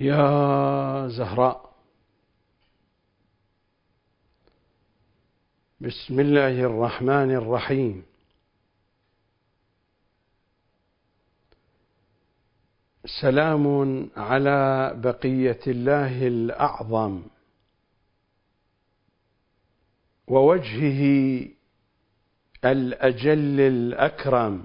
يا زهراء، بسم الله الرحمن الرحيم. سلام على بقية الله الأعظم ووجهه الأجل الأكرم،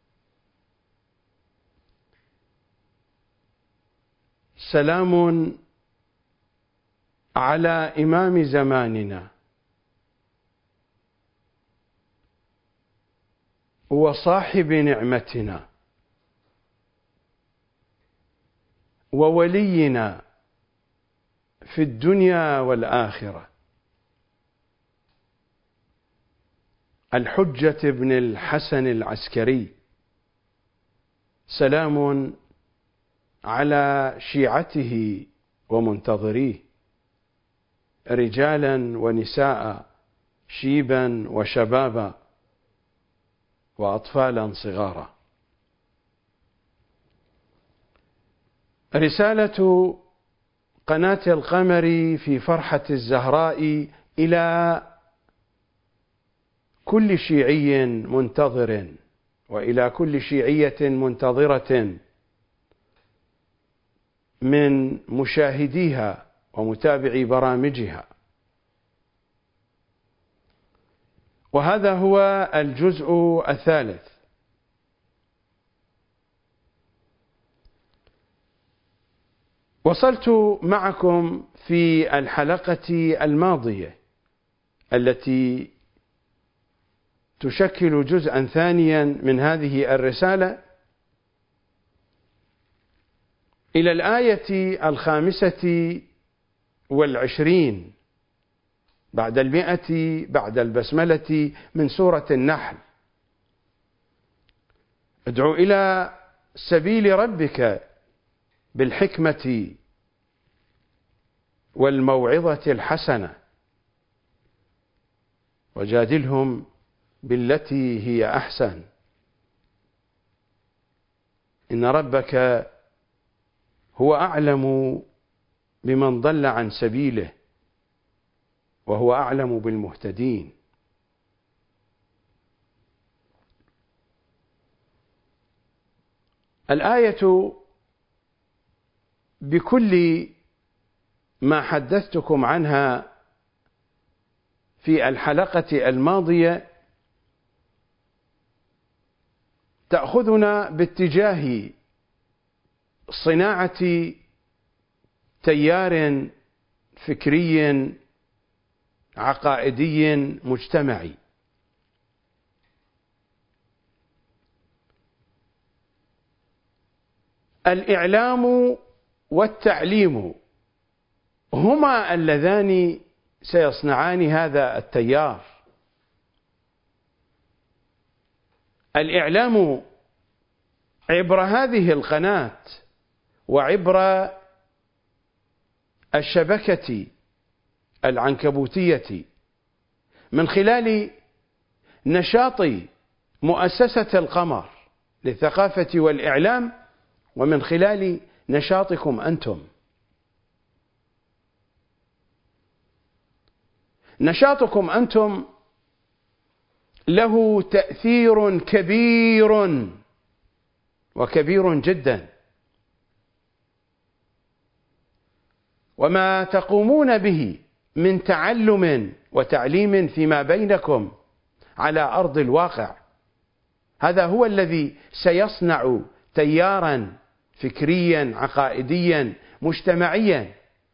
سلام على إمام زماننا وصاحب نعمتنا وولينا في الدنيا والآخرة، الحجة بن الحسن العسكري. سلام على شيعته ومنتظريه، رجالا ونساء، شيبا وشبابا، وأطفالا صغارا. رسالة قناة القمر في فرحة الزهراء إلى كل شيعي منتظر وإلى كل شيعية منتظرة من مشاهديها ومتابعي برامجها. وهذا هو الجزء الثالث. وصلت معكم في الحلقة الماضية التي تشكل جزءا ثانيا من هذه الرسالة إلى الآية 25 بعد 100 بعد البسملة من سورة النحل. ادعو إلى سبيل ربك بالحكمة والموعظة الحسنة وجادلهم بالتي هي أحسن، إن ربك هو أعلم بمن ضل عن سبيله وهو أعلم بالمهتدين. الآية بكل ما حدثتكم عنها في الحلقة الماضية تأخذنا باتجاه صناعة تيار فكري عقائدي مجتمعي. الإعلام والتعليم هما اللذان سيصنعان هذا التيار. الإعلام عبر هذه القناة وعبر الشبكة العنكبوتية من خلال نشاط مؤسسة القمر للثقافة والإعلام، ومن خلال نشاطكم أنتم. نشاطكم أنتم له تأثير كبير وكبير جدا، وما تقومون به من تعلم وتعليم فيما بينكم على أرض الواقع، هذا هو الذي سيصنع تيارا فكريا عقائديا مجتمعيا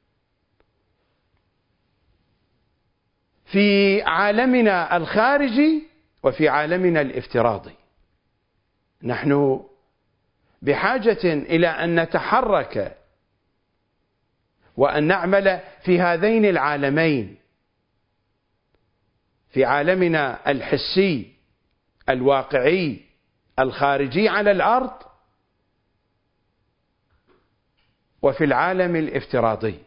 في عالمنا الخارجي وفي عالمنا الافتراضي. نحن بحاجة إلى أن نتحرك وأن نعمل في هذين العالمين، في عالمنا الحسي الواقعي الخارجي على الأرض، وفي العالم الافتراضي.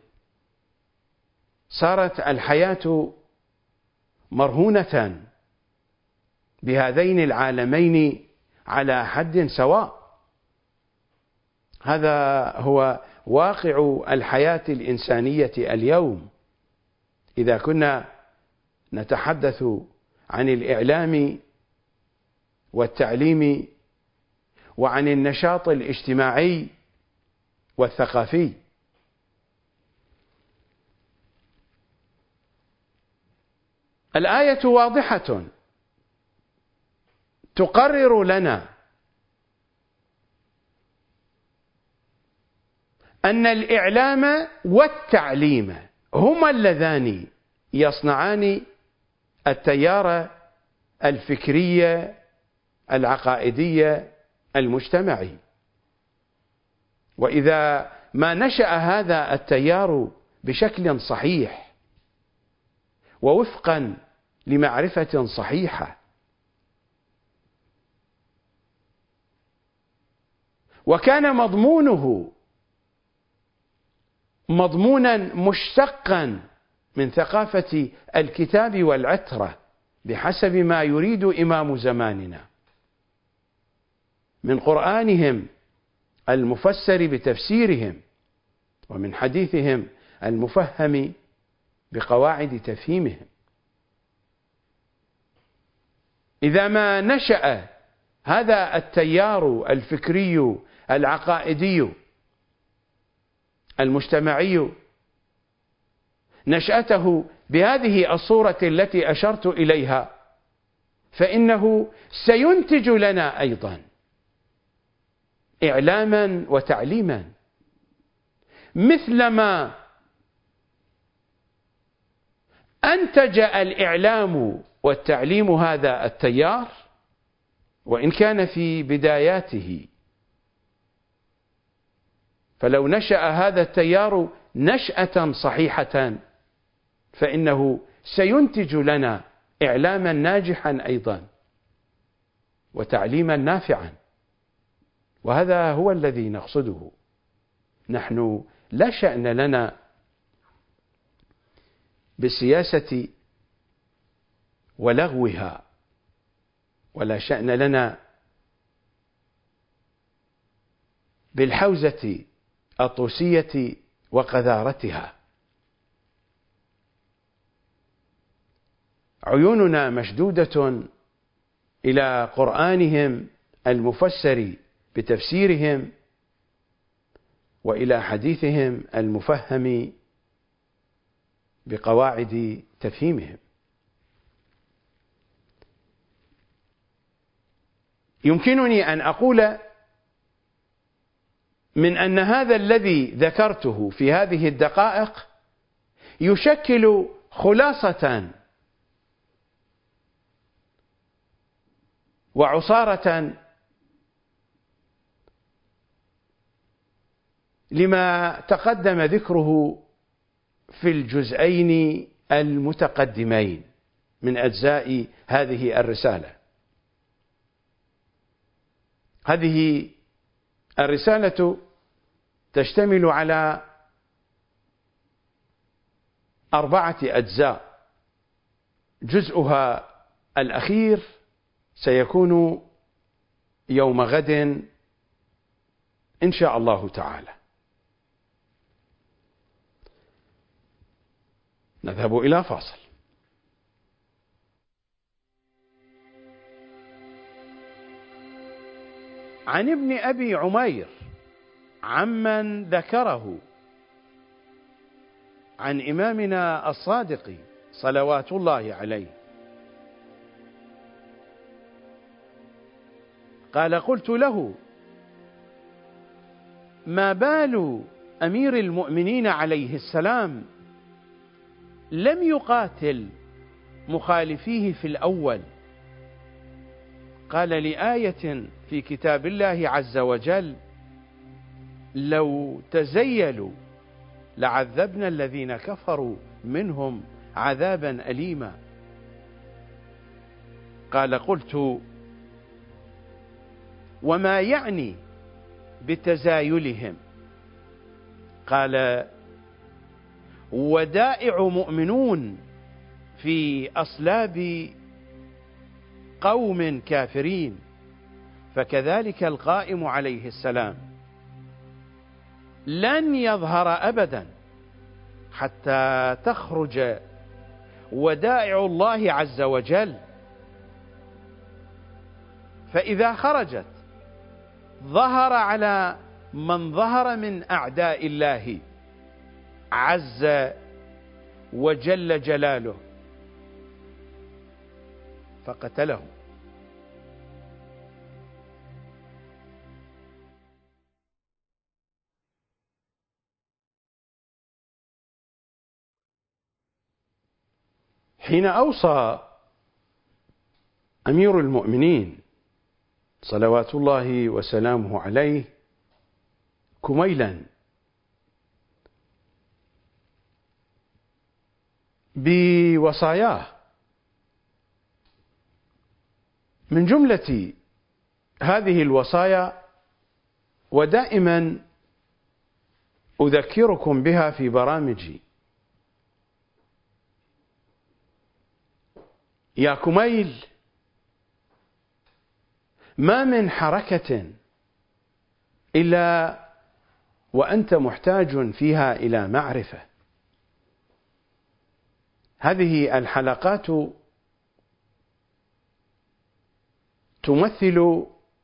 صارت الحياة مرهونة بهذين العالمين على حد سواء. هذا هو واقع الحياة الإنسانية اليوم. إذا كنا نتحدث عن الإعلام والتعليم وعن النشاط الاجتماعي والثقافي. الآية واضحة تقرر لنا أن الإعلام والتعليم هما اللذان يصنعان التيار الفكري العقائدي المجتمعي. وإذا ما نشأ هذا التيار بشكل صحيح ووفقا لمعرفة صحيحة، وكان مضمونه مضمونا مشتقا من ثقافة الكتاب والعترة بحسب ما يريد إمام زماننا من قرآنهم المفسر بتفسيرهم، ومن حديثهم المفهم بقواعد تفهيمهم. إذا ما نشأ هذا التيار الفكري العقائدي المجتمعي نشأته بهذه الصورة التي أشرت إليها، فإنه سينتج لنا أيضا إعلاما وتعليما، مثلما أنتج الإعلام والتعليم هذا التيار، وإن كان في بداياته. فلو نشأ هذا التيار نشأة صحيحة فإنه سينتج لنا إعلاما ناجحا أيضا وتعليما نافعا، وهذا هو الذي نقصده. نحن لا شأن لنا بالسياسة ولغوها، ولا شأن لنا بالحوزة الطوسية وقذارتها. عيوننا مشدودة إلى قرآنهم المفسر بتفسيرهم، وإلى حديثهم المفهم بقواعد تفهيمهم. يمكنني أن أقول من أن هذا الذي ذكرته في هذه الدقائق يشكل خلاصة وعصارة لما تقدم ذكره في الجزئين المتقدمين من أجزاء هذه الرسالة. هذه الرسالة تشتمل على 4 أجزاء. جزءها الأخير سيكون يوم غد إن شاء الله تعالى. نذهب إلى فاصل. عن ابن أبي عمير عمن ذكره عن إمامنا الصادق صلوات الله عليه قال: قلت له: ما بال أمير المؤمنين عليه السلام لم يقاتل مخالفيه في الأول؟ قال: لآية في كتاب الله عز وجل: لو تزيلوا لعذبنا الذين كفروا منهم عذابا أليما. قال: قلت: وما يعني بتزايلهم؟ قال: ودائع مؤمنون في أصلاب قوم كافرين، فكذلك القائم عليه السلام. لن يظهر أبدا حتى تخرج ودائع الله عز وجل. فإذا خرجت ظهر على من ظهر من أعداء الله عز وجل جلاله فقتله. حين أوصى أمير المؤمنين صلوات الله وسلامه عليه كميلا بوصاياه، من جملة هذه الوصايا ودائما أذكركم بها في برامجي: يا كميل، ما من حركة إلا وأنت محتاج فيها إلى معرفة. هذه الحلقات تمثل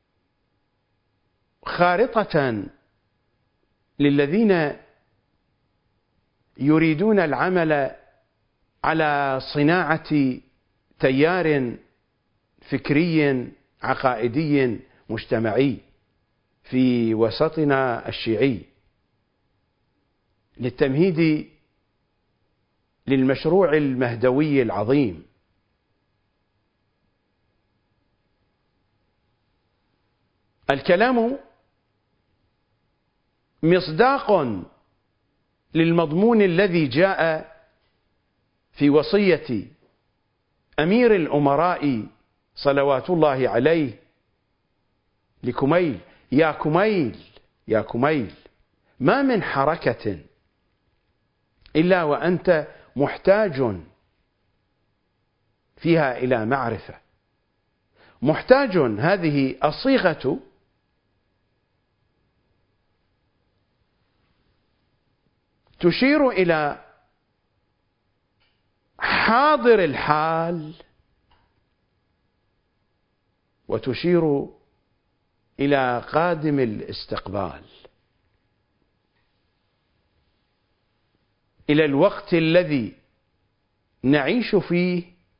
خارطة للذين يريدون العمل على صناعة تيار فكري عقائدي مجتمعي في وسطنا الشيعي، للتمهيد للمشروع المهدوي العظيم. الكلام مصداق للمضمون الذي جاء في وصية أمير الأمراء صلوات الله عليه لكميل: يا كميل، يا كميل، ما من حركة إلا وأنت محتاج فيها إلى معرفة. محتاج، هذه الصيغة تشير إلى حاضر الحال وتشير إلى قادم الاستقبال، إلى الوقت الذي نعيش فيه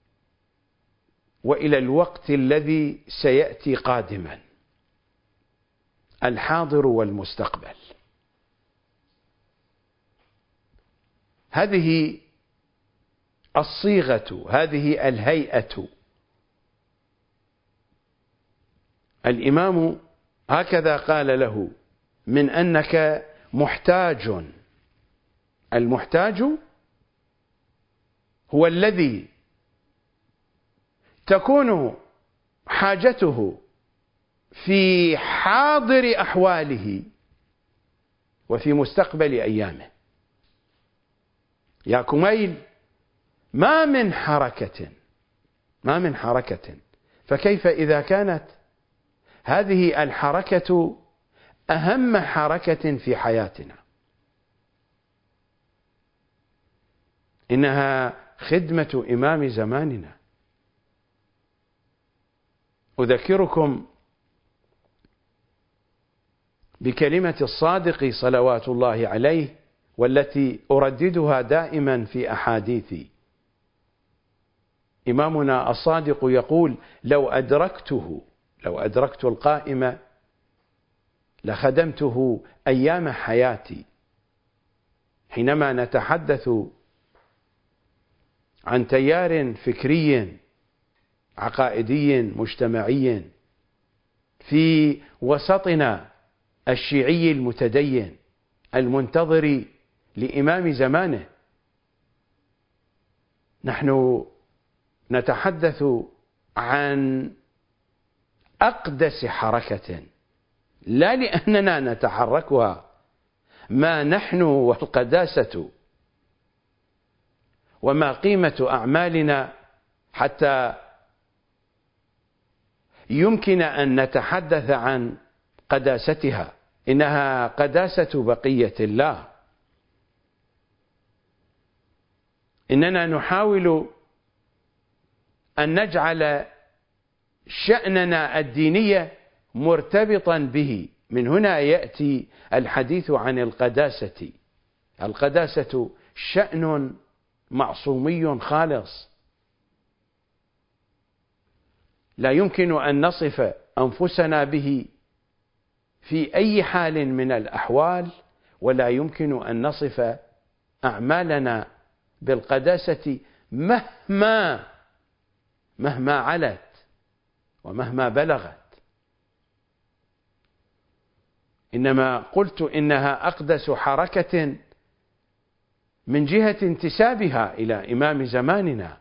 وإلى الوقت الذي سيأتي قادما، الحاضر والمستقبل. هذه الصيغة، هذه الهيئة، الإمام هكذا قال له: من أنك محتاج. المحتاج هو الذي تكون حاجته في حاضر أحواله وفي مستقبل أيامه. يا كميل، ما من حركة، ما من حركة. فكيف إذا كانت هذه الحركة أهم حركة في حياتنا؟ إنها خدمة إمام زماننا. أذكركم بكلمة الصادق صلوات الله عليه، والتي أرددها دائما في أحاديثي. إمامنا الصادق يقول: لو أدركت القائم لخدمته أيام حياتي. حينما نتحدث عن تيار فكري عقائدي مجتمعي في وسطنا الشيعي المتدين المنتظر لإمام زمانه، نحن نتحدث عن أقدس حركة، لا لأننا نتحركها، ما نحن والقداسة وما قيمة أعمالنا حتى يمكن أن نتحدث عن قداستها. إنها قداسة بقية الله. إننا نحاول أن نجعل شأننا الديني مرتبطا به. من هنا يأتي الحديث عن القداسة. القداسة شأن معصومي خالص، لا يمكن أن نصف أنفسنا به في أي حال من الأحوال، ولا يمكن أن نصف أعمالنا بالقداسة مهما علت ومهما بلغت. إنما قلت إنها أقدس حركة من جهة انتسابها إلى إمام زماننا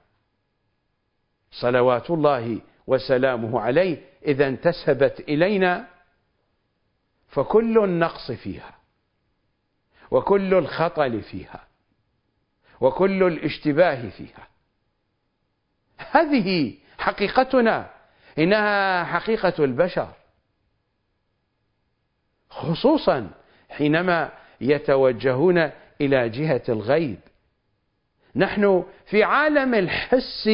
صلوات الله وسلامه عليه. إذا انتسبت إلينا فكل النقص فيها، وكل الخطل فيها، وكل الاشتباه فيها هذه حقيقتنا، إنها حقيقة البشر، خصوصا حينما يتوجهون إلى جهة الغيب. نحن في عالم الحس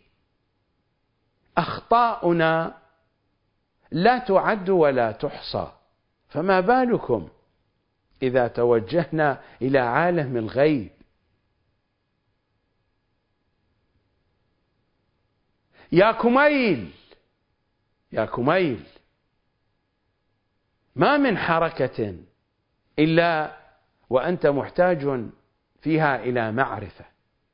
أخطاؤنا لا تعد ولا تحصى، فما بالكم إذا توجهنا إلى عالم الغيب. يا كميل، ما من حركة إلا وأنت محتاج فيها إلى معرفة.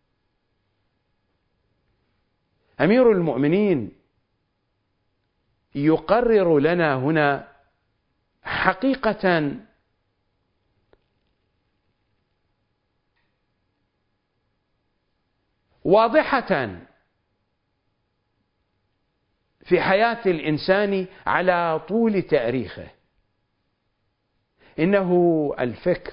أمير المؤمنين يقرر لنا هنا حقيقة واضحة في حياة الإنسان على طول تاريخه، إنه الفكر.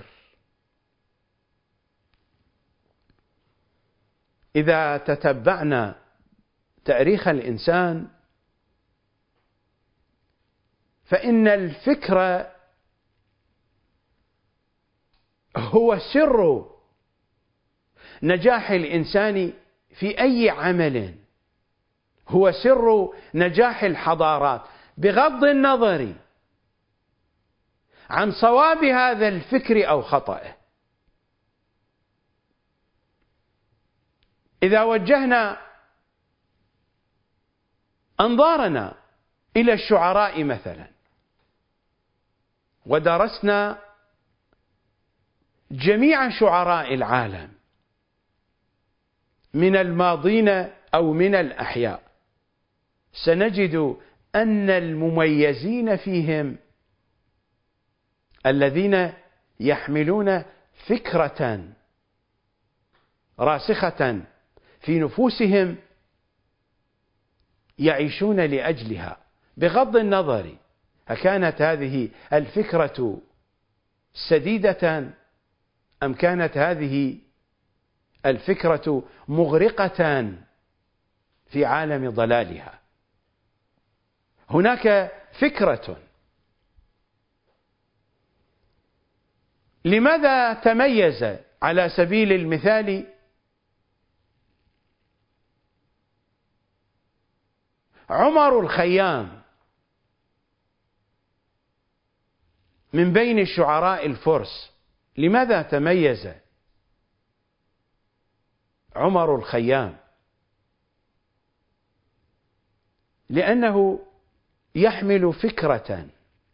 إذا تتبعنا تاريخ الإنسان فإن الفكر هو سر نجاح الإنسان في أي عمل، هو سر نجاح الحضارات، بغض النظر عن صواب هذا الفكر أو خطأه. إذا وجهنا أنظارنا إلى الشعراء مثلا، ودرسنا جميع شعراء العالم من الماضين أو من الأحياء، سنجد أن المميزين فيهم الذين يحملون فكرة راسخة في نفوسهم يعيشون لأجلها، بغض النظر أكانت هذه الفكرة سديدة أم كانت هذه الفكرة مغرقة في عالم ضلالها. هناك فكرة. لماذا تميز على سبيل المثال عمر الخيام من بين الشعراء الفرس؟ لماذا تميز عمر الخيام؟ لأنه يحمل فكرة،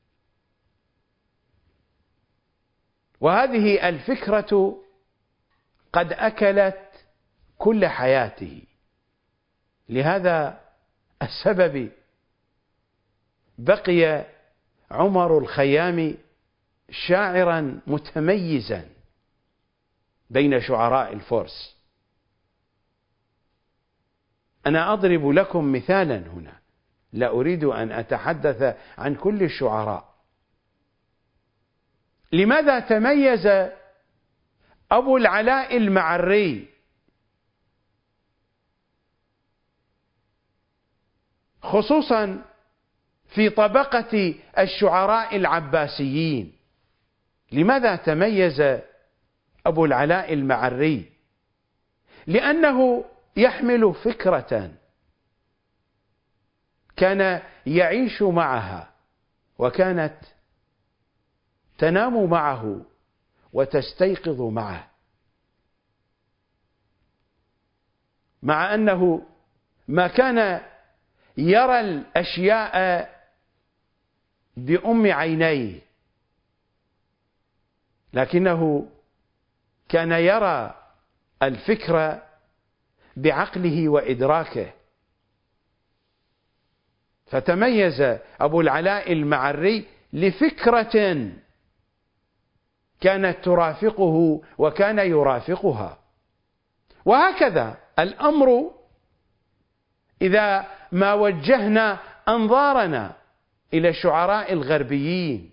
وهذه الفكرة قد أكلت كل حياته. لهذا السبب بقي عمر الخيام شاعرا متميزا بين شعراء الفرس. أنا أضرب لكم مثالا هنا، لا أريد أن أتحدث عن كل الشعراء. لماذا تميز أبو العلاء المعري خصوصا في طبقة الشعراء العباسيين؟ لماذا تميز أبو العلاء المعري؟ لأنه يحمل فكرة كان يعيش معها، وكانت تنام معه وتستيقظ معه، مع أنه ما كان يرى الأشياء بأم عينيه، لكنه كان يرى الفكرة بعقله وإدراكه. فتميز أبو العلاء المعري لفكرة كانت ترافقه وكان يرافقها. وهكذا الأمر إذا ما وجهنا أنظارنا إلى الشعراء الغربيين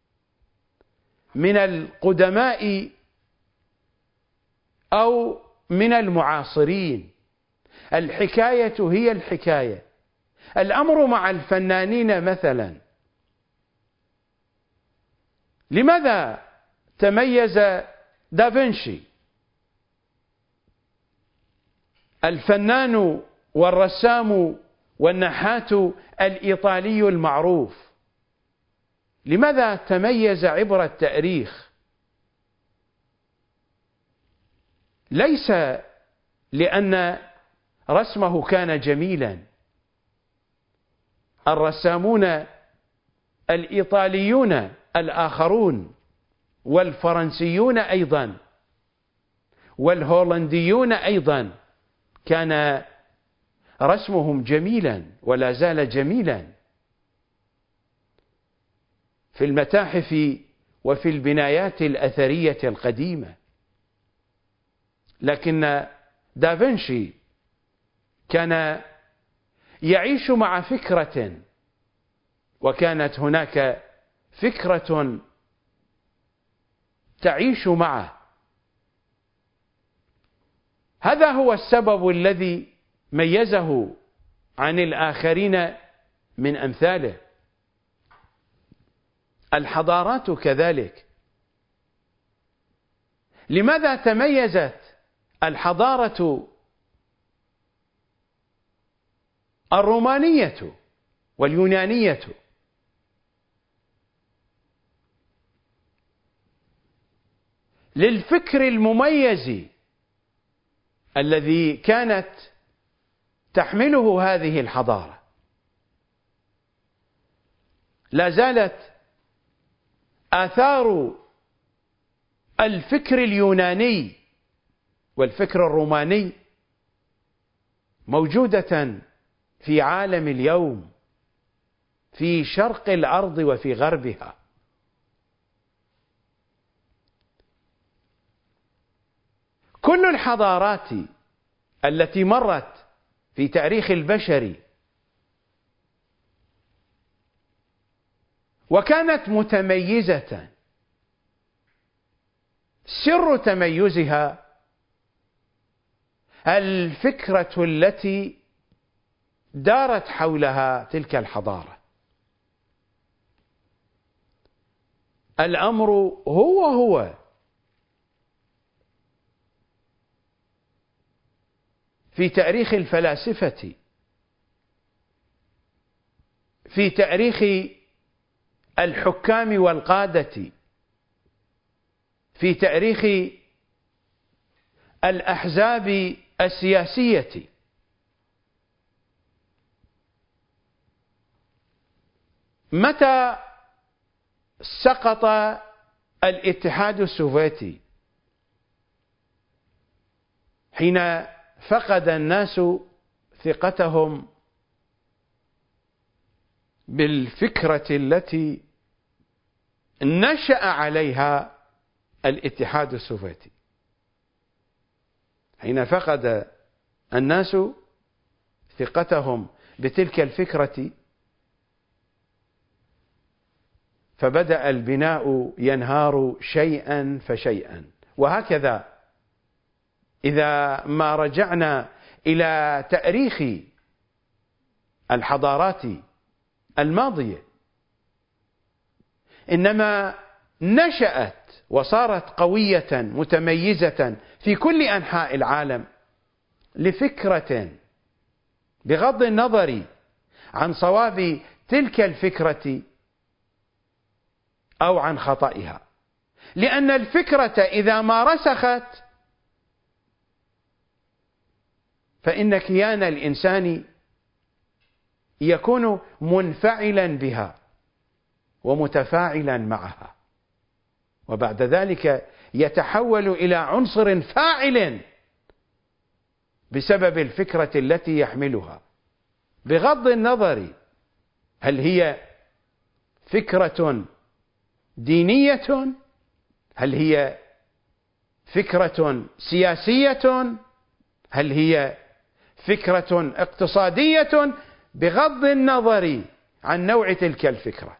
من القدماء أو من المعاصرين، الحكاية هي الحكاية. الأمر مع الفنانين مثلا، لماذا تميز دافنشي الفنان والرسام والنحات الإيطالي المعروف؟ لماذا تميز عبر التاريخ؟ ليس لأن رسمه كان جميلا. الرسامون الإيطاليون الآخرون والفرنسيون أيضا والهولنديون أيضا كان رسمهم جميلا ولا زال جميلا في المتاحف وفي البنايات الأثرية القديمة. لكن دافنشي كان يعيش مع فكرة، وكانت هناك فكرة تعيش معه. هذا هو السبب الذي ميزه عن الآخرين من أمثاله. الحضارات كذلك. لماذا تميزت الحضارة الرومانية واليونانية؟ للفكر المميز الذي كانت تحمله هذه الحضارة. لا زالت آثار الفكر اليوناني والفكر الروماني موجودة في عالم اليوم، في شرق الأرض وفي غربها. كل الحضارات التي مرت في تاريخ البشر وكانت متميزة، سر تميزها الفكرة التي دارت حولها تلك الحضارة. الأمر هو في تاريخ الفلاسفة، في تاريخ الحكام والقادة، في تاريخ الأحزاب السياسية. متى سقط الاتحاد السوفيتي؟ حين فقد الناس ثقتهم بالفكرة التي نشأ عليها الاتحاد السوفيتي. حين فقد الناس ثقتهم بتلك الفكرة فبدأ البناء ينهار شيئا فشيئا. وهكذا إذا ما رجعنا إلى تاريخ الحضارات الماضية، إنما نشأت وصارت قوية متميزة في كل أنحاء العالم لفكرة، بغض النظر عن صواب تلك الفكرة أو عن خطئها، لأن الفكرة إذا ما رسخت فإن كيان الإنسان يكون منفعلا بها ومتفاعلا معها، وبعد ذلك يتحول إلى عنصر فاعل بسبب الفكرة التي يحملها، بغض النظر هل هي فكرة دينية، هل هي فكرة سياسية، هل هي فكرة اقتصادية، بغض النظر عن نوع تلك الفكرة.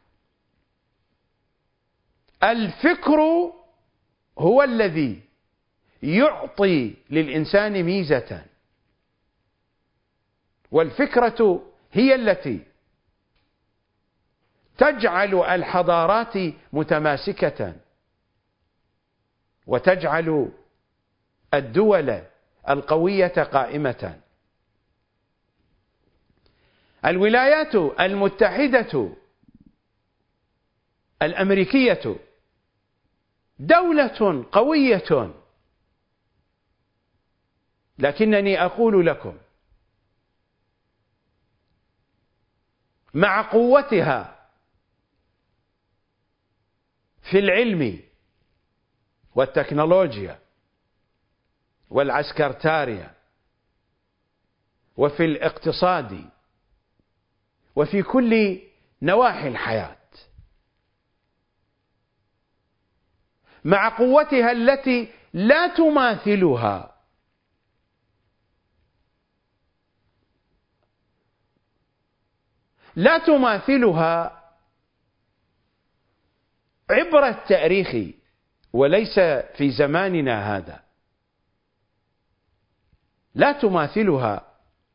الفكر هو الذي يعطي للإنسان ميزة، والفكرة هي التي تجعل الحضارات متماسكة وتجعل الدول القوية قائمة. الولايات المتحدة الأمريكية دولة قوية، لكنني أقول لكم مع قوتها في العلم والتكنولوجيا والعسكرتاريا وفي الاقتصاد وفي كل نواحي الحياة، مع قوتها التي لا تماثلها عبر التاريخ، وليس في زماننا هذا، لا تماثلها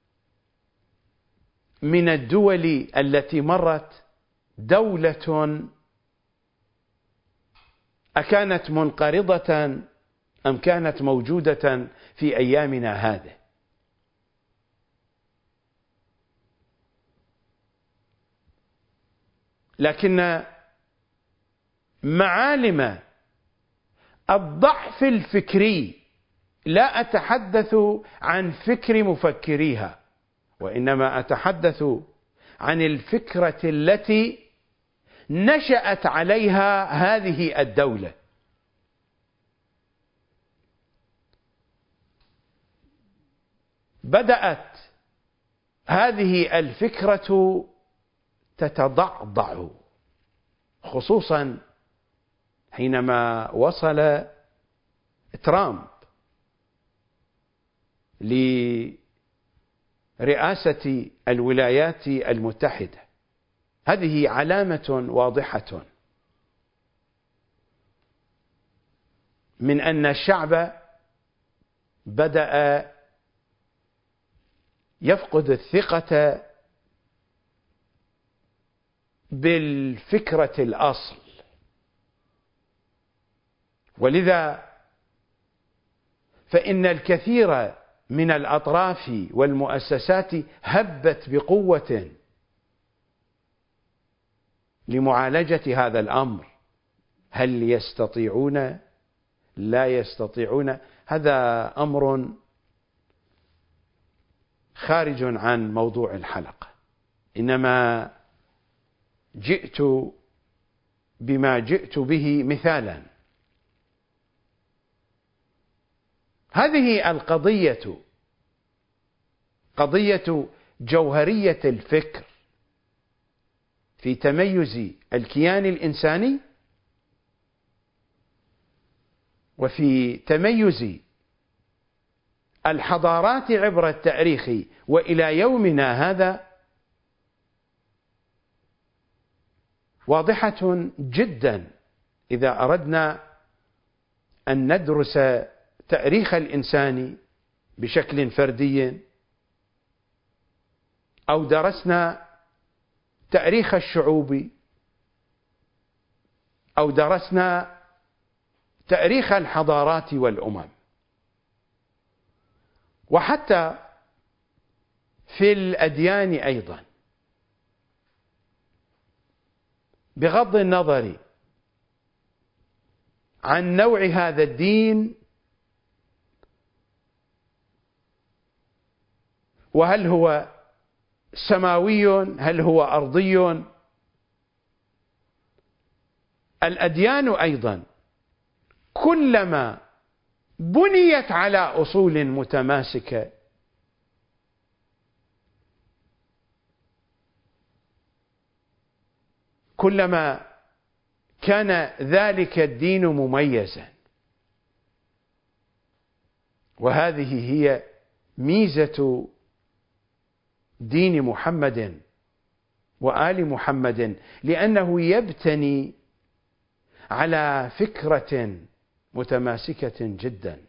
من الدول التي مرت دولة أكانت منقرضة أم كانت موجودة في أيامنا هذه. لكن معالم الضعف الفكري، لا أتحدث عن فكر مفكريها، وإنما أتحدث عن الفكرة التي نشأت عليها هذه الدولة. بدأت هذه الفكرة تتضعضع، خصوصا حينما وصل ترامب لرئاسة الولايات المتحدة. هذه علامة واضحة من أن الشعب بدأ يفقد الثقة بالفكرة الأصل، ولذا فإن الكثير من الأطراف والمؤسسات هبت بقوة لمعالجة هذا الأمر. هل يستطيعون؟ لا يستطيعون. هذا أمر خارج عن موضوع الحلقة، إنما جئت بما جئت به مثالا. هذه القضية قضية جوهرية الفكر في تميز الكيان الإنساني وفي تميز الحضارات عبر التاريخ وإلى يومنا هذا، واضحة جدا إذا أردنا أن ندرس تاريخ الإنسان بشكل فردي، أو درسنا تاريخ الشعوب، أو درسنا تأريخ الحضارات والأمم، وحتى في الأديان أيضا، بغض النظر عن نوع هذا الدين، وهل هو سماوي هل هو أرضي. الأديان أيضا كلما بنيت على أصول متماسكة كلما كان ذلك الدين مميزا. وهذه هي ميزة دين محمد وآل محمد، لأنه يبتني على فكرة متماسكة جدا.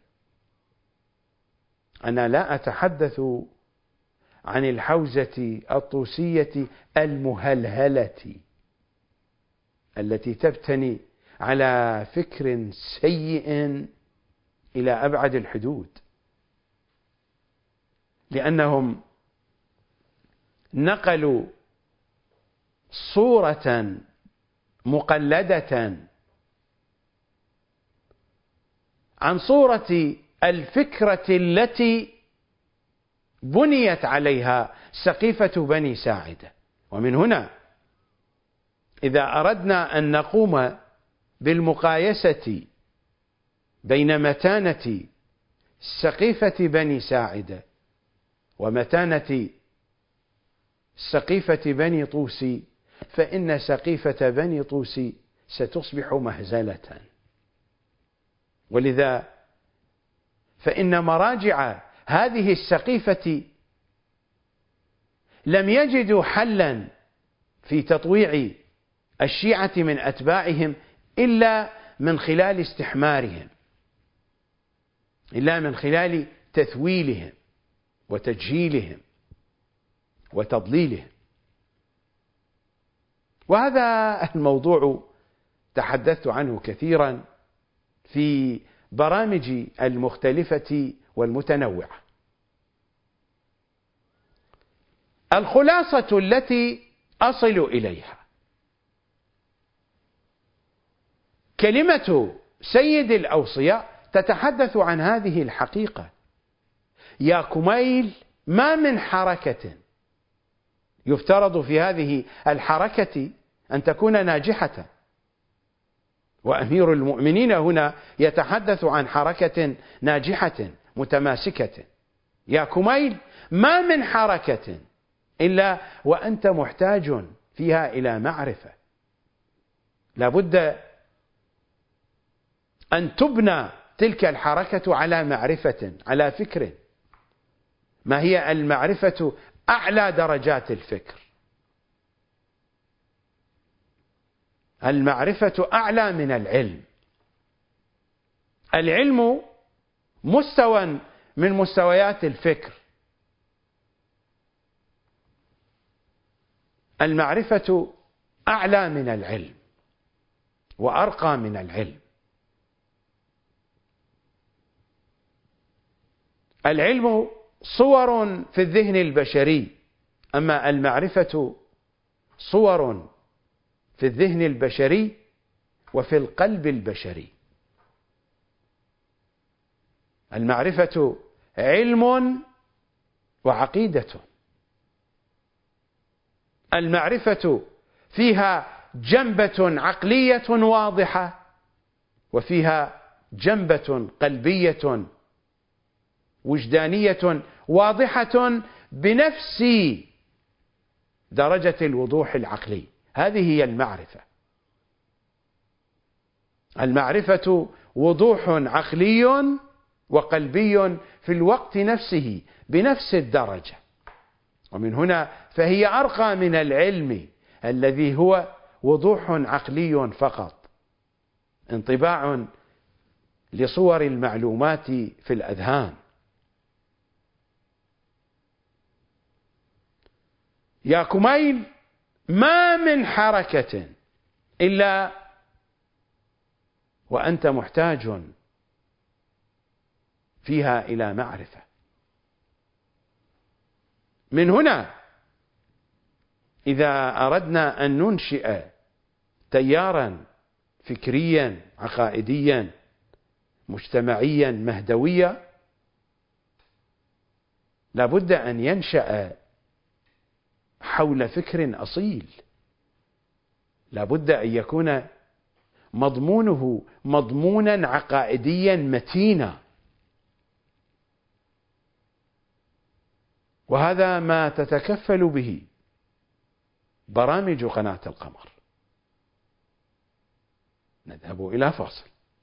أنا لا أتحدث عن الحوزة الطوسية المهلهلة التي تبتني على فكر سيء إلى أبعد الحدود، لأنهم نقلوا صورة مقلدة عن صورة الفكرة التي بنيت عليها سقيفة بني ساعدة. ومن هنا إذا أردنا أن نقوم بالمقايسة بين متانة سقيفة بني ساعدة ومتانة سقيفة بني طوس، فإن سقيفة بني طوس ستصبح مهزلة. ولذا فإن مراجع هذه السقيفة لم يجدوا حلا في تطويع الشيعة من أتباعهم إلا من خلال استحمارهم، إلا من خلال تثويلهم وتجهيلهم وتضليلهم. وهذا الموضوع تحدثت عنه كثيرا في برامجي المختلفة والمتنوعة. الخلاصة التي أصل إليها: كلمة سيد الأوصياء تتحدث عن هذه الحقيقة. يا كميل، ما من حركة يفترض في هذه الحركة أن تكون ناجحة. وأمير المؤمنين هنا يتحدث عن حركة ناجحة متماسكة. يا كميل، ما من حركة إلا وأنت محتاج فيها إلى معرفة. لابد أن تبنى تلك الحركة على معرفة، على فكر. ما هي المعرفة؟ أعلى درجات الفكر. المعرفة أعلى من العلم. العلم مستوى من مستويات الفكر، المعرفة أعلى من العلم وأرقى من العلم. العلم صور في الذهن البشري، أما المعرفة صور في الذهن البشري وفي القلب البشري. المعرفة علم وعقيدة. المعرفة فيها جنبة عقلية واضحة، وفيها جنبة قلبية وجدانية واضحة بنفس درجة الوضوح العقلي. هذه هي المعرفة. المعرفة وضوح عقلي وقلبي في الوقت نفسه بنفس الدرجة. ومن هنا فهي أرقى من العلم الذي هو وضوح عقلي فقط، انطباع لصور المعلومات في الأذهان. يا كميل، ما من حركة إلا وأنت محتاج فيها إلى معرفة. من هنا إذا أردنا أن ننشئ تيارا فكريا عقائديا مجتمعيا مهدويا، لابد أن ينشأ حول فكر أصيل، لابد أن يكون مضمونه مضمونا عقائديا متينا. وهذا ما تتكفل به برامج قناة القمر. نذهب إلى فاصل.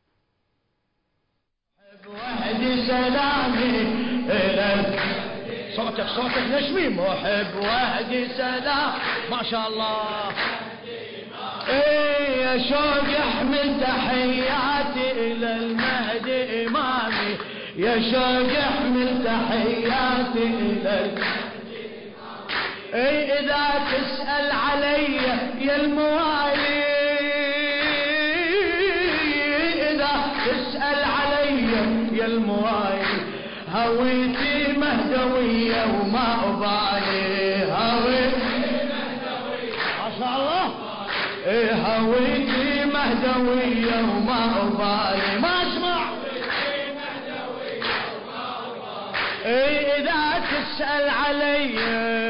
صوتك نشمي. محب وحدي سلام ما شاء الله. يا شوق احمل تحياتي الى المهدي امامي، يا شوق احمل تحياتي الى المهدي امامي. اذا تسأل علي يا الموالي، اذا تسأل علي يا الموالي، هويتي مهدوية وما أبالي. هويتي مهدوية ما شاء الله. هويتي مهدوية وما أبالي. ما أسمع. هويتي مهدوية وما أبالي. إذا تسأل علي،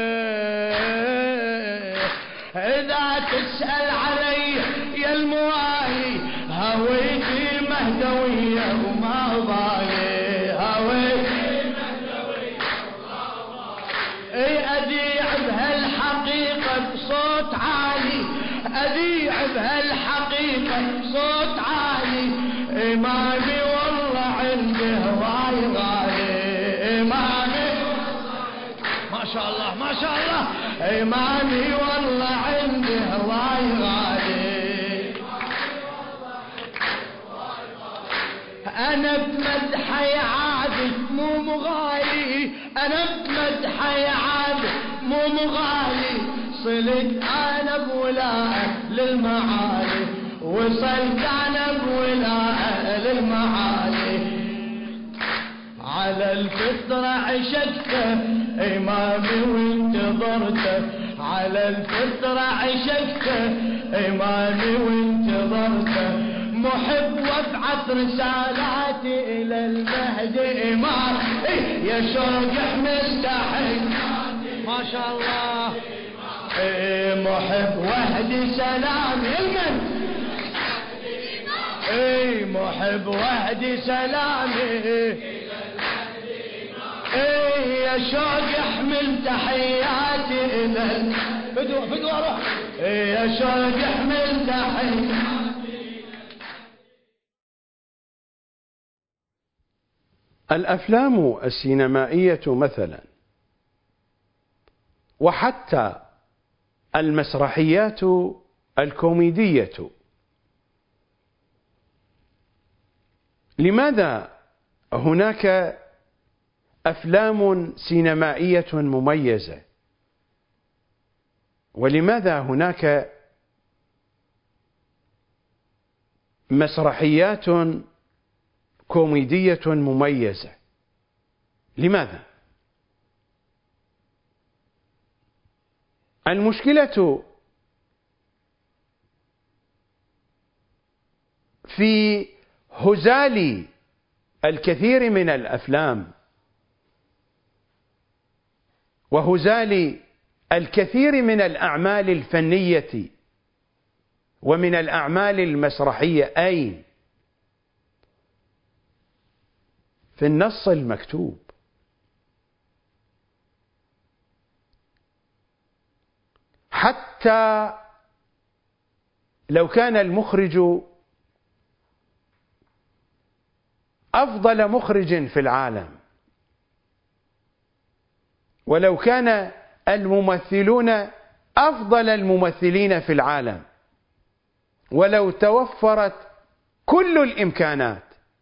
إذا تسأل علي يا الموالي، هويتي مهدوية وما أبالي. أذيع بهالحقيقة بصوت عالي، أذيع بهالحقيقة بصوت عالي. إمامي والله عندي هواي غالي. إمامي ما شاء الله ما شاء الله. إمامي والله عندي هواي غالي. أنا بمدحي عادي مو مغالي، أنا بمدحي عادي مو مغالي. صلت أنا بولاء للمعالي، وصلت أنا بولاء للمعالي. على الفطرة عشقته إمامي وانتظرته، على الفطرة عشقته إمامي وانتظرته. محب وابعث رسالاتي إلى المهدي إمام، يا شوق مستحي ما شاء الله. محب وحدي سلامي المن، محب وحدي سلامي. يا شوق احمل تحياتي إلى فدوة روح. يا شوق احمل تحياتي. الأفلام السينمائية مثلا، وحتى المسرحيات الكوميدية، لماذا هناك أفلام سينمائية مميزة؟ ولماذا هناك مسرحيات كوميدية مميزة؟ لماذا؟ المشكلة في هزال الكثير من الأفلام وهزال الكثير من الأعمال الفنية ومن الأعمال المسرحية. أين؟ في النص المكتوب. حتى لو كان المخرج أفضل مخرج في العالم، ولو كان الممثلون أفضل الممثلين في العالم، ولو توفرت كل الإمكانات،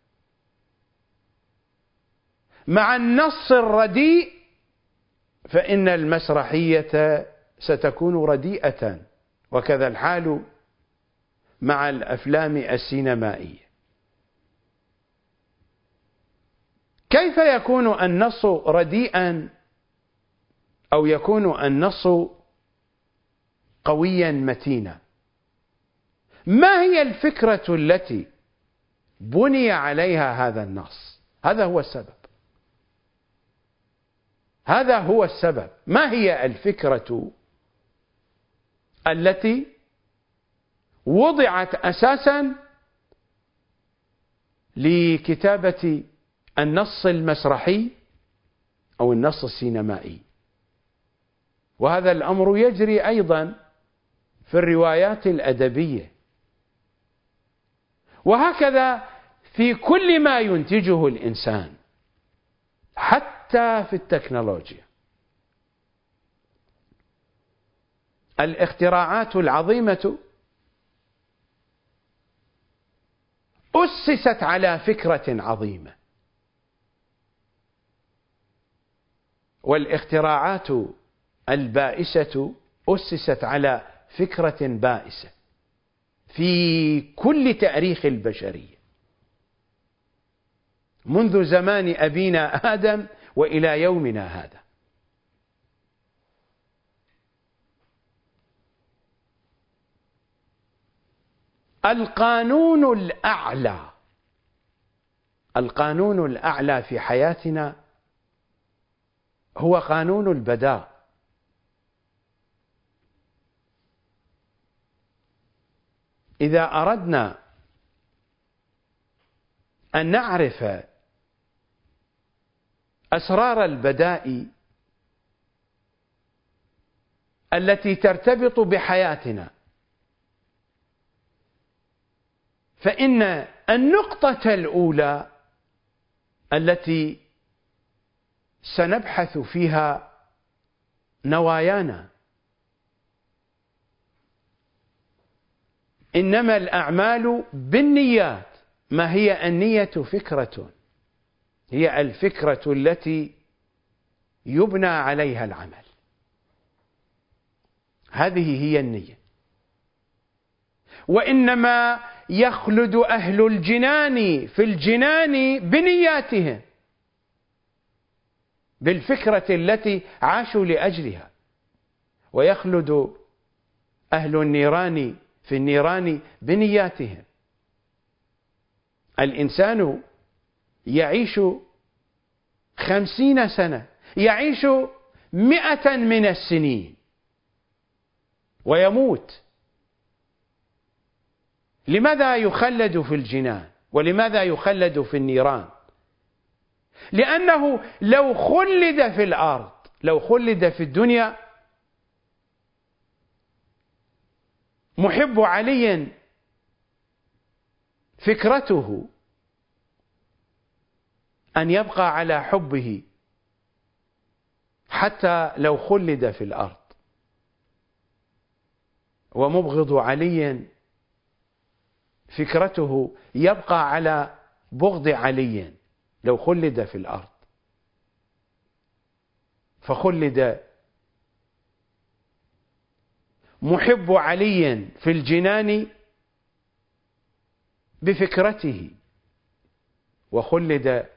مع النص الرديء فإن المسرحية ستكون رديئة. وكذا الحال مع الأفلام السينمائية. كيف يكون النص رديئا أو يكون النص قويا متينا؟ ما هي الفكرة التي بني عليها هذا النص؟ هذا هو السبب. هذا هو السبب. ما هي الفكرة التي وضعت أساسا لكتابة النص المسرحي أو النص السينمائي؟ وهذا الأمر يجري أيضا في الروايات الأدبية، وهكذا في كل ما ينتجه الإنسان، حتى في التكنولوجيا. الاختراعات العظيمة أسست على فكرة عظيمة، والاختراعات البائسة أسست على فكرة بائسة في كل تاريخ البشرية، منذ زمان أبينا آدم وإلى يومنا هذا. القانون الأعلى، القانون الأعلى في حياتنا هو قانون البداء. إذا أردنا أن نعرف أسرار البداء التي ترتبط بحياتنا، فإن النقطة الأولى التي سنبحث فيها نوايانا. إنما الأعمال بالنيات. ما هي النية؟ فكرة، هي الفكرة التي يبنى عليها العمل. هذه هي النية. وإنما يخلد أهل الجنان في الجنان بنياتهم، بالفكرة التي عاشوا لأجلها، ويخلد أهل النيران في النيران بنياتهم. الإنسان يعيش 50 سنة، يعيش 100 من السنين ويموت. لماذا يخلد في الجنان ولماذا يخلد في النيران؟ لأنه لو خلد في الأرض، لو خلد في الدنيا، محب علي فكرته أن يبقى على حبه حتى لو خلد في الأرض، ومبغض علي فكرته يبقى على بغض علي لو خلد في الأرض. فخلد محب علي في الجنان بفكرته، وخلد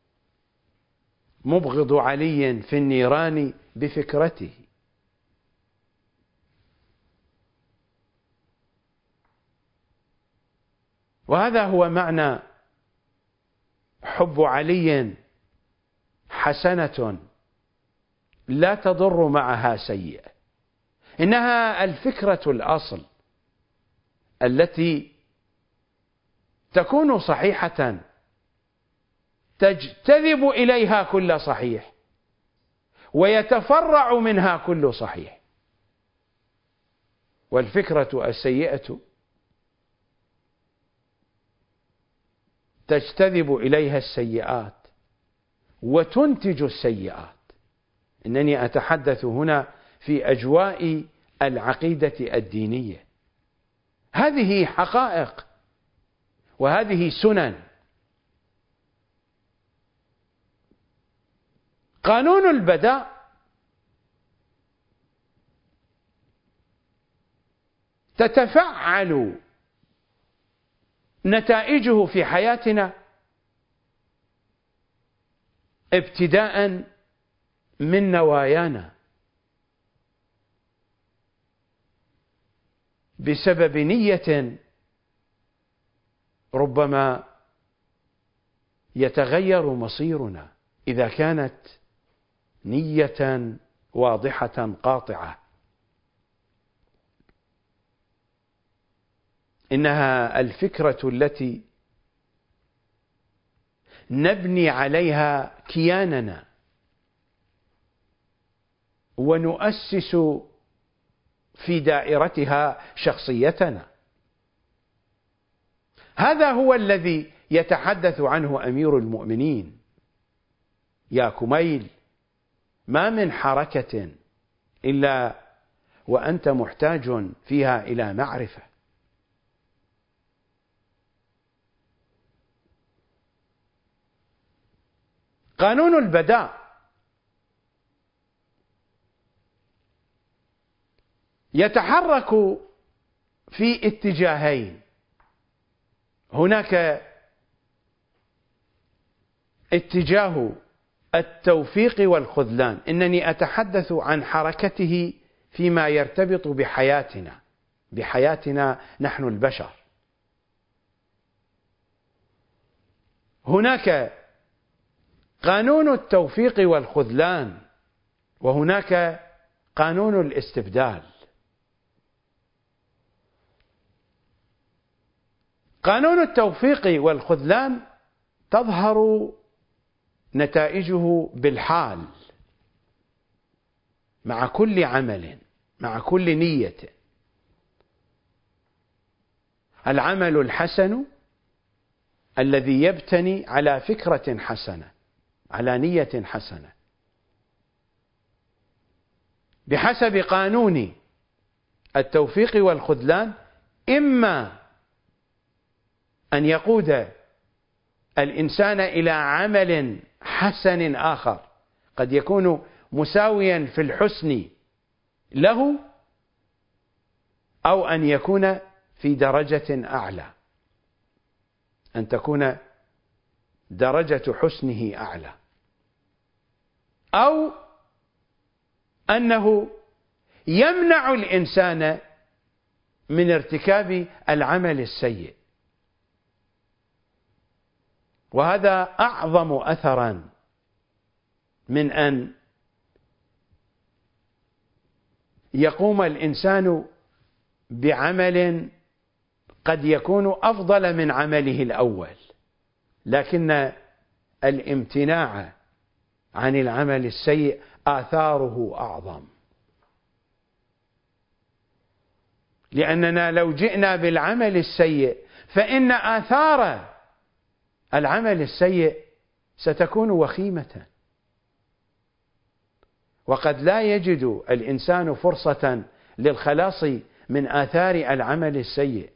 مبغض علي في النيران بفكرته. وهذا هو معنى حب علي حسنة لا تضر معها سيئة. إنها الفكرة الأصل التي تكون صحيحة تجتذب إليها كل صحيح ويتفرع منها كل صحيح. والفكرة السيئة تجتذب إليها السيئات وتنتج السيئات. إنني أتحدث هنا في أجواء العقيدة الدينية. هذه حقائق وهذه سنن. قانون البداء تتفعل نتائجه في حياتنا ابتداء من نوايانا بسبب نية ربما يتغير مصيرنا إذا كانت نية واضحة قاطعة. إنها الفكرة التي نبني عليها كياننا ونؤسس في دائرتها شخصيتنا. هذا هو الذي يتحدث عنه أمير المؤمنين: يا كميل، ما من حركة إلا وأنت محتاج فيها إلى معرفة. قانون البداء يتحرك في اتجاهين: هناك اتجاه التوفيق والخذلان، إنني أتحدث عن حركته فيما يرتبط بحياتنا نحن البشر. هناك قانون التوفيق والخذلان، وهناك قانون الاستبدال. قانون التوفيق والخذلان تظهر نتائجه بالحال مع كل عمل، مع كل نية. العمل الحسن الذي يبتني على فكرة حسنة، على نية حسنة، بحسب قانون التوفيق والخذلان، إما أن يقود الإنسان إلى عمل حسن آخر قد يكون مساويا في الحسن له، أو أن يكون في درجة أعلى، أن تكون درجة حسنه أعلى، أو أنه يمنع الإنسان من ارتكاب العمل السيء. وهذا أعظم أثرا من أن يقوم الإنسان بعمل قد يكون أفضل من عمله الأول، لكن الامتناع عن العمل السيء آثاره أعظم. لأننا لو جئنا بالعمل السيء فإن آثار العمل السيء ستكون وخيمة، وقد لا يجد الإنسان فرصة للخلاص من آثار العمل السيء.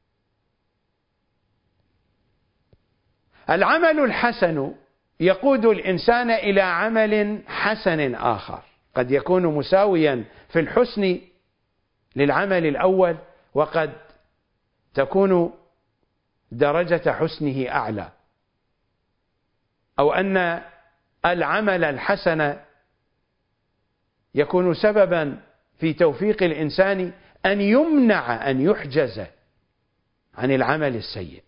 العمل الحسن يقود الإنسان إلى عمل حسن آخر قد يكون مساويا في الحسن للعمل الأول، وقد تكون درجة حسنه أعلى، أو أن العمل الحسن يكون سببا في توفيق الإنسان أن يمنع، أن يحجز عن العمل السيء.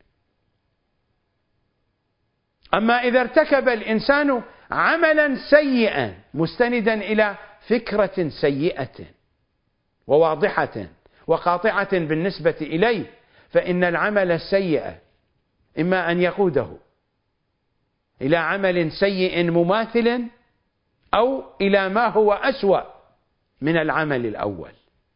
أما إذا ارتكب الإنسان عملا سيئا مستندا إلى فكرة سيئة وواضحة وقاطعة بالنسبة إليه، فإن العمل السيء إما أن يقوده إلى عمل سيء مماثل، أو إلى ما هو أسوأ من العمل الأول،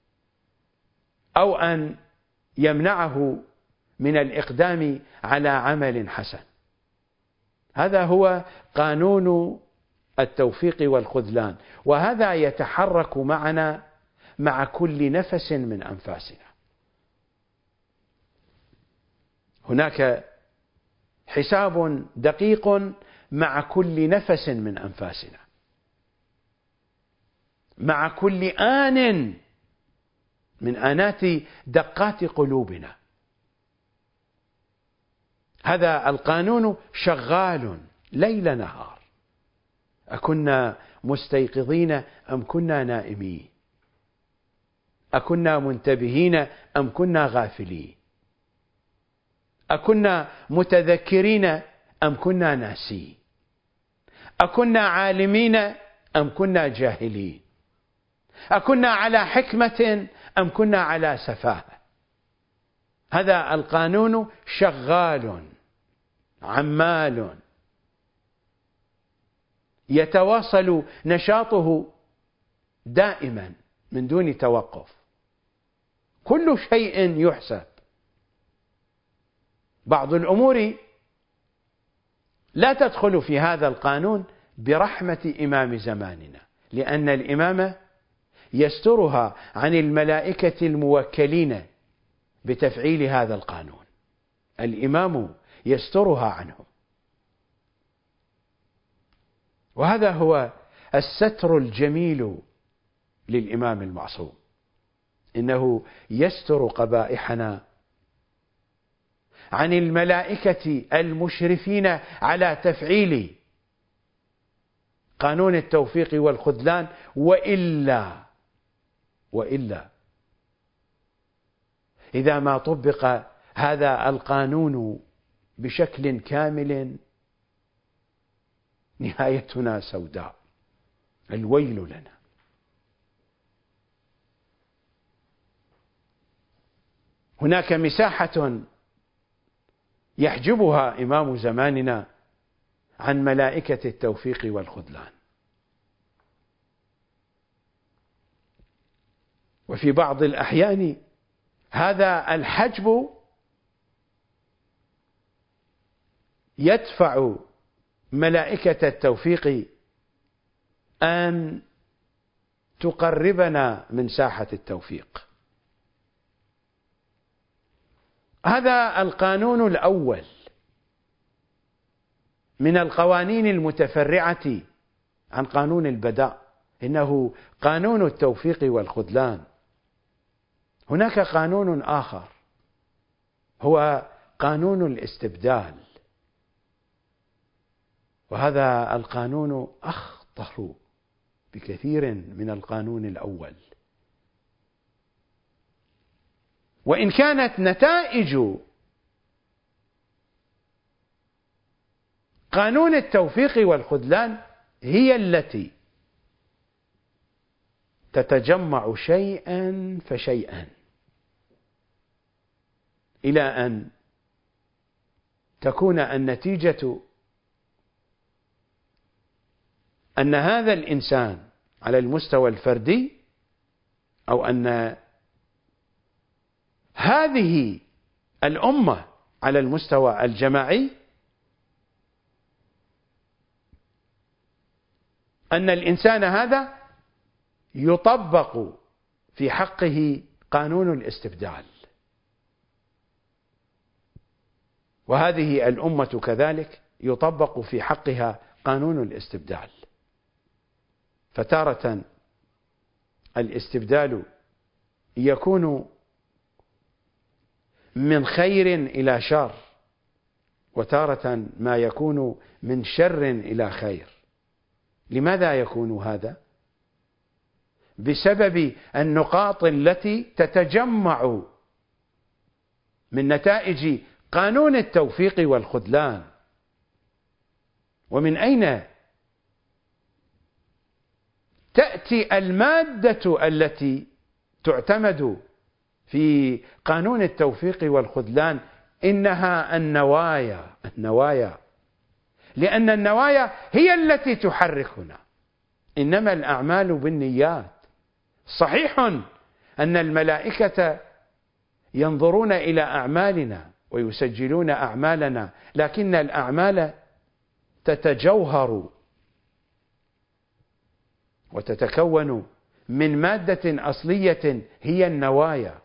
أو أن يمنعه من الإقدام على عمل حسن. هذا هو قانون التوفيق والخذلان، وهذا يتحرك معنا مع كل نفس من أنفاسنا. هناك حساب دقيق مع كل نفس من أنفاسنا، مع كل آن من آنات دقات قلوبنا. هذا القانون شغال ليل نهار، أكنا مستيقظين أم كنا نائمين؟ أكنا منتبهين أم كنا غافلين؟ أكنا متذكرين أم كنا ناسين؟ أكنا عالمين أم كنا جاهلين؟ أكنا على حكمة أم كنا على سفاهة؟ هذا القانون شغال عمال يتواصل نشاطه دائما من دون توقف، كل شيء يحسب. بعض الأمور لا تدخل في هذا القانون برحمة إمام زماننا، لأن الإمام يسترها عن الملائكة الموكلين بتفعيل هذا القانون، الإمام يسترها عنهم، وهذا هو الستر الجميل للإمام المعصوم، إنه يستر قبائحنا عن الملائكة المشرفين على تفعيل قانون التوفيق والخذلان. وإلا إذا ما طبق هذا القانون بشكل كامل نهايتنا سوداء، الويل لنا. هناك مساحة يحجبها إمام زماننا عن ملائكة التوفيق والخذلان، وفي بعض الأحيان هذا الحجب يدفع ملائكة التوفيق أن تقربنا من ساحة التوفيق. هذا القانون الأول من القوانين المتفرعة عن قانون البداء، إنه قانون التوفيق والخذلان. هناك قانون آخر هو قانون الاستبدال، وهذا القانون أخطر بكثير من القانون الأول، وإن كانت نتائج قانون التوفيق والخذلان هي التي تتجمع شيئا فشيئا إلى أن تكون النتيجة أن هذا الإنسان على المستوى الفردي، أو أن هذه الأمة على المستوى الجماعي، أن الإنسان هذا يطبق في حقه قانون الاستبدال، وهذه الأمة كذلك يطبق في حقها قانون الاستبدال. فتارة الاستبدال يكون من خير إلى شر، وتارة ما يكون من شر إلى خير. لماذا يكون هذا؟ بسبب النقاط التي تتجمع من نتائج قانون التوفيق والخذلان. ومن أين تأتي المادة التي تعتمد في قانون التوفيق والخذلان؟ إنها النوايا، لأن النوايا هي التي تحركنا، إنما الأعمال بالنيات. صحيح أن الملائكة ينظرون إلى أعمالنا ويسجلون أعمالنا، لكن الأعمال تتجوهر وتتكون من مادة أصلية هي النوايا،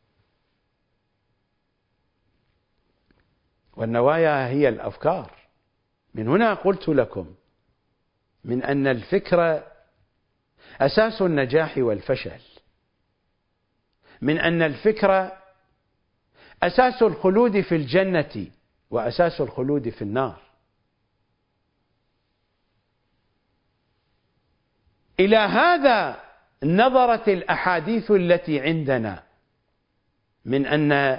والنوايا هي الأفكار. من هنا قلت لكم من أن الفكر أساس النجاح والفشل، من أن الفكر أساس الخلود في الجنة وأساس الخلود في النار. إلى هذا نظرت الأحاديث التي عندنا من أن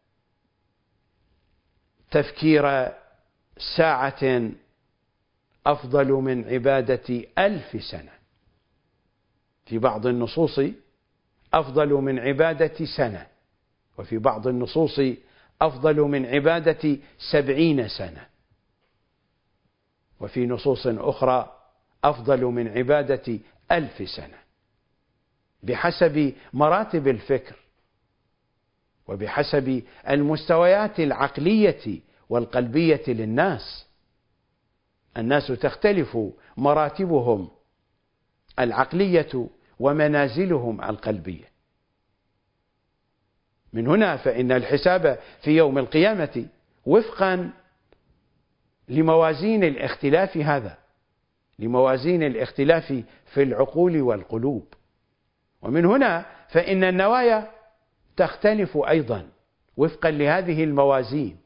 تفكير ساعة أفضل من عبادة 1000 سنة، في بعض النصوص أفضل من عبادة سنة، وفي بعض النصوص أفضل من عبادة 70 سنة، وفي نصوص أخرى أفضل من عبادة 1000 سنة، بحسب مراتب الفكر وبحسب المستويات العقلية والقلبية للناس. الناس تختلف مراتبهم العقلية ومنازلهم القلبية. من هنا فإن الحساب في يوم القيامة وفقا لموازين الاختلاف، هذا لموازين الاختلاف في العقول والقلوب. ومن هنا فإن النوايا تختلف أيضا وفقا لهذه الموازين.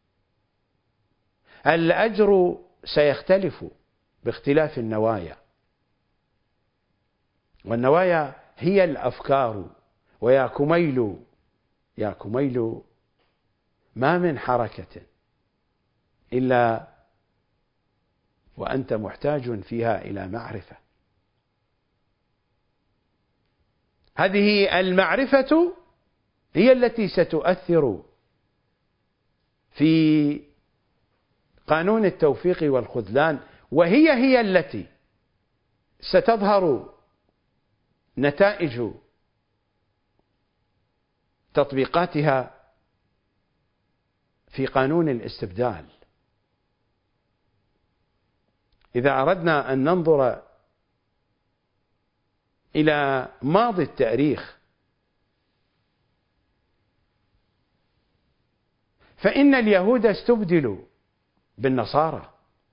الأجر سيختلف باختلاف النوايا، والنوايا هي الأفكار. ويا كميل يا كميل ما من حركة إلا وأنت محتاج فيها إلى معرفة. هذه المعرفة هي التي ستؤثر في قانون التوفيق والخذلان، وهي التي ستظهر نتائج تطبيقاتها في قانون الاستبدال. إذا أردنا أن ننظر إلى ماضي التاريخ فإن اليهود استبدلوا بالنصارى.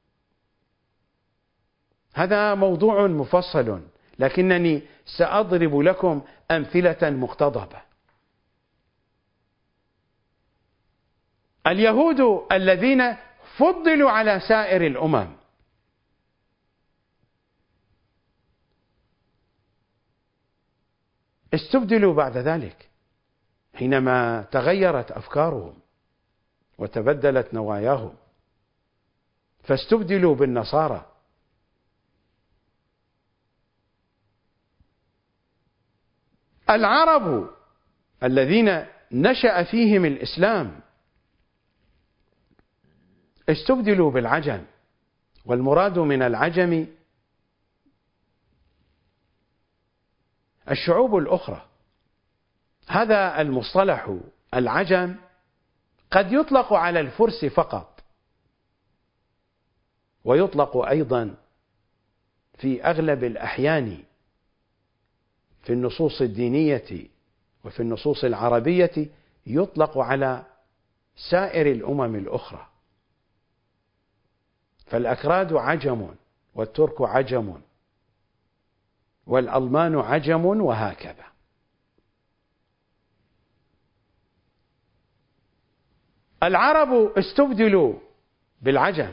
هذا موضوع مفصل، لكنني سأضرب لكم أمثلة مقتضبة. اليهود الذين فضلوا على سائر الأمم استبدلوا بعد ذلك حينما تغيرت أفكارهم وتبدلت نواياهم، فاستبدلوا بالنصارى. العرب الذين نشأ فيهم الإسلام استبدلوا بالعجم، والمراد من العجم الشعوب الأخرى. هذا المصطلح العجم قد يطلق على الفرس فقط، ويطلق أيضا في أغلب الأحيان في النصوص الدينية وفي النصوص العربية يطلق على سائر الأمم الأخرى. فالأكراد عجم، والترك عجم، والألمان عجم، وهكذا. العرب استبدلوا بالعجم،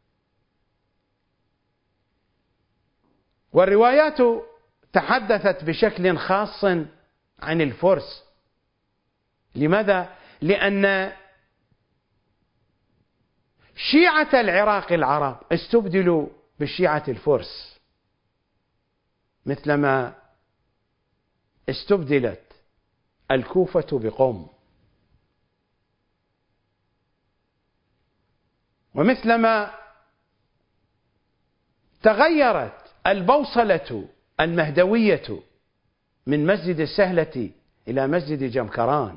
والروايات تحدثت بشكل خاص عن الفرس. لماذا؟ لأن شيعة العراق العرب استبدلوا بالشيعة الفرس، مثلما استبدلت الكوفة بقم، ومثلما تغيرت البوصلة المهدوية من مسجد السهلة إلى مسجد جمكران.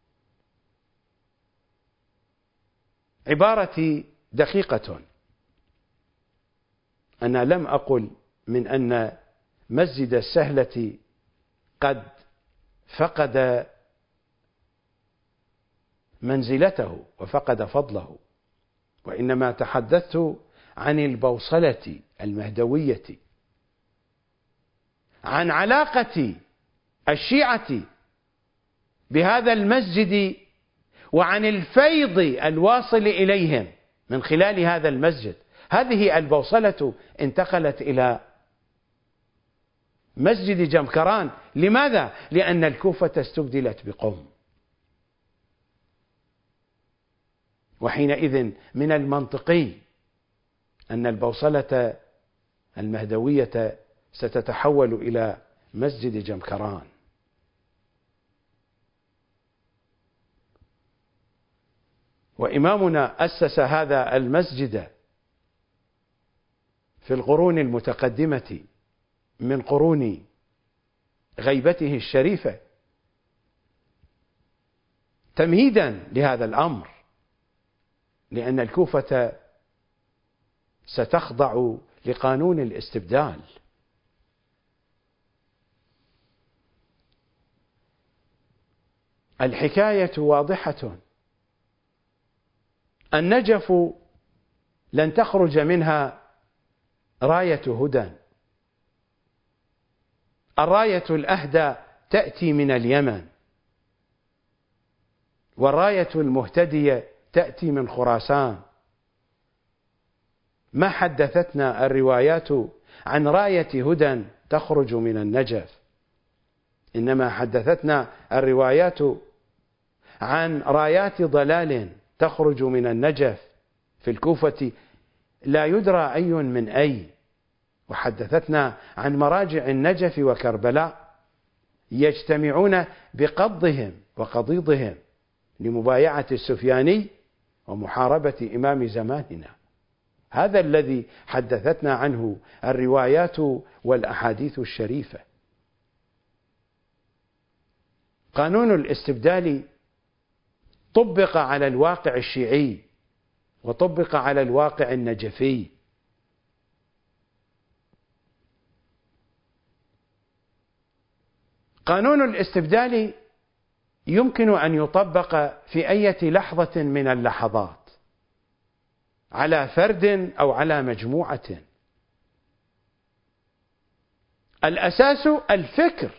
عبارتي دقيقة، أنا لم أقل من أن مسجد السهلة قد فقد منزلته وفقد فضله، وإنما تحدثت عن البوصلة المهدوية، عن علاقة الشيعة بهذا المسجد، وعن الفيض الواصل إليهم من خلال هذا المسجد. هذه البوصلة انتقلت إلى مسجد جمكران. لماذا؟ لأن الكوفة استبدلت بقم، وحينئذ من المنطقي أن البوصلة المهدوية ستتحول إلى مسجد جمكران. وإمامنا أسس هذا المسجد في القرون المتقدمة من قرون غيبته الشريفة تمهيدا لهذا الأمر، لأن الكوفة ستخضع لقانون الاستبدال. الحكاية واضحة، النجف لن تخرج منها راية هدى، الراية الأهدى تأتي من اليمن، والراية المهتدية تأتي من خراسان. ما حدثتنا الروايات عن راية هدى تخرج من النجف، إنما حدثتنا الروايات عن رايات ضلال تخرج من النجف في الكوفة لا يدرى أي من أي. وحدثتنا عن مراجع النجف وكربلاء يجتمعون بقضهم وقضيضهم لمبايعة السفياني ومحاربة إمام زماننا. هذا الذي حدثتنا عنه الروايات والأحاديث الشريفة. قانون الاستبدال طبق على الواقع الشيعي وطبق على الواقع النجفي. قانون الاستبدال يمكن أن يطبق في أي لحظة من اللحظات على فرد أو على مجموعة. الأساس الفكر.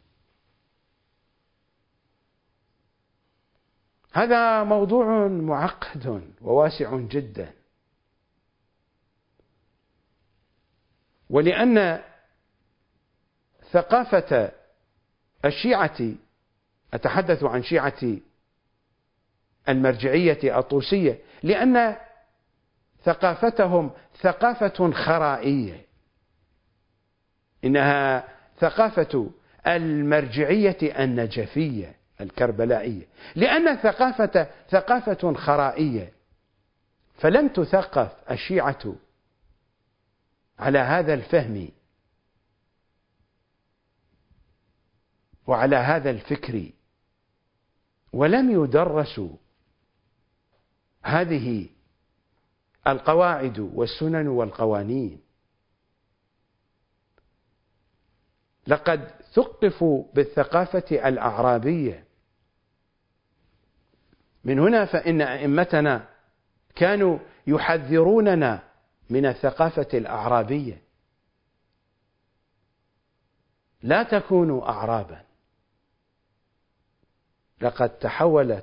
هذا موضوع معقد وواسع جدا، ولأن ثقافة الشيعة، أتحدث عن شيعة المرجعية الطوسية، لأن ثقافتهم ثقافة خرائية، إنها ثقافة المرجعية النجفية الكربلائية، لأن ثقافة خرائية، فلم تثقف الشيعة على هذا الفهم وعلى هذا الفكر، ولم يدرسوا هذه القواعد والسنن والقوانين. لقد ثقفوا بالثقافة الأعرابية. من هنا فإن أئمتنا كانوا يحذروننا من الثقافة الأعرابية. لا تكونوا أعرابا. لقد تحولت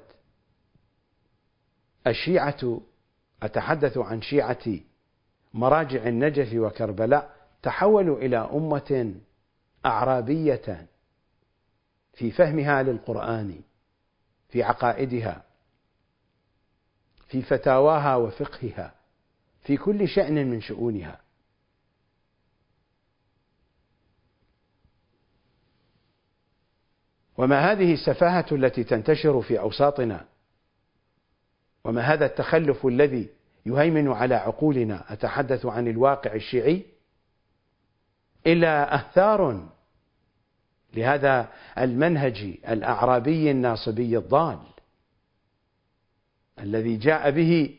الشيعة، أتحدث عن شيعة مراجع النجف وكربلاء، تحولوا إلى أمة أعرابية في فهمها للقرآن، في عقائدها، في فتاواها وفقهها، في كل شأن من شؤونها. وما هذه السفاهة التي تنتشر في أوساطنا، وما هذا التخلف الذي يهيمن على عقولنا، أتحدث عن الواقع الشيعي، إلا أثار لهذا المنهج الأعرابي الناصبي الضال الذي جاء به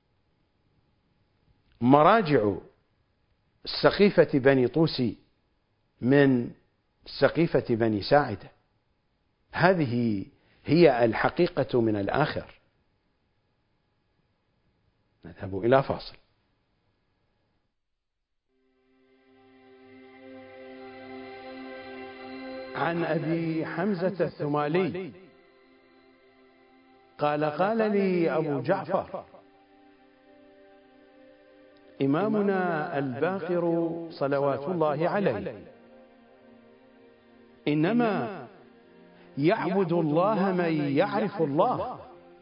مراجع السقيفة بني طوسي من سقيفة بني ساعدة. هذه هي الحقيقة من الآخر. نذهب إلى فاصل. عن أبي حمزة الثمالي قال: قال لي أبو جعفر إمامنا الباقر صلوات الله عليه: إنما يعبد الله من يعرف الله،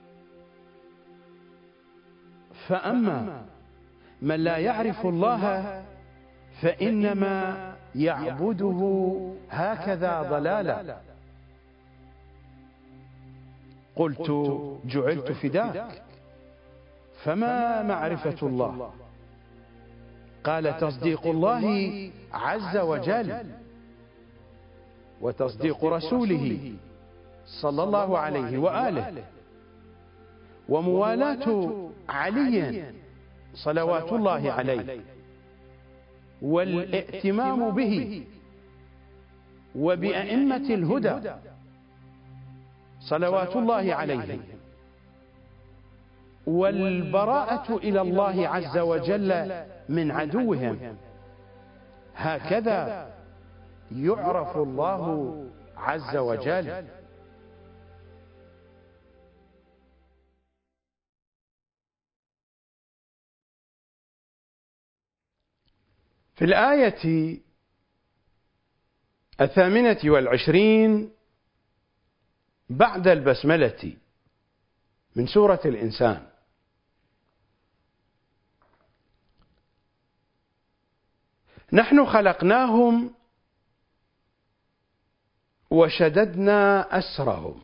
فأما من لا يعرف الله فإنما يعبده هكذا ضلالا. قلت جعلت فداك، فما معرفة الله؟ قال تصديق الله عز وجل، وتصديق رسوله صلى الله عليه وآله، وموالاة علي صلوات الله عليه، والائتمام به وبأئمة الهدى صلوات الله عليهم، والبراءة إلى الله عز وجل من عدوهم. هكذا يعرف الله عز وجل. في الآية 28 بعد البسملة من سورة الإنسان: نحن خلقناهم وشددنا أسرهم.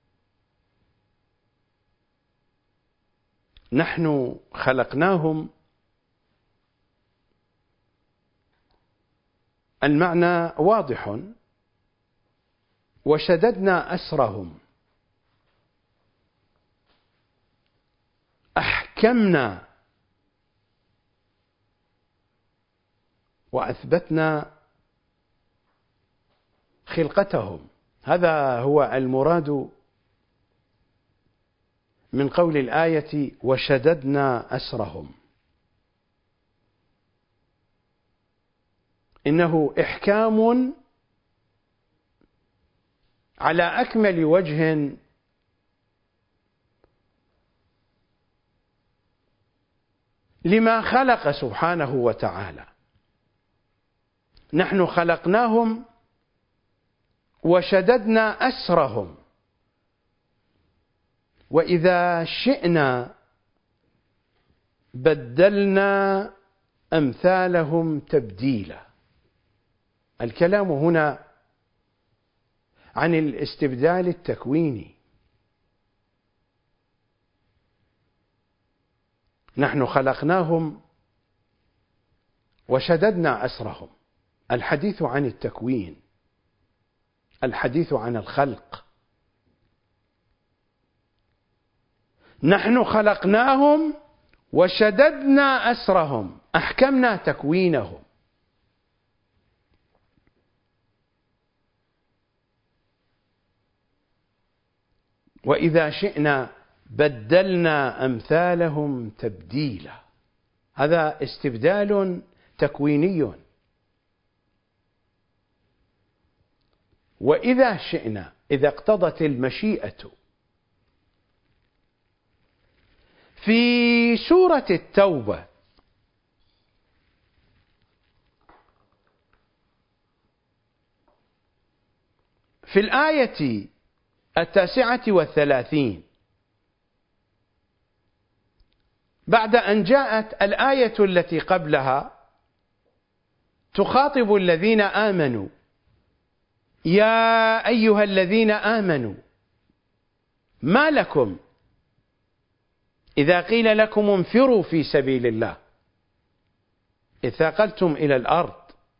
نحن خلقناهم، المعنى واضح، وشددنا أسرهم، أحكمنا وأثبتنا خلقتهم. هذا هو المراد من قول الآية وشددنا أسرهم، إنه إحكام على أكمل وجه لما خلق سبحانه وتعالى. نحن خلقناهم وشددنا أسرهم، وإذا شئنا بدلنا أمثالهم تبديلا. الكلام هنا عن الاستبدال التكويني. نحن خلقناهم وشددنا أسرهم، الحديث عن التكوين، الحديث عن الخلق. نحن خلقناهم وشددنا أسرهم، أحكمنا تكوينهم. وإذا شئنا بدلنا أمثالهم تبديلا. هذا استبدال تكويني. وإذا شئنا، إذا اقتضت المشيئة. في سورة التوبة في الآية 39 بعد أن جاءت الآية التي قبلها تخاطب الذين آمنوا: يا أيها الذين آمنوا ما لكم إذا قيل لكم انفروا في سبيل الله اثاقلتم إلى الأرض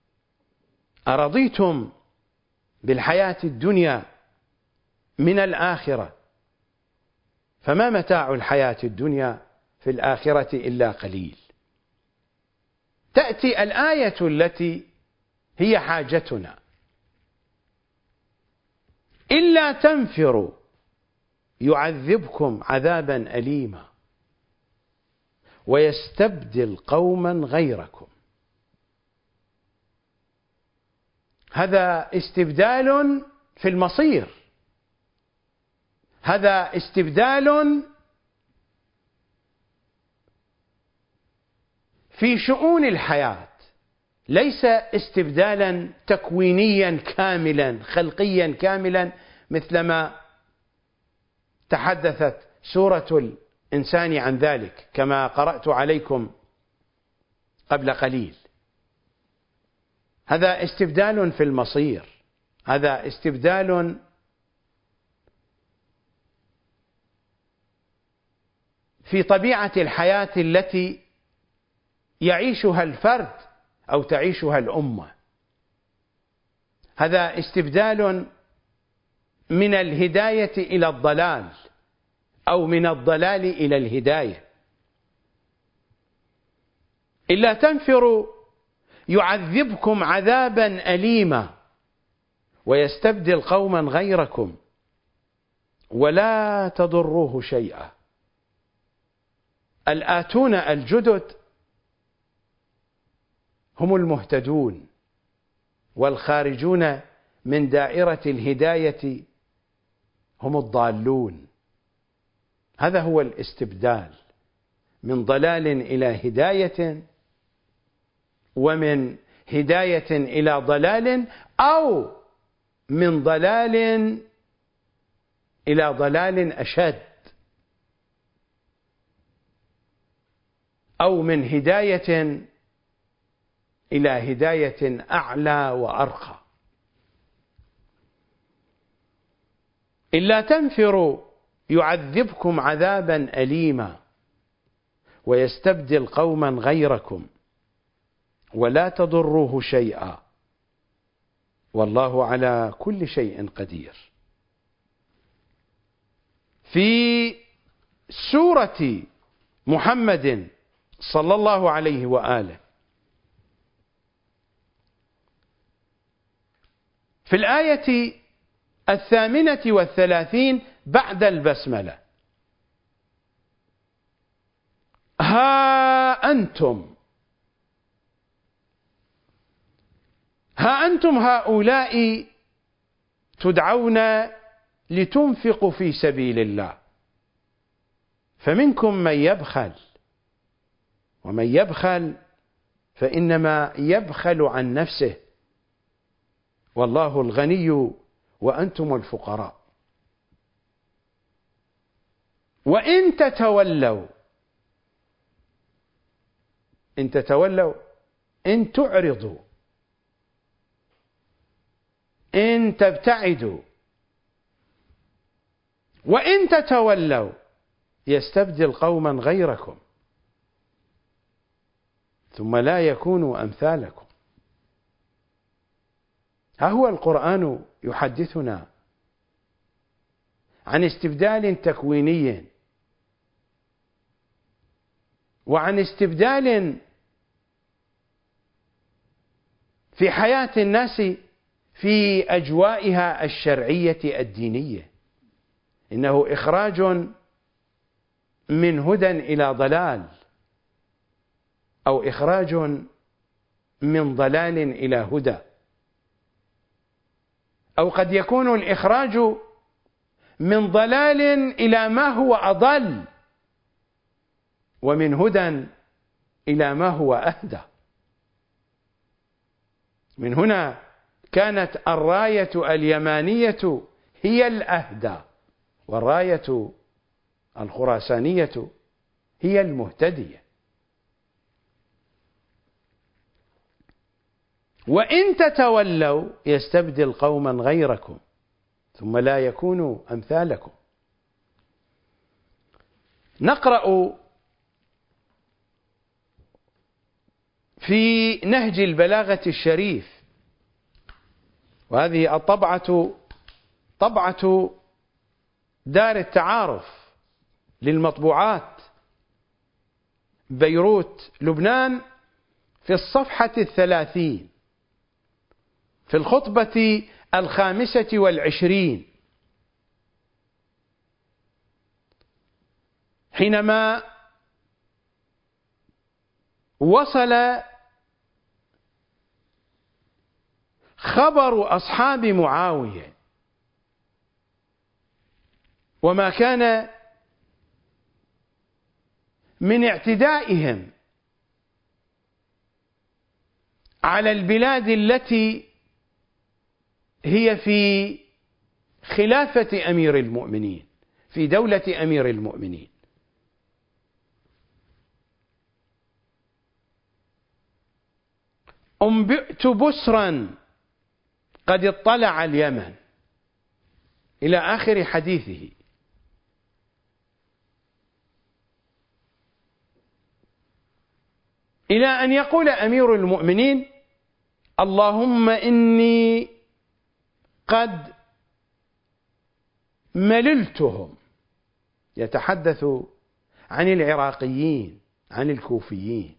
أرضيتم بالحياة الدنيا من الآخرة فما متاع الحياة الدنيا في الآخرة إلا قليل. تأتي الآية التي هي حاجتنا: إلا تنفروا يعذبكم عذابا أليما ويستبدل قوما غيركم. هذا استبدال في المصير، هذا استبدال في شؤون الحياة. ليس استبدالا تكوينيا كاملا خلقيا كاملا مثلما تحدثت سورة الإنسان عن ذلك كما قرأت عليكم قبل قليل. هذا استبدال في المصير، هذا استبدال في طبيعة الحياة التي يعيشها الفرد أو تعيشها الأمة. هذا استبدال من الهداية إلى الضلال أو من الضلال إلى الهداية. إلا تنفروا يعذبكم عذابا أليما ويستبدل قوما غيركم ولا تضروه شيئا. الآتون الجدد هم المهتدون، والخارجون من دائرة الهداية هم الضالون. هذا هو الاستبدال، من ضلال إلى هداية، ومن هداية إلى ضلال، أو من ضلال إلى ضلال أشد، أو من هداية إلى هداية أعلى وأرقى. إلا تنفروا يعذبكم عذابا أليما ويستبدل قوما غيركم ولا تضروه شيئا والله على كل شيء قدير. في سورة محمد صلى الله عليه وآله في الآية 38 بعد البسملة: ها أنتم هؤلاء تدعون لتنفقوا في سبيل الله فمنكم من يبخل، ومن يبخل فإنما يبخل عن نفسه والله الغني وأنتم الفقراء. وإن تتولوا، إن تتولوا، إن تعرضوا، إن تبتعدوا، وإن تتولوا يستبدل قوما غيركم ثم لا يكونوا أمثالكم. ها هو القرآن يحدثنا عن استبدال تكويني، وعن استبدال في حياة الناس في أجوائها الشرعية الدينية. إنه إخراج من هدى إلى ضلال، أو إخراج من ضلال إلى هدى، أو قد يكون الإخراج من ضلال إلى ما هو أضل، ومن هدى إلى ما هو أهدى. من هنا كانت الراية اليمانية هي الأهدى، والراية الخراسانية هي المهتدية. وإن تتولوا يستبدل قوما غيركم ثم لا يكونوا أمثالكم. نقرأ في نهج البلاغة الشريف، وهذه الطبعة طبعة دار التعارف للمطبوعات بيروت لبنان، في الصفحة 30 في الخطبة 25، حينما وصل خبر أصحاب معاوية وما كان من اعتدائهم على البلاد التي هي في خلافة أمير المؤمنين، في دولة أمير المؤمنين. أنبئت بسرا قد اطلع اليمن، إلى آخر حديثه. إلى أن يقول أمير المؤمنين: اللهم إني قد مللتهم، يتحدث عن العراقيين، عن الكوفيين،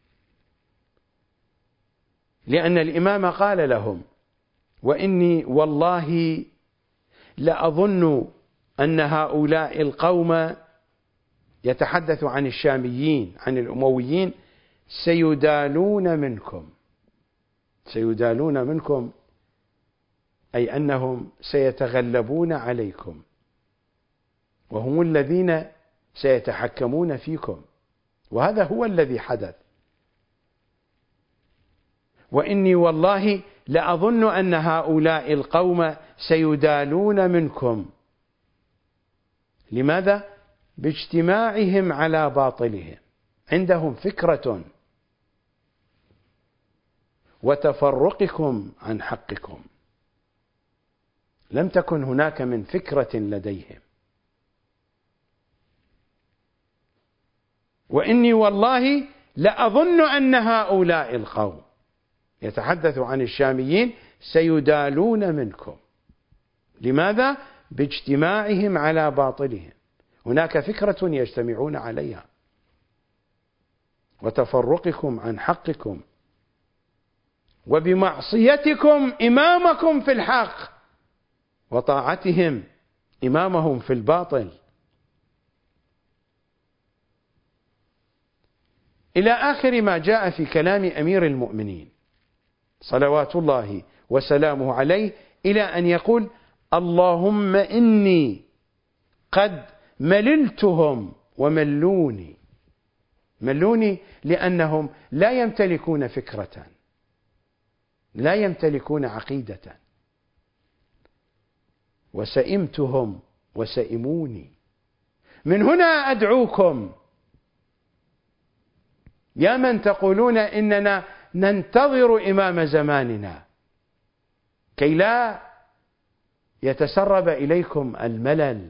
لأن الإمام قال لهم: وإني والله لأظن أن هؤلاء القوم، يتحدث عن الشاميين، عن الأمويين، سيدالون منكم. سيدالون منكم أي أنهم سيتغلبون عليكم، وهم الذين سيتحكمون فيكم، وهذا هو الذي حدث. وإني والله لأظن أن هؤلاء القوم سيدالون منكم. لماذا؟ باجتماعهم على باطلهم، عندهم فكرة، وتفرقكم عن حقكم، لم تكن هناك من فكرة لديهم. وإني والله لأظن أن هؤلاء القوم، يتحدث عن الشاميين، سيدالون منكم. لماذا؟ باجتماعهم على باطلهم، هناك فكرة يجتمعون عليها، وتفرقكم عن حقكم، وبمعصيتكم إمامكم في الحق، وطاعتهم إمامهم في الباطل. إلى آخر ما جاء في كلام أمير المؤمنين صلوات الله وسلامه عليه، إلى أن يقول: اللهم إني قد مللتهم وملوني. ملوني لأنهم لا يمتلكون فكرة، لا يمتلكون عقيدة. وسئمتهم وسئموني. من هنا أدعوكم يا من تقولون إننا ننتظر إمام زماننا، كي لا يتسرب إليكم الملل،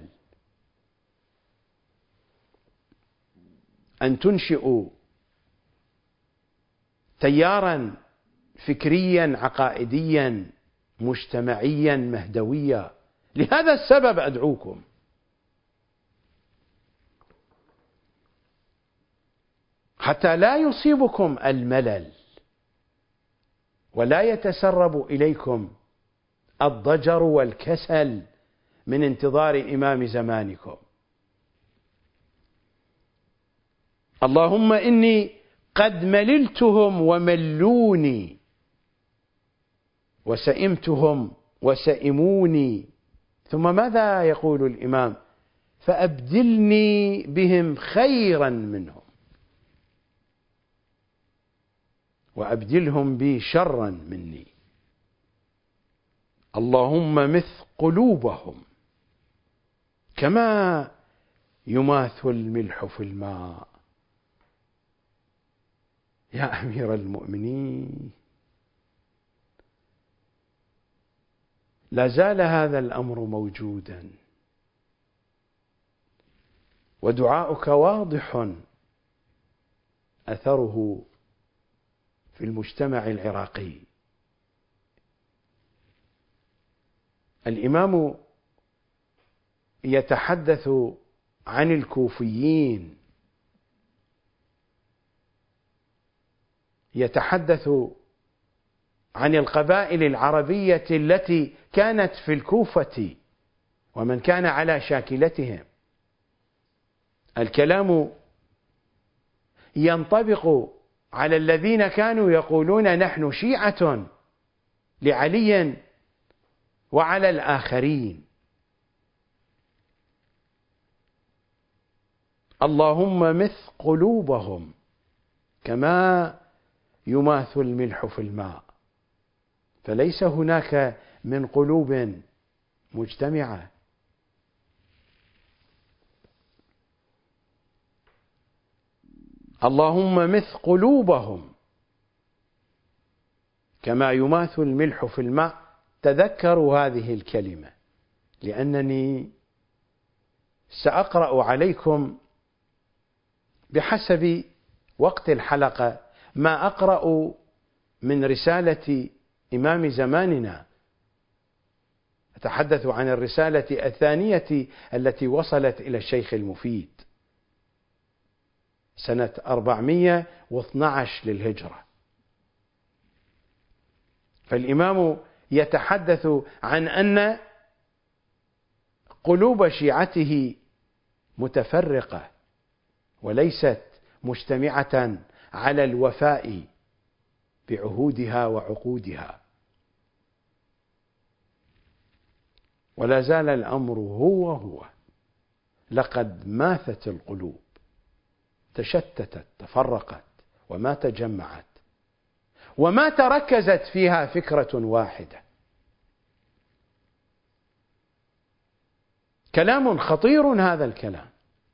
أن تنشئوا تيارا فكريا عقائديا مجتمعيا مهدويا. لهذا السبب أدعوكم. حتى لا يصيبكم الملل، ولا يتسرب إليكم الضجر والكسل من انتظار إمام زمانكم. اللهم إني قد مللتهم وملوني، وسئمتهم وسئموني. ثم ماذا يقول الإمام؟ فأبدلني بهم خيرا منهم، وأبدلهم بي شرا مني. اللهم مث قلوبهم كما يماث الملح في الماء. يا أمير المؤمنين، لا زال هذا الأمر موجودا، ودعاؤك واضح أثره في المجتمع العراقي. الإمام يتحدث عن الكوفيين، يتحدث عن القبائل العربية التي كانت في الكوفة ومن كان على شاكلتهم. الكلام ينطبق على الذين كانوا يقولون نحن شيعة لعلي وعلى الآخرين. اللهم مث قلوبهم كما يماث الملح في الماء، فليس هناك من قلوب مجتمعة. اللهم مث قلوبهم كما يماث الملح في الماء. تذكروا هذه الكلمة، لأنني سأقرأ عليكم بحسب وقت الحلقة ما أقرأ من رسالة إمام زماننا. أتحدث عن الرسالة الثانية التي وصلت إلى الشيخ المفيد سنة 412 للهجرة. فالإمام يتحدث عن أن قلوب شيعته متفرقة وليست مجتمعة على الوفاء بعهودها وعقودها، ولا زال الأمر هو لقد ماثت القلوب، تشتتت، تفرقت، وما تجمعت، وما تركزت فيها فكرة واحدة. كلام خطير هذا الكلام.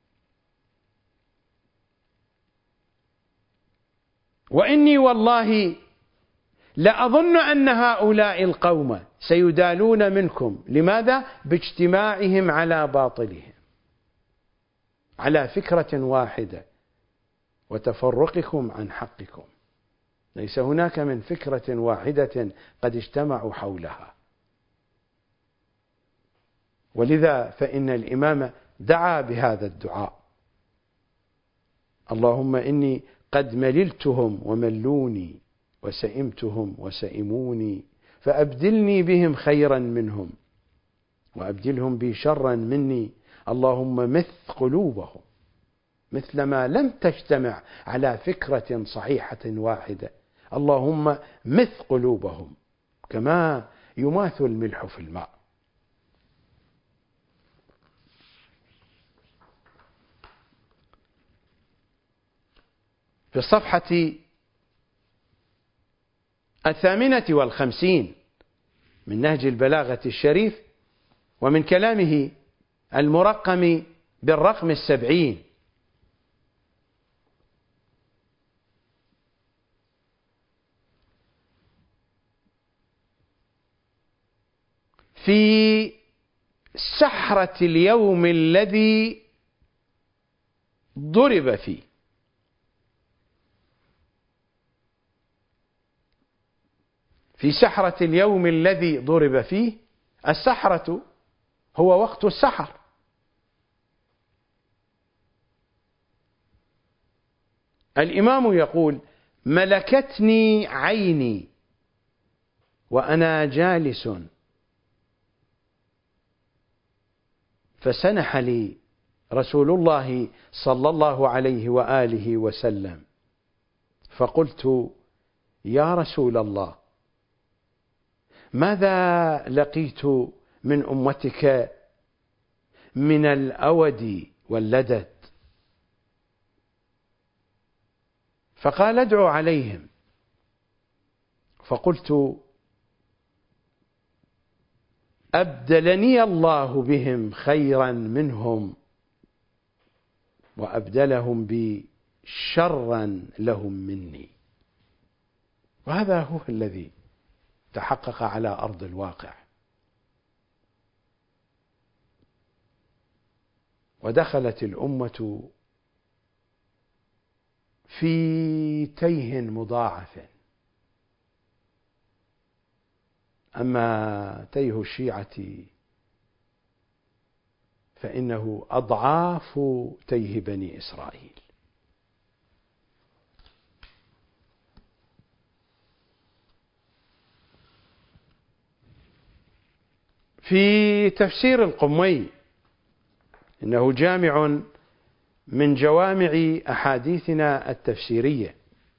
وإني والله لأظن أن هؤلاء القوم سيدالون منكم. لماذا؟ باجتماعهم على باطلهم، على فكرة واحدة، وتفرقكم عن حقكم. ليس هناك من فكرة واحدة قد اجتمعوا حولها. ولذا فإن الإمام دعا بهذا الدعاء: اللهم إني قد مللتهم وملوني، وسئمتهم وسئموني، فأبدلني بهم خيرا منهم، وأبدلهم بي شرا مني. اللهم مث قلوبهم مثلما لم تجتمع على فكرة صحيحة واحدة. اللهم مث قلوبهم كما يماث الملح في الماء. في الصفحة 58 من نهج البلاغة الشريف، ومن كلامه المرقم بالرقم 70: في سحرة اليوم الذي ضرب فيه. في سحرة اليوم الذي ضرب فيه. السحرة هو وقت السحر. الإمام يقول: ملكتني عيني وأنا جالس، فسنح لي رسول الله صلى الله عليه وآله وسلم، فقلت: يا رسول الله، ماذا لقيت من أمتك من الأود واللدد؟ فقال: ادعوا عليهم. فقلت: أبدلني الله بهم خيرا منهم، وأبدلهم بي شرا لهم مني. وهذا هو الذي تحقق على أرض الواقع. ودخلت الأمة في تيه مضاعف. أما تيه الشيعة فإنه أضعاف تيه بني إسرائيل. في تفسير القمي، إنه جامع من جوامع أحاديثنا التفسيرية.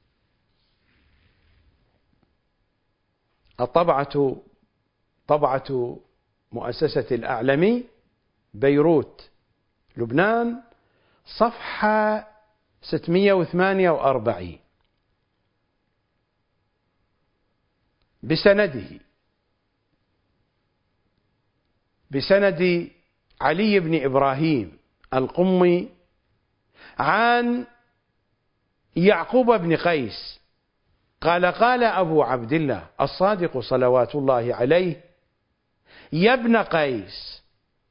الطبعة طبعة مؤسسة الأعلمي، بيروت، لبنان، صفحة 648. بسند علي بن إبراهيم القمي عن يعقوب بن قيس قال: قال أبو عبد الله الصادق صلوات الله عليه: يا ابن قيس،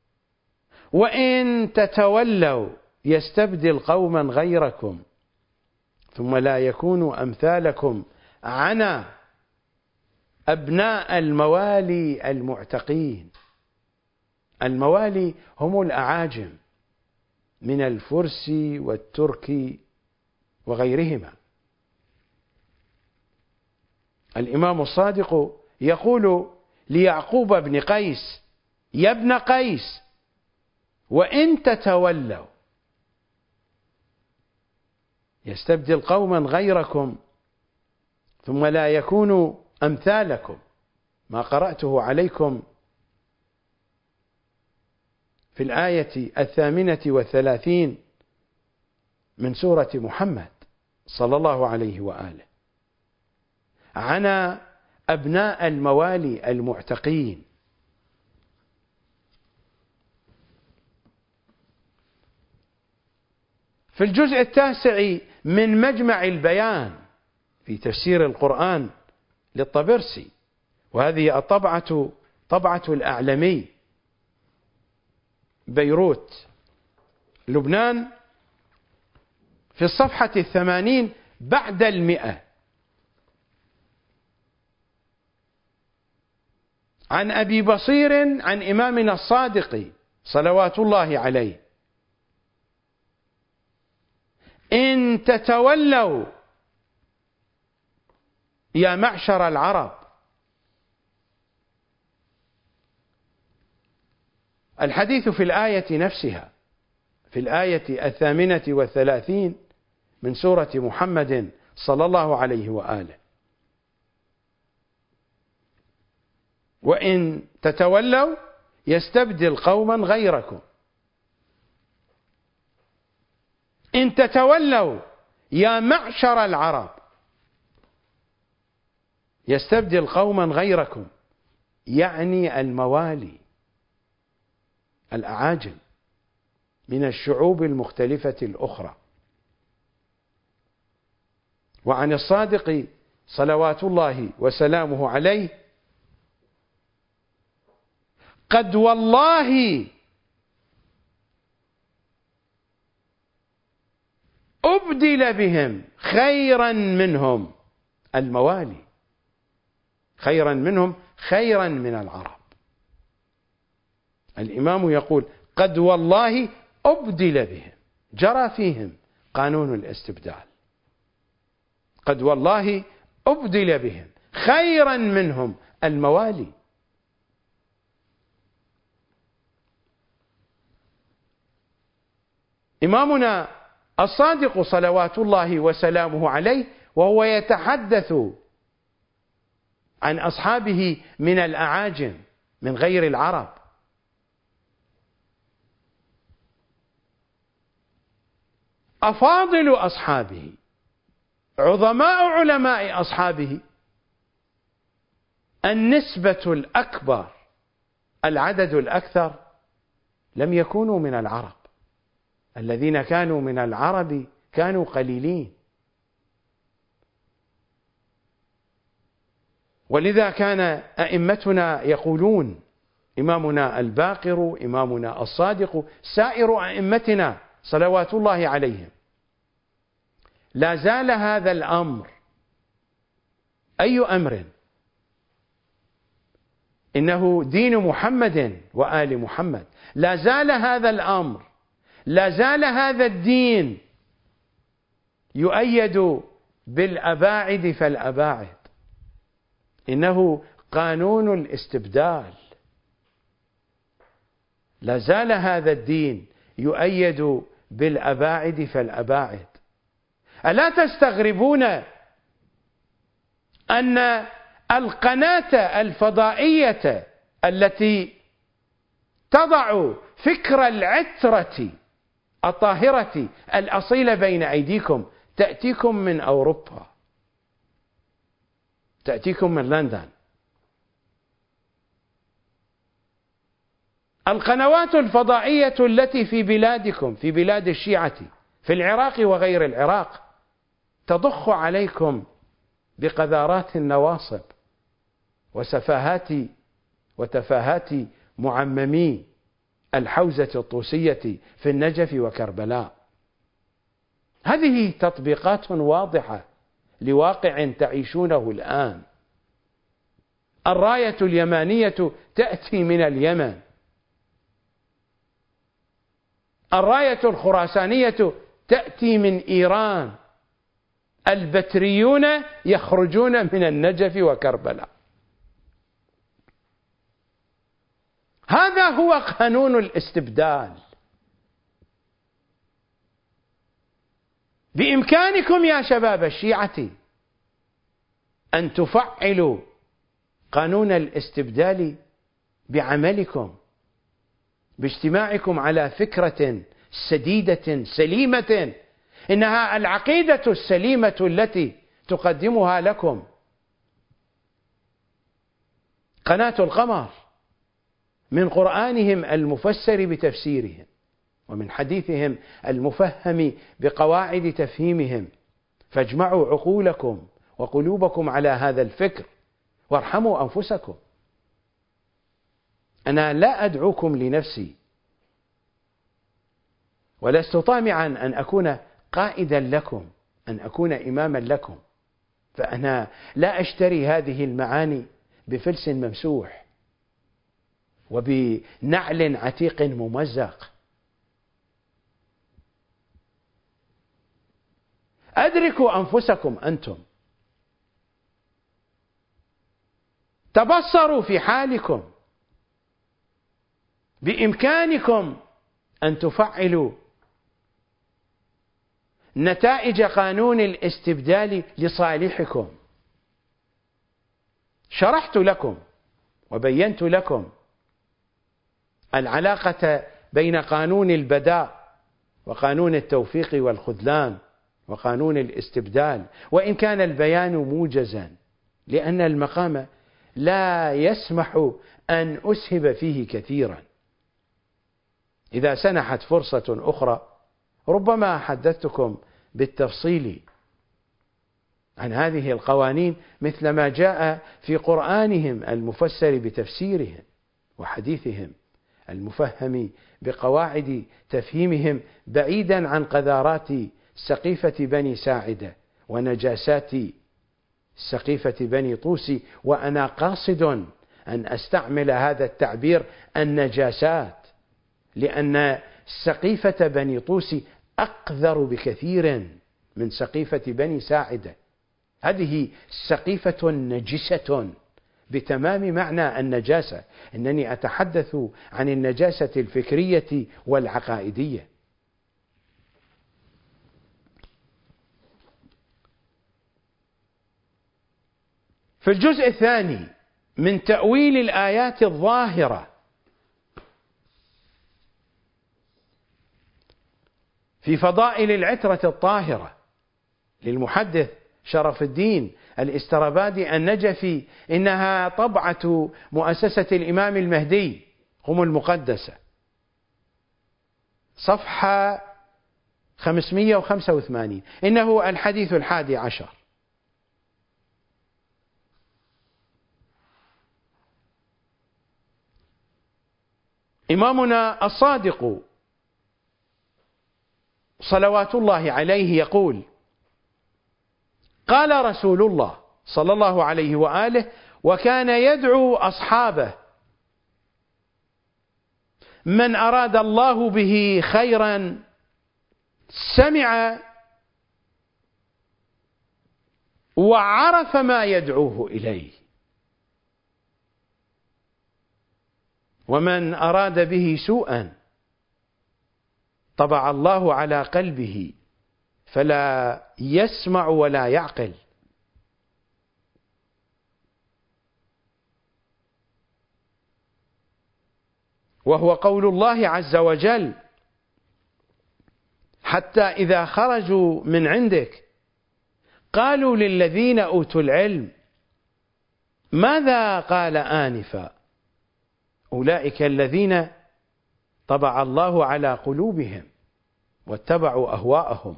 وإن تتولوا يستبدل قوما غيركم ثم لا يكونوا أمثالكم عنا أبناء الموالي المعتقين. الموالي هم الأعاجم من الفرس والترك وغيرهما. الإمام الصادق يقول ليعقوب بن قيس: يا ابن قيس، وإن تتولوا يستبدل قوما غيركم ثم لا يكونوا أمثالكم. ما قرأته عليكم في الآية 38 من سورة محمد صلى الله عليه وآله عن أبناء الموالي المعتقين. في الجزء 9 من مجمع البيان في تفسير القرآن للطبرسي، وهذه الطبعة طبعة الأعلمي بيروت لبنان، في الصفحة 80 بعد 100 عن أبي بصير عن إمامنا الصادق صلوات الله عليه: إن تتولوا يا معشر العرب. الحديث في الآية نفسها، في الآية 38 من سورة محمد صلى الله عليه وآله: وإن تتولوا يستبدل قوما غيركم. إن تتولوا يا معشر العرب يستبدل قوما غيركم، يعني الموالي الأعاجم من الشعوب المختلفة الأخرى. وعن الصادق صلوات الله وسلامه عليه: قد والله أبدل بهم خيرا منهم الموالي، خيرا منهم، خيرا من العرب. الإمام يقول: قد والله أبدل بهم، جرى فيهم قانون الاستبدال. قد والله أبدل بهم خيرا منهم الموالي. إمامنا الصادق صلوات الله وسلامه عليه وهو يتحدث عن أصحابه من الأعاجم من غير العرب، أفاضل أصحابه، عظماء علماء أصحابه، النسبة الأكبر، العدد الأكثر لم يكونوا من العرب. الذين كانوا من العرب كانوا قليلين. ولذا كان أئمتنا يقولون، إمامنا الباقر، إمامنا الصادق، سائر أئمتنا صلوات الله عليهم: لا زال هذا الأمر، أي أمر، إنه دين محمد وآل محمد، لا زال هذا الأمر، لا زال هذا الدين يؤيد بالأباعد فالأباعد. إنه قانون الاستبدال، لا زال هذا الدين يؤيد بالأباعد فالأباعد. ألا تستغربون أن القناة الفضائية التي تضع فكر العترة الطاهرة الأصيلة بين أيديكم تأتيكم من أوروبا، تأتيكم من لندن، القنوات الفضائية التي في بلادكم، في بلاد الشيعة، في العراق وغير العراق، تضخ عليكم بقذارات النواصب وسفاهات وتفاهات معممي الحوزة الطوسية في النجف وكربلاء. هذه تطبيقات واضحة لواقع تعيشونه الآن. الراية اليمانية تأتي من اليمن، الراية الخراسانية تأتي من إيران، البتريون يخرجون من النجف وكربلاء. هذا هو قانون الاستبدال. بإمكانكم يا شباب الشيعة أن تفعلوا قانون الاستبدال بعملكم، باجتماعكم على فكرة سديدة سليمة، إنها العقيدة السليمة التي تقدمها لكم قناة القمر من قرآنهم المفسر بتفسيرهم، ومن حديثهم المفهم بقواعد تفهيمهم. فاجمعوا عقولكم وقلوبكم على هذا الفكر وارحموا أنفسكم. أنا لا أدعوكم لنفسي، ولست طامعا أن أكون قائدا لكم، أن أكون إماما لكم، فأنا لا أشتري هذه المعاني بفلس ممسوح وبنعل عتيق ممزق. أدركوا أنفسكم أنتم، تبصروا في حالكم. بإمكانكم أن تفعلوا نتائج قانون الاستبدال لصالحكم. شرحت لكم وبينت لكم العلاقة بين قانون البداء وقانون التوفيق والخذلان وقانون الاستبدال، وإن كان البيان موجزا لأن المقام لا يسمح أن أسهب فيه كثيرا. إذا سنحت فرصة أخرى ربما حدثتكم بالتفصيل عن هذه القوانين مثل ما جاء في قرآنهم المفسر بتفسيرهم وحديثهم المفهم بقواعد تفهيمهم، بعيدا عن قذارات سقيفة بني ساعدة ونجاسات سقيفة بني طوس. وأنا قاصد أن أستعمل هذا التعبير النجاسات، لأن سقيفة بني طوس أقذر بكثير من سقيفة بني ساعدة. هذه سقيفة نجسة بتمام معنى النجاسة، إنني أتحدث عن النجاسة الفكرية والعقائدية. في الجزء الثاني من تأويل الآيات الظاهرة في فضائل العترة الطاهرة للمحدث شرف الدين الاسترابادي النجفي، إنها طبعة مؤسسة الإمام المهدي قم المقدسة، صفحة 585، إنه الحديث 11. إمامنا الصادق صلوات الله عليه يقول: قال رسول الله صلى الله عليه وآله وكان يدعو أصحابه: من أراد الله به خيرا سمع وعرف ما يدعوه إليه، ومن أراد به سوءا طبع الله على قلبه فلا يسمع ولا يعقل. وهو قول الله عز وجل: حتى إذا خرجوا من عندك قالوا للذين أوتوا العلم ماذا قال آنفا أولئك الذين طبع الله على قلوبهم واتبعوا أهواءهم.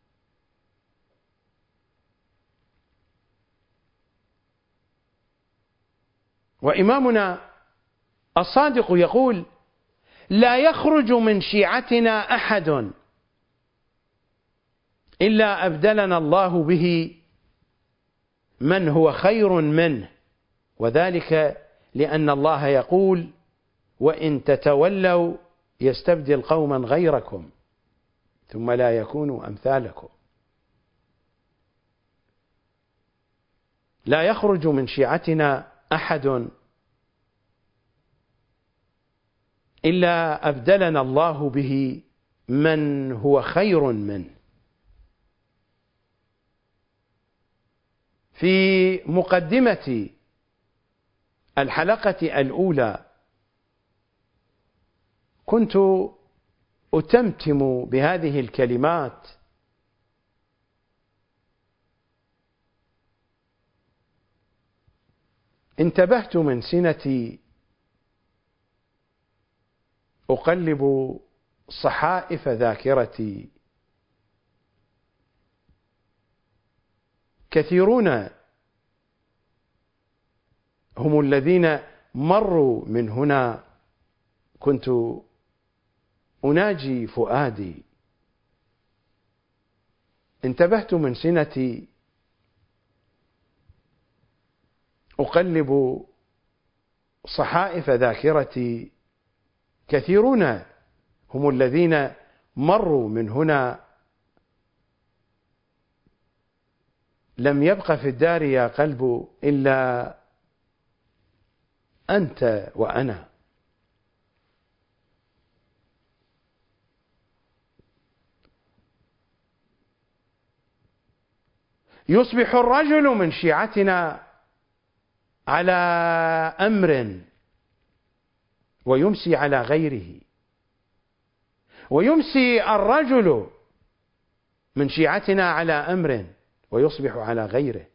وإمامنا الصادق يقول: لا يخرج من شيعتنا أحد إلا أبدلنا الله به من هو خير منه، وذلك لأن الله يقول: وإن تتولوا يستبدل قوما غيركم ثم لا يكونوا أمثالكم. لا يخرج من شيعتنا أحد إلا أبدلنا الله به من هو خير منه. في مقدمة الحلقة الأولى كنت أتمتم بهذه الكلمات: انتبهت من سنتي أقلب صحائف ذاكرتي، كثيرون هم الذين مروا من هنا كنت أناجي فؤادي. انتبهت من سنتي أقلب صحائف ذاكرتي، كثيرون هم الذين مروا من هنا لم يبق في الدار يا قلب إلا أنت وأنا. يصبح الرجل من شيعتنا على أمر ويمسي على غيره، ويمسي الرجل من شيعتنا على أمر ويصبح على غيره.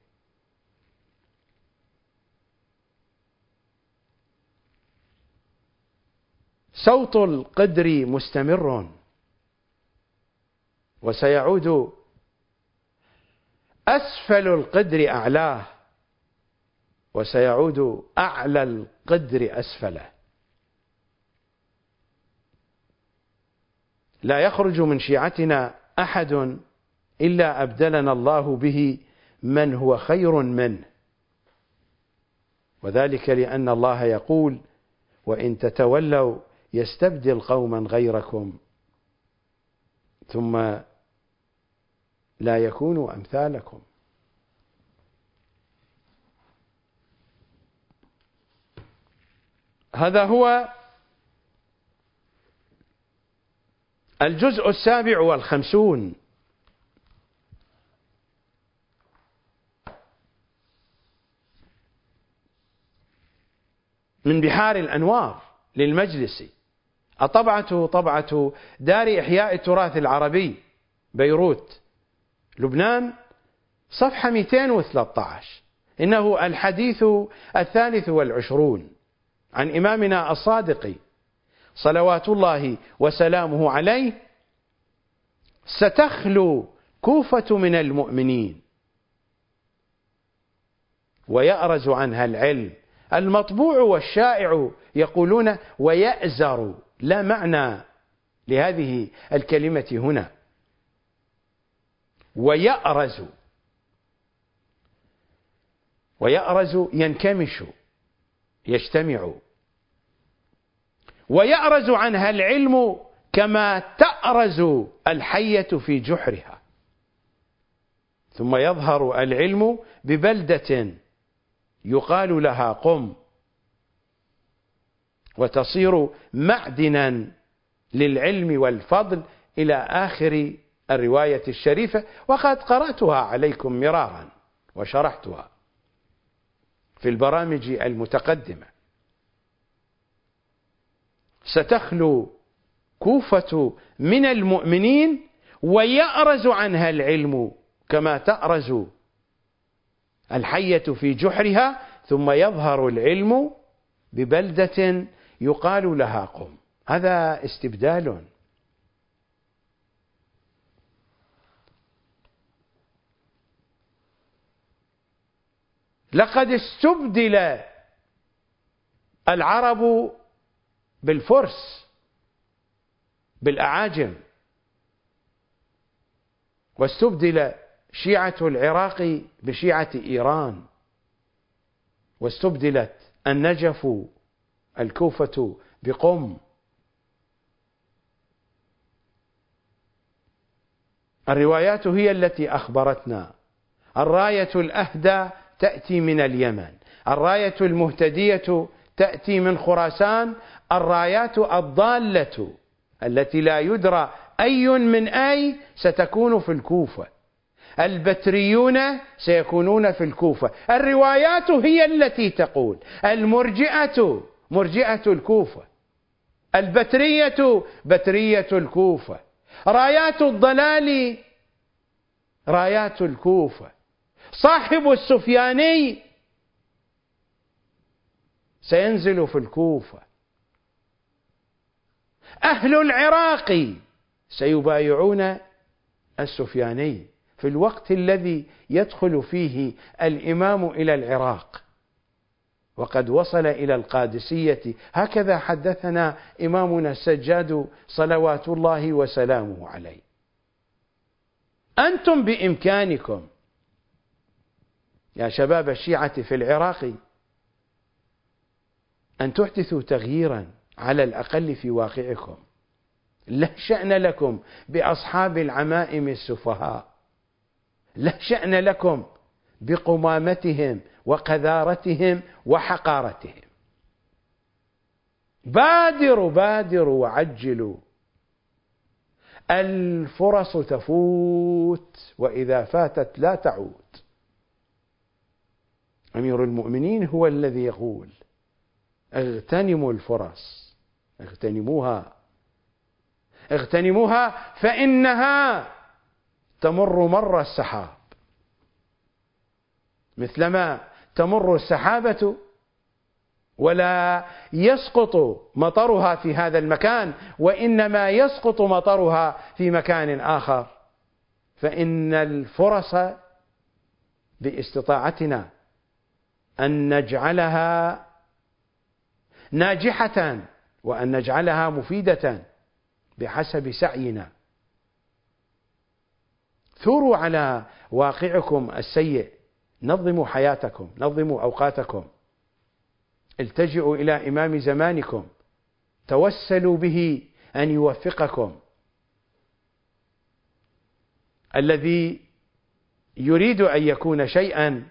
صوت القدر مستمر، وسيعود أسفل القدر أعلاه، وسيعود أعلى القدر أسفله. لا يخرج من شيعتنا أحد إلا أبدلنا الله به من هو خير منه، وذلك لأن الله يقول: وإن تتولوا يستبدل قوما غيركم ثم لا يكونوا أمثالكم. هذا هو الجزء 57 من بحار الأنوار للمجلس. الطبعة طبعة دار إحياء التراث العربي، بيروت، لبنان، صفحة 213. إنه الحديث 23 عن إمامنا الصادق صلوات الله وسلامه عليه: ستخلو كوفة من المؤمنين ويأرز عنها العلم. المطبوع والشائع يقولون ويأزر، لا معنى لهذه الكلمة هنا. ويأرز، ويأرز ينكمش، يجتمع. ويأرز عنها العلم كما تأرز الحية في جحرها، ثم يظهر العلم ببلدة يقال لها قم، وتصير معدنا للعلم والفضل، إلى آخر الرواية الشريفة. وقد قرأتها عليكم مرارا وشرحتها في البرامج المتقدمة. ستخلو كوفة من المؤمنين ويأرز عنها العلم كما تأرز الحية في جحرها، ثم يظهر العلم ببلدة يقال لها قم. هذا استبدال. لقد استبدل العرب بالفرس بالأعاجم، واستبدل شيعة العراق بشيعة إيران، واستبدلت النجف الكوفة بقم. الروايات هي التي أخبرتنا. الراية الأهدى تأتي من اليمن، الراية المهتدية تأتي من خراسان، الرايات الضالة التي لا يدرى أي من أي ستكون في الكوفة، البتريون سيكونون في الكوفة. الروايات هي التي تقول المرجئة مرجئة الكوفة، البترية بترية الكوفة، رايات الضلال رايات الكوفة، صاحب السفياني سينزل في الكوفة، أهل العراق سيبايعون السفياني في الوقت الذي يدخل فيه الإمام إلى العراق وقد وصل إلى القادسية. هكذا حدثنا إمامنا السجاد صلوات الله وسلامه عليه. أنتم بإمكانكم يا شباب الشيعة في العراق أن تحدثوا تغييرا على الأقل في واقعكم. لا شأن لكم بأصحاب العمائم السفهاء، لا شأن لكم بقمامتهم وقذارتهم وحقارتهم. بادروا بادروا وعجلوا، الفرص تفوت وإذا فاتت لا تعود. أمير المؤمنين هو الذي يقول اغتنموا الفرص، اغتنموها، اغتنموها فإنها تمر مر السحاب، مثلما تمر السحابة ولا يسقط مطرها في هذا المكان وإنما يسقط مطرها في مكان آخر. فإن الفرص باستطاعتنا أن نجعلها ناجحة وأن نجعلها مفيدة بحسب سعينا. ثوروا على واقعكم السيء، نظموا حياتكم، نظموا أوقاتكم، التجئوا إلى إمام زمانكم، توسلوا به أن يوفقكم. الذي يريد أن يكون شيئا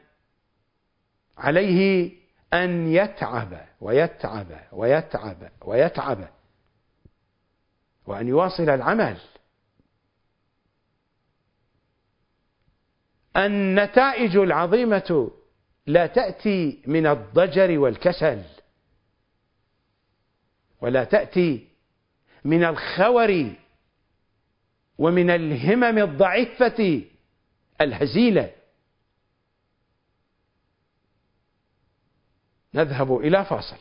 عليه أن يتعب ويتعب ويتعب ويتعب وأن يواصل العمل. النتائج العظيمة لا تأتي من الضجر والكسل، ولا تأتي من الخور ومن الهمم الضعيفة الهزيلة. نذهب إلى فاصل.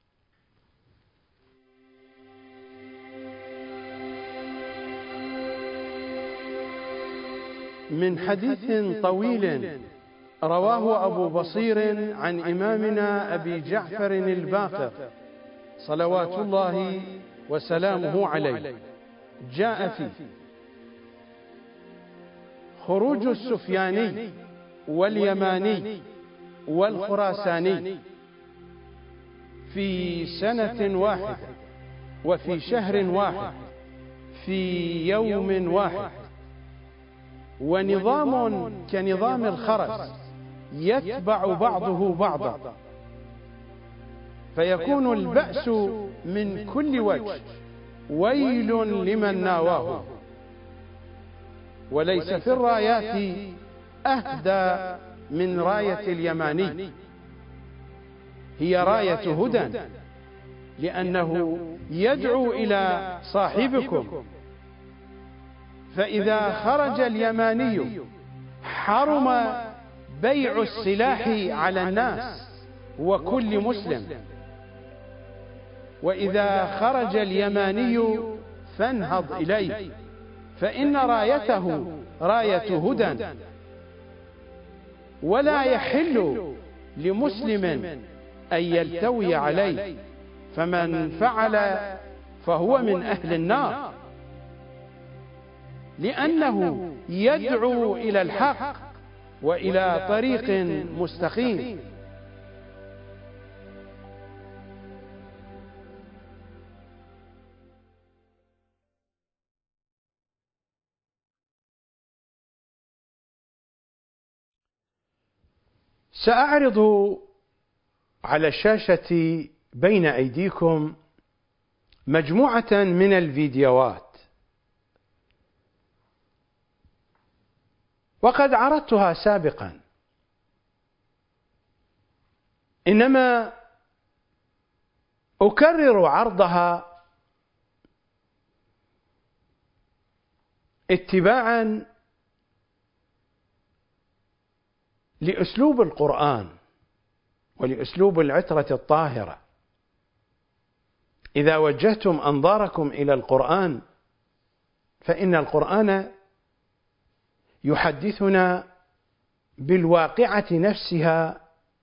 من حديث طويل رواه أبو بصير عن إمامنا أبي جعفر الباقر صلوات الله وسلامه عليه، جاء فيه: خروج السفياني واليماني والخراساني في سنة واحدة وفي شهر واحد في يوم واحد، ونظام كنظام الخرس يتبع بعضه بعضا، فيكون البأس من كل وجه، ويل لمن ناواه. وليس في الرايات أهدى من راية اليماني، هي راية هدى، لأنه يدعو إلى صاحبكم. فإذا خرج اليماني حرم بيع السلاح على الناس وكل مسلم، وإذا خرج اليماني فانهض إليه، فإن رايته راية هدى، ولا يحل لمسلم أن يلتوي عليه، فمن فعل فهو من أهل النار، لأنه يدعو إلى الحق وإلى طريق مستقيم. سأعرض على الشاشة بين أيديكم مجموعة من الفيديوهات، وقد عرضتها سابقا، إنما أكرر عرضها اتباعا لأسلوب القرآن ولأسلوب العترة الطاهرة. إذا وجهتم أنظاركم إلى القرآن فإن القرآن يحدثنا بالواقعة نفسها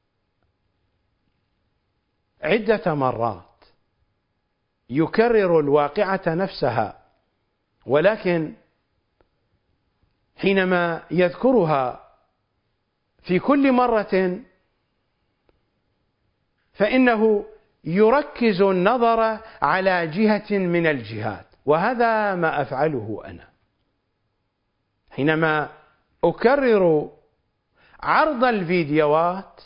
عدة مرات، يكرر الواقعة نفسها، ولكن حينما يذكرها في كل مرة فإنه يركز النظر على جهة من الجهات، وهذا ما أفعله أنا حينما أكرر عرض الفيديوهات،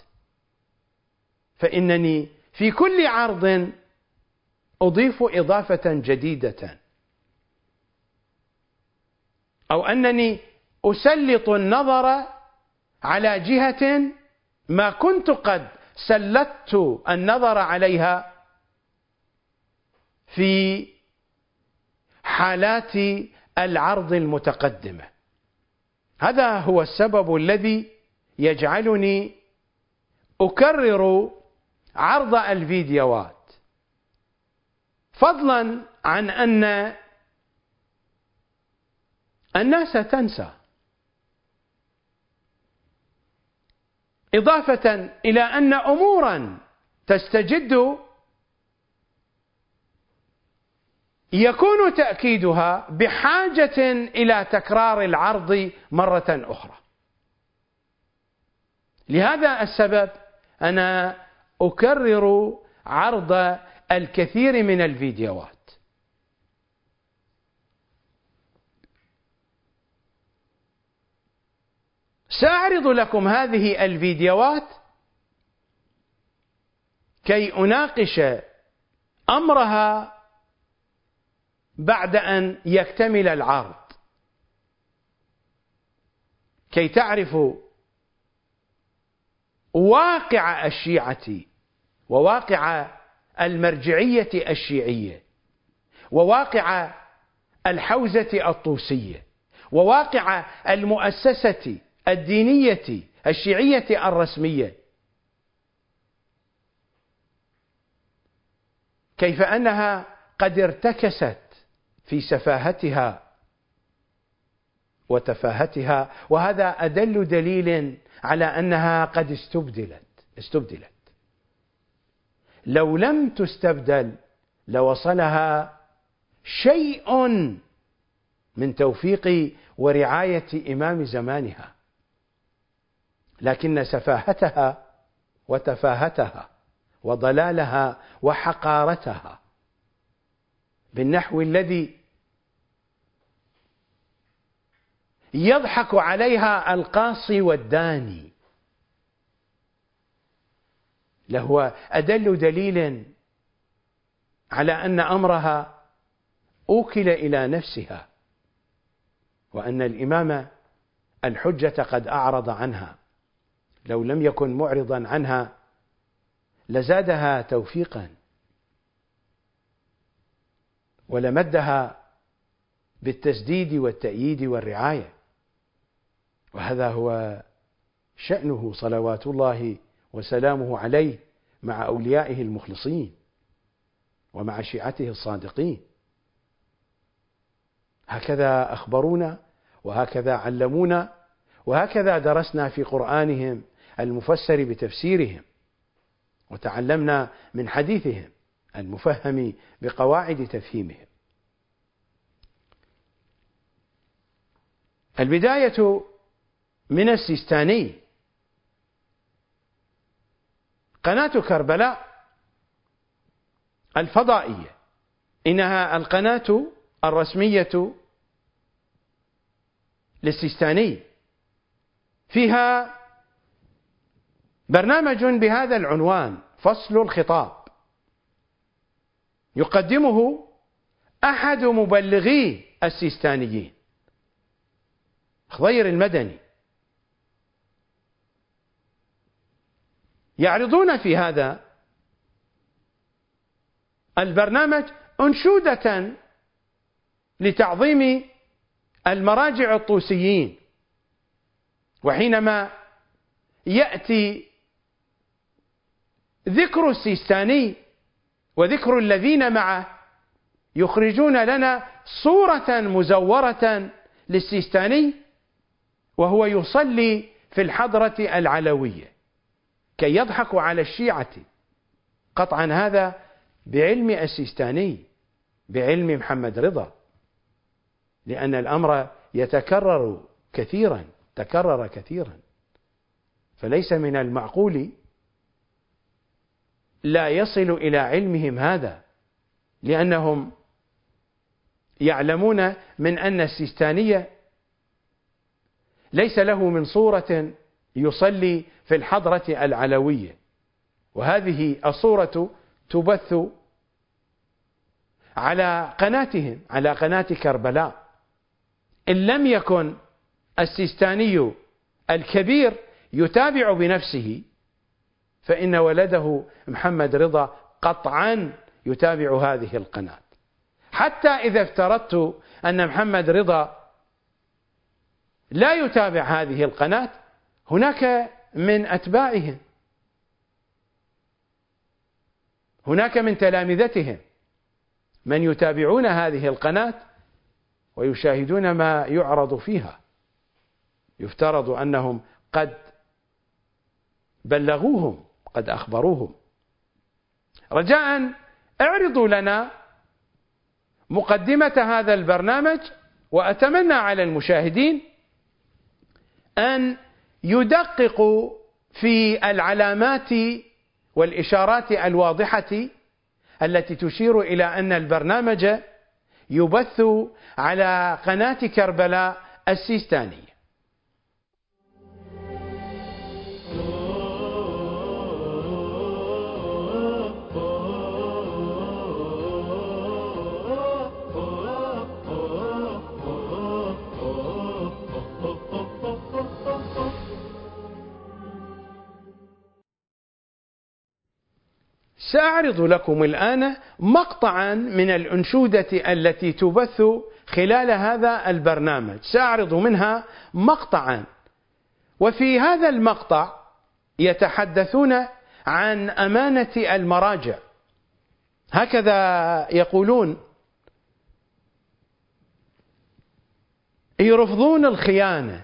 فإنني في كل عرض أضيف إضافة جديدة، أو أنني أسلط النظر على جهة ما كنت قد سلطت النظر عليها في حالات العرض المتقدمة. هذا هو السبب الذي يجعلني أكرر عرض الفيديوهات، فضلا عن أن الناس تنسى، إضافة إلى أن أمورا تستجد يكون تأكيدها بحاجة إلى تكرار العرض مرة أخرى. لهذا السبب أنا أكرر عرض الكثير من الفيديوهات. سأعرض لكم هذه الفيديوهات كي أناقش أمرها بعد أن يكتمل العرض، كي تعرفوا واقع الشيعة وواقع المرجعية الشيعية وواقع الحوزة الطوسية وواقع المؤسسة الدينية الشيعية الرسمية، كيف أنها قد ارتكست في سفاهتها وتفاهتها، وهذا أدل دليل على أنها قد استبدلت. لو لم تستبدل لوصلها شيء من توفيق ورعاية إمام زمانها، لكن سفاهتها وتفاهتها وضلالها وحقارتها بالنحو الذي يضحك عليها القاصي والداني لهو أدل دليل على أن أمرها أوكل إلى نفسها، وأن الإمام الحجة قد أعرض عنها. لو لم يكن معرضا عنها لزادها توفيقا ولمدها بالتسديد والتأييد والرعاية، وهذا هو شأنه صلوات الله وسلامه عليه مع أوليائه المخلصين. ومع شيعته الصادقين. هكذا أخبرونا، وهكذا علمونا، وهكذا درسنا في قرآنهم المفسر بتفسيرهم، وتعلمنا من حديثهم المفهم بقواعد تفهيمهم. البداية من السيستاني. قناة كربلاء الفضائية إنها القناة الرسمية للسيستاني، فيها برنامج بهذا العنوان: فصل الخطاب، يقدمه أحد مبلغي السيستانيين خضير المدني. يعرضون في هذا البرنامج أنشودة لتعظيم المراجع الطوسيين، وحينما يأتي ذكر السيستاني وذكر الذين معه يخرجون لنا صورة مزورة للسيستاني وهو يصلي في الحضرة العلوية كي يضحكوا على الشيعة. قطعا هذا بعلم السيستاني، بعلم محمد رضا، لأن الأمر يتكرر كثيرا، تكرر كثيرا، فليس من المعقول لا يصل إلى علمهم هذا، لأنهم يعلمون من أن السيستانية ليس له من صورة يصلي في الحضرة العلوية، وهذه الصورة تبث على قناتهم، على قناة كربلاء. إن لم يكن السيستاني الكبير يتابع بنفسه، فإن ولده محمد رضا قطعا يتابع هذه القناة. حتى إذا افترضت أن محمد رضا لا يتابع هذه القناة، هناك من أتباعهم، هناك من تلامذتهم من يتابعون هذه القناة ويشاهدون ما يعرض فيها، يفترض أنهم قد بلغوهم، قد أخبروهم. رجاء اعرضوا لنا مقدمة هذا البرنامج، وأتمنى على المشاهدين أن يدققوا في العلامات والإشارات الواضحة التي تشير إلى أن البرنامج يبث على قناة كربلاء السيستانية. سأعرض لكم الآن مقطعا من الأنشودة التي تبث خلال هذا البرنامج، سأعرض منها مقطعا، وفي هذا المقطع يتحدثون عن أمانة المراجع. هكذا يقولون: يرفضون الخيانة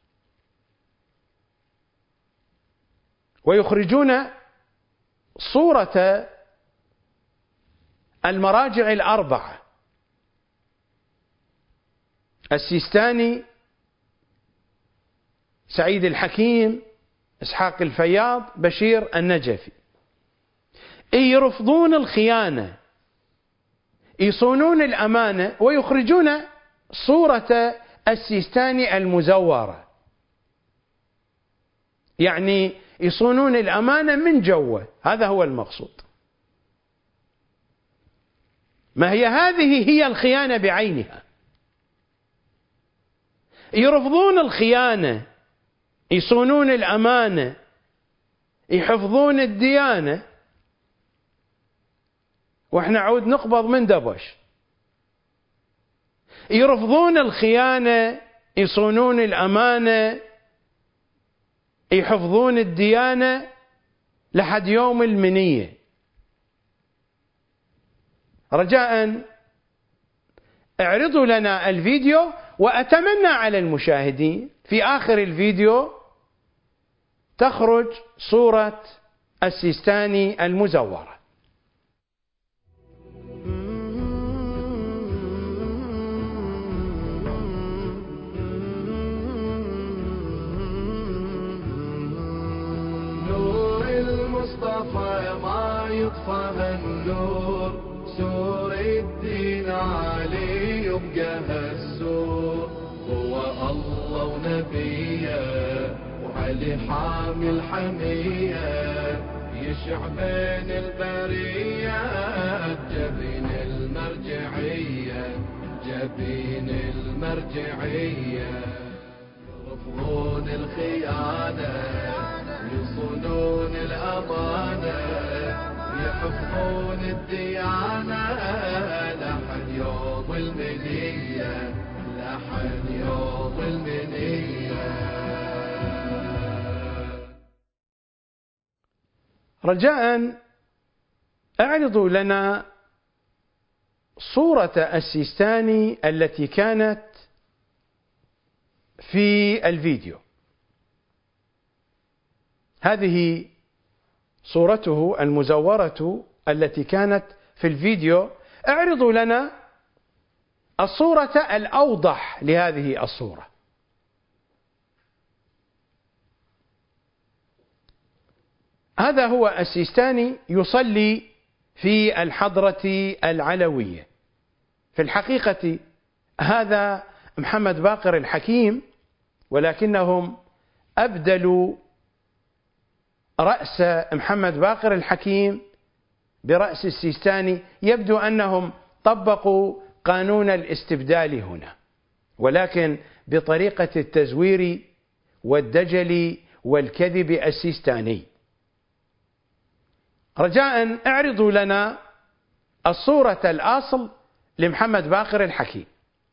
ويخرجون صورة المراجع الأربعة: السيستاني، سعيد الحكيم، إسحاق الفياض، بشير النجفي. يرفضون الخيانة، يصونون الأمانة، ويخرجون صورة السيستاني المزورة، يعني يصونون الأمانة من جوه. هذا هو المقصود. ما هي هذه هي الخيانة بعينها. يرفضون الخيانة، يصونون الأمانة، يحفظون الديانة، وإحنا عود نقبض من دبش. يرفضون الخيانة، يصونون الأمانة، يحفظون الديانة لحد يوم المنية. رجاء اعرضوا لنا الفيديو، وأتمنى على المشاهدين في آخر الفيديو تخرج صورة السيستاني المزورة. نور المصطفى ما يطفى النور، سور الدين علي يبقى هالسور، هو الله ونبيه وعلي حامل حميه، يشع بين البريه جبين المرجعيه، جبين المرجعيه، يرفضون الخيانه يصونون الامانه، يحفظون الديانة لحد يوم المنية، لحد يوم المنية. رجاء اعرضوا لنا صورة السيستاني التي كانت في الفيديو. هذه صورته المزورة التي كانت في الفيديو. اعرضوا لنا الصورة الأوضح لهذه الصورة. هذا هو السيستاني يصلي في الحضرة العلوية. في الحقيقة هذا محمد باقر الحكيم، ولكنهم أبدلوا رأس محمد باقر الحكيم برأس السيستاني. يبدو أنهم طبقوا قانون الاستبدال هنا، ولكن بطريقة التزوير والدجل والكذب السيستاني. رجاء اعرضوا لنا الصورة الأصل لمحمد باقر الحكيم.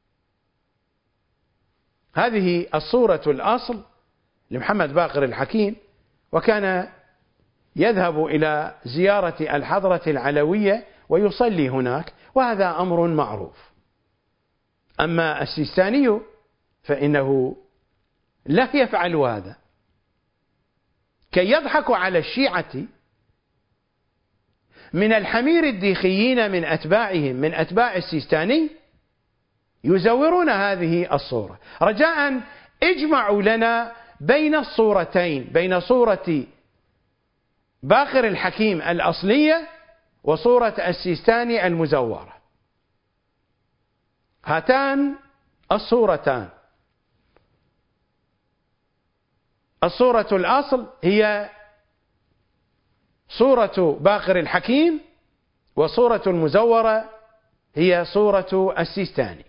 هذه الصورة الأصل لمحمد باقر الحكيم، وكان يذهب إلى زيارة الحضرة العلوية ويصلي هناك، وهذا أمر معروف. أما السيستاني فإنه لا يفعل هذا، كي يضحكوا على الشيعة من الحمير الديخيين من أتباعهم، من أتباع السيستاني، يزورون هذه الصورة. رجاء اجمعوا لنا بين الصورتين، بين صورة باقر الحكيم الأصلية وصورة السيستاني المزورة. هاتان الصورتان. الصورة الأصل هي صورة باقر الحكيم، وصورة المزورة هي صورة السيستاني.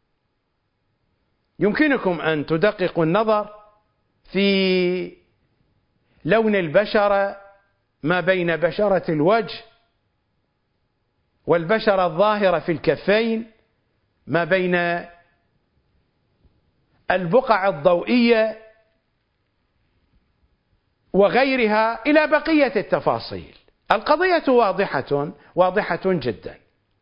يمكنكم أن تدققوا النظر في لون البشرة ما بين بشرة الوجه والبشرة الظاهرة في الكفين، ما بين البقع الضوئية وغيرها إلى بقية التفاصيل. القضية واضحة جدا.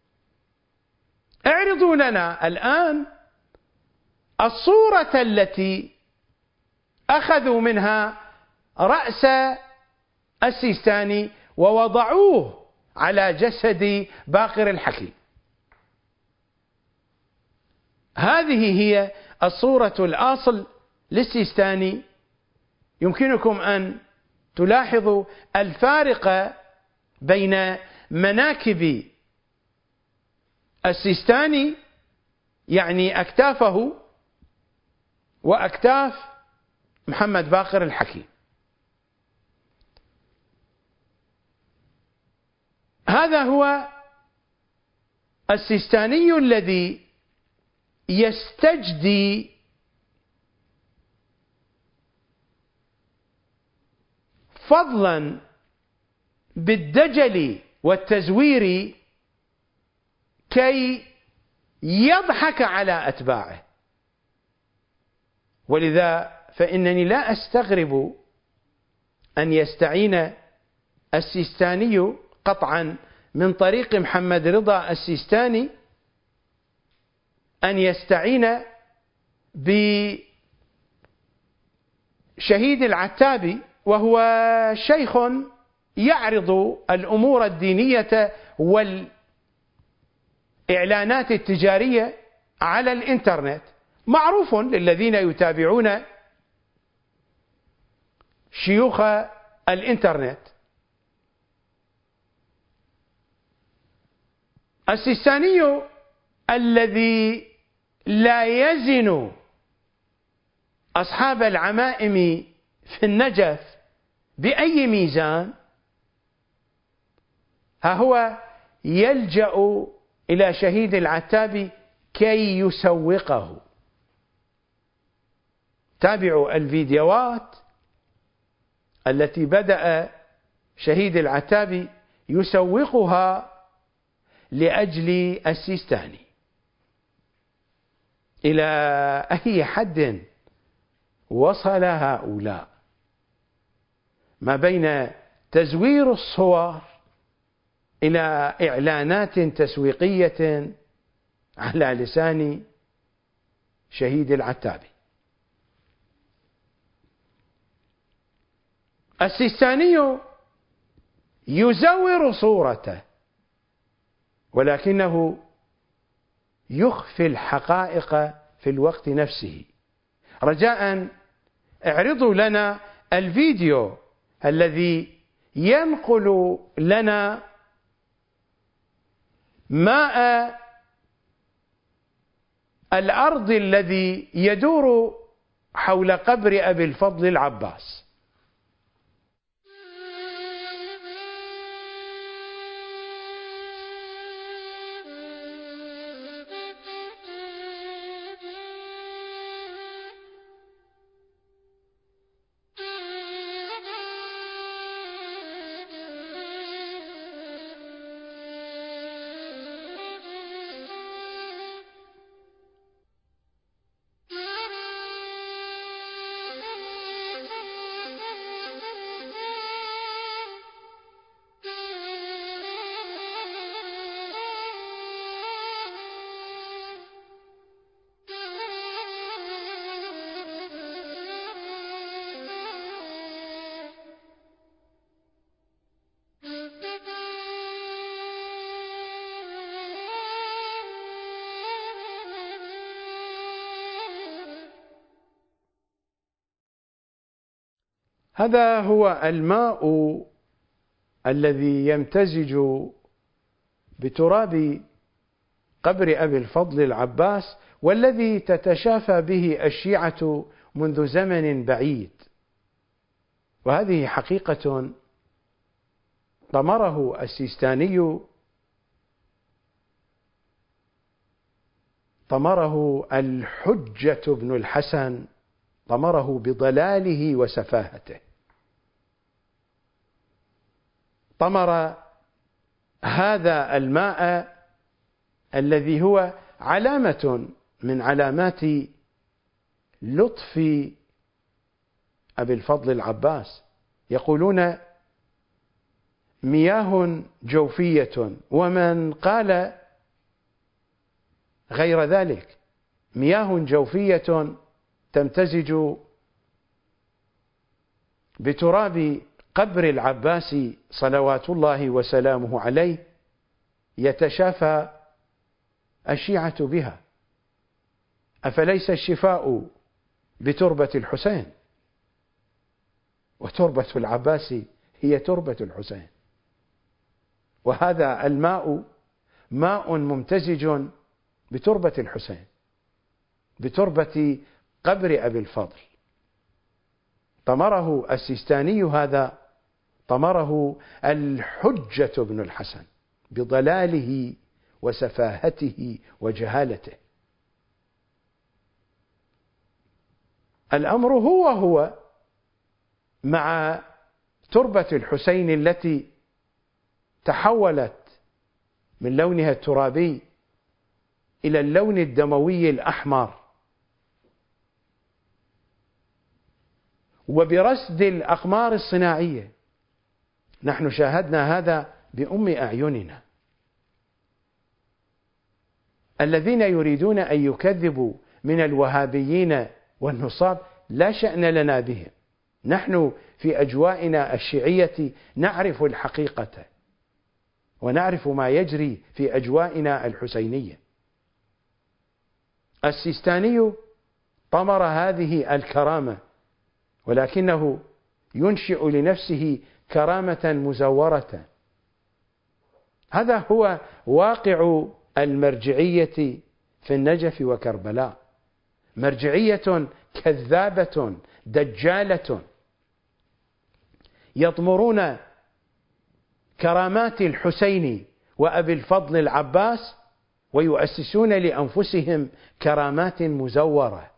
اعرضوا لنا الآن الصورة التي أخذوا منها رأس السيستاني ووضعوه على جسد باقر الحكيم. هذه هي الصورة الأصل للسيستاني. يمكنكم أن تلاحظوا الفارق بين مناكب السيستاني، يعني أكتافه، وأكتاف محمد باقر الحكيم. هذا هو السيستاني الذي يستجدي فضلا بالدجل والتزوير كي يضحك على أتباعه. ولذا فإنني لا أستغرب أن يستعين السيستاني قطعا من طريق محمد رضا السيستاني أن يستعين بشهيد العتابي، وهو شيخ يعرض الأمور الدينية والإعلانات التجارية على الإنترنت، معروف للذين يتابعون شيوخ الإنترنت. السيستاني الذي لا يزن أصحاب العمائم في النجف بأي ميزان، ها هو يلجأ إلى شهيد العتابي كي يسوقه. تابعوا الفيديوهات التي بدأ شهيد العتابي يسوقها لأجل السيستاني. إلى أي حد وصل هؤلاء ما بين تزوير الصور إلى إعلانات تسويقية على لسان شهيد العتابي. السيستاني يزور صورته، ولكنه يخفي الحقائق في الوقت نفسه. رجاء اعرضوا لنا الفيديو الذي ينقل لنا ماء الأرض الذي يدور حول قبر أبي الفضل العباس. هذا هو الماء الذي يمتزج بتراب قبر أبي الفضل العباس، والذي تتشافى به الشيعة منذ زمن بعيد. وهذه حقيقة طمره السيستاني، طمره الحجة بن الحسن، طمره بضلاله وسفاهته. طمر هذا الماء الذي هو علامة من علامات لطف أبي الفضل العباس. يقولون مياه جوفية، ومن قال غير ذلك مياه جوفية تمتزج بتراب قبر العباس صلوات الله وسلامه عليه، يتشافى الشيعة بها. أفليس الشفاء بتربة الحسين؟ وتربة العباس هي تربة الحسين. وهذا الماء ماء ممتزج بتربة الحسين، بتربة قبر أبي الفضل. طمره السيستاني هذا، طمره الحجة بن الحسن بضلاله وسفاهته وجهالته. الأمر هو مع تربة الحسين التي تحولت من لونها الترابي إلى اللون الدموي الأحمر، وبرصد الأقمار الصناعية. نحن شاهدنا هذا بأم أعيننا. الذين يريدون أن يكذبوا من الوهابيين والنصاب لا شأن لنا بهم، نحن في أجوائنا الشيعية نعرف الحقيقة ونعرف ما يجري في أجوائنا الحسينية. السيستاني طمر هذه الكرامة، ولكنه ينشئ لنفسه كرامة مزورة. هذا هو واقع المرجعية في النجف وكربلاء، مرجعية كذابة دجالة، يطمرون كرامات الحسين وأبي الفضل العباس ويؤسسون لأنفسهم كرامات مزورة.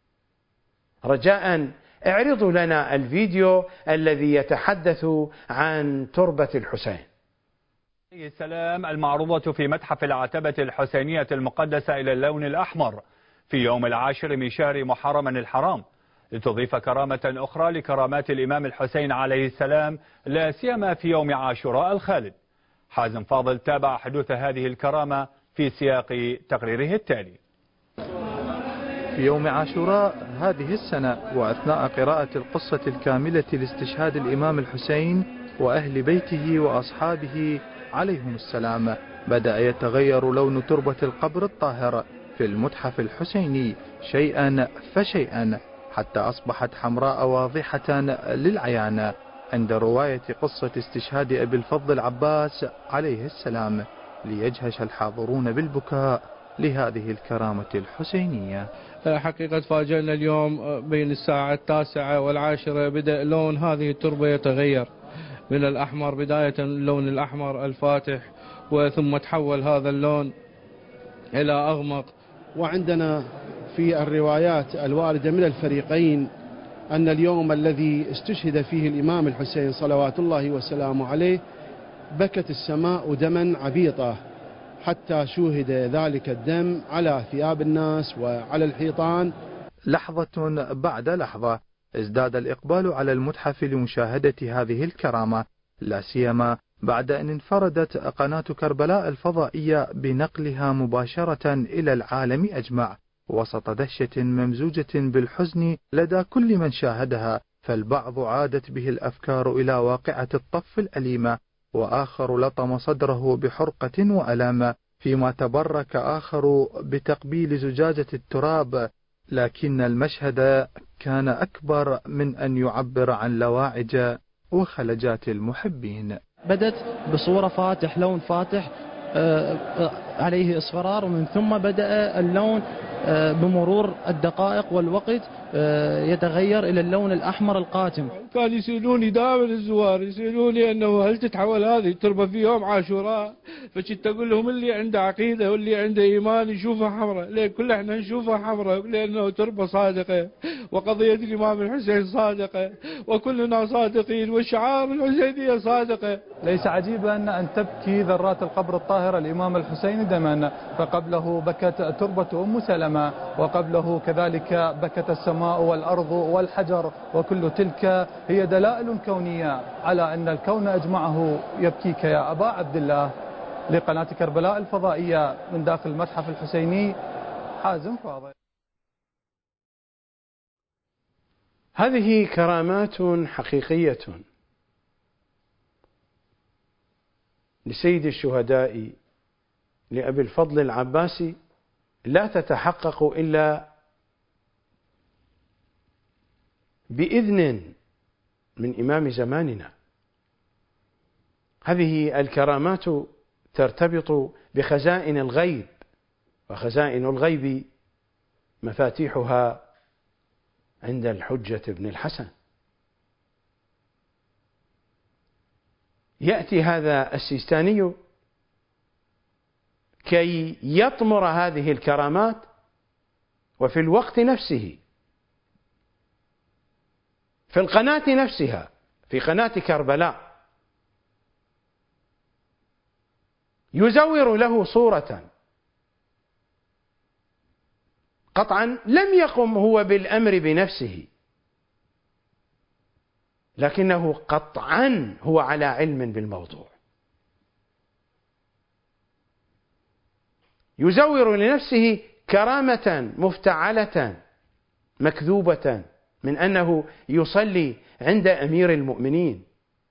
رجاء اعرضوا لنا الفيديو الذي يتحدث عن تربة الحسين عليه السلام المعروضة في متحف العتبة الحسينية المقدسة إلى اللون الأحمر في يوم 10 من شهر محرم الحرام، لتضيف كرامة أخرى لكرامات الإمام الحسين عليه السلام، لا سيما في يوم عاشوراء الخالد. حازم فاضل تابع حدوث هذه الكرامة في سياق تقريره التالي. في يوم عاشوراء هذه السنة، وأثناء قراءة القصة الكاملة لاستشهاد الإمام الحسين وأهل بيته وأصحابه عليهم السلام، بدأ يتغير لون تربة القبر الطاهر في المتحف الحسيني شيئا فشيئا، حتى أصبحت حمراء واضحة للعيان عند رواية قصة استشهاد أبي الفضل العباس عليه السلام، ليجهش الحاضرون بالبكاء لهذه الكرامة الحسينية. حقيقة فاجأنا اليوم بين الساعة 9 والعاشرة بدأ لون هذه التربة يتغير من الأحمر، بداية اللون الأحمر الفاتح، وثم تحول هذا اللون إلى أغمق. وعندنا في الروايات الواردة من الفريقين أن اليوم الذي استشهد فيه الإمام الحسين صلوات الله وسلامه عليه بكت السماء دما عبيطة، حتى شوهد ذلك الدم على ثياب الناس وعلى الحيطان. لحظة بعد لحظة ازداد الإقبال على المتحف لمشاهدة هذه الكرامة، لا سيما بعد أن انفردت قناة كربلاء الفضائية بنقلها مباشرة إلى العالم أجمع، وسط دهشة ممزوجة بالحزن لدى كل من شاهدها. فالبعض عادت به الأفكار إلى واقعة الطف الأليمة، وآخر لطم صدره بحرقة وألام، فيما تبرك آخر بتقبيل زجاجة التراب. لكن المشهد كان أكبر من أن يعبر عن لواعج وخلجات المحبين. بدت بصورة فاتح، لون فاتح عليه اصفرار، ومن ثم بدأ اللون بمرور الدقائق والوقت يتغير إلى اللون الأحمر القاتم. كان يسألوني دائما الزوار، يسألوني أنه هل تتحول هذه التربة في يوم عاشوراء؟ فكنت أقول لهم اللي عنده عقيدة واللي عنده إيمان يشوفها حمراء. ليه؟ كل احنا نشوفها حمراء لأنه تربة صادقة، وقضية الإمام الحسين صادقة، وكلنا صادقين، والشعار الحسينية صادقة. ليس عجيبا أن تبكي ذرات القبر الطاهر الإمام الحسين دما، فقبله بكت تربة أم سلمة، وقبله كذلك بكت السماء والأرض والحجر، وكل تلك هي دلائل كونية على أن الكون أجمعه يبكيك يا أبا عبد الله. لقناة كربلاء الفضائية من داخل المتحف الحسيني، حازم فاضل. هذه كرامات حقيقية لسيد الشهداء لأبي الفضل العباسي، لا تتحقق إلا بإذن من إمام زماننا. هذه الكرامات ترتبط بخزائن الغيب، وخزائن الغيب مفاتيحها عند الحجة بن الحسن. يأتي هذا السيستاني كي يطمر هذه الكرامات، وفي الوقت نفسه في القناة نفسها، في قناة كربلاء، يزور له صورة. قطعا لم يقم هو بالأمر بنفسه، لكنه قطعا هو على علم بالموضوع. يزور لنفسه كرامة مفتعلة مكذوبة من أنه يصلي عند أمير المؤمنين.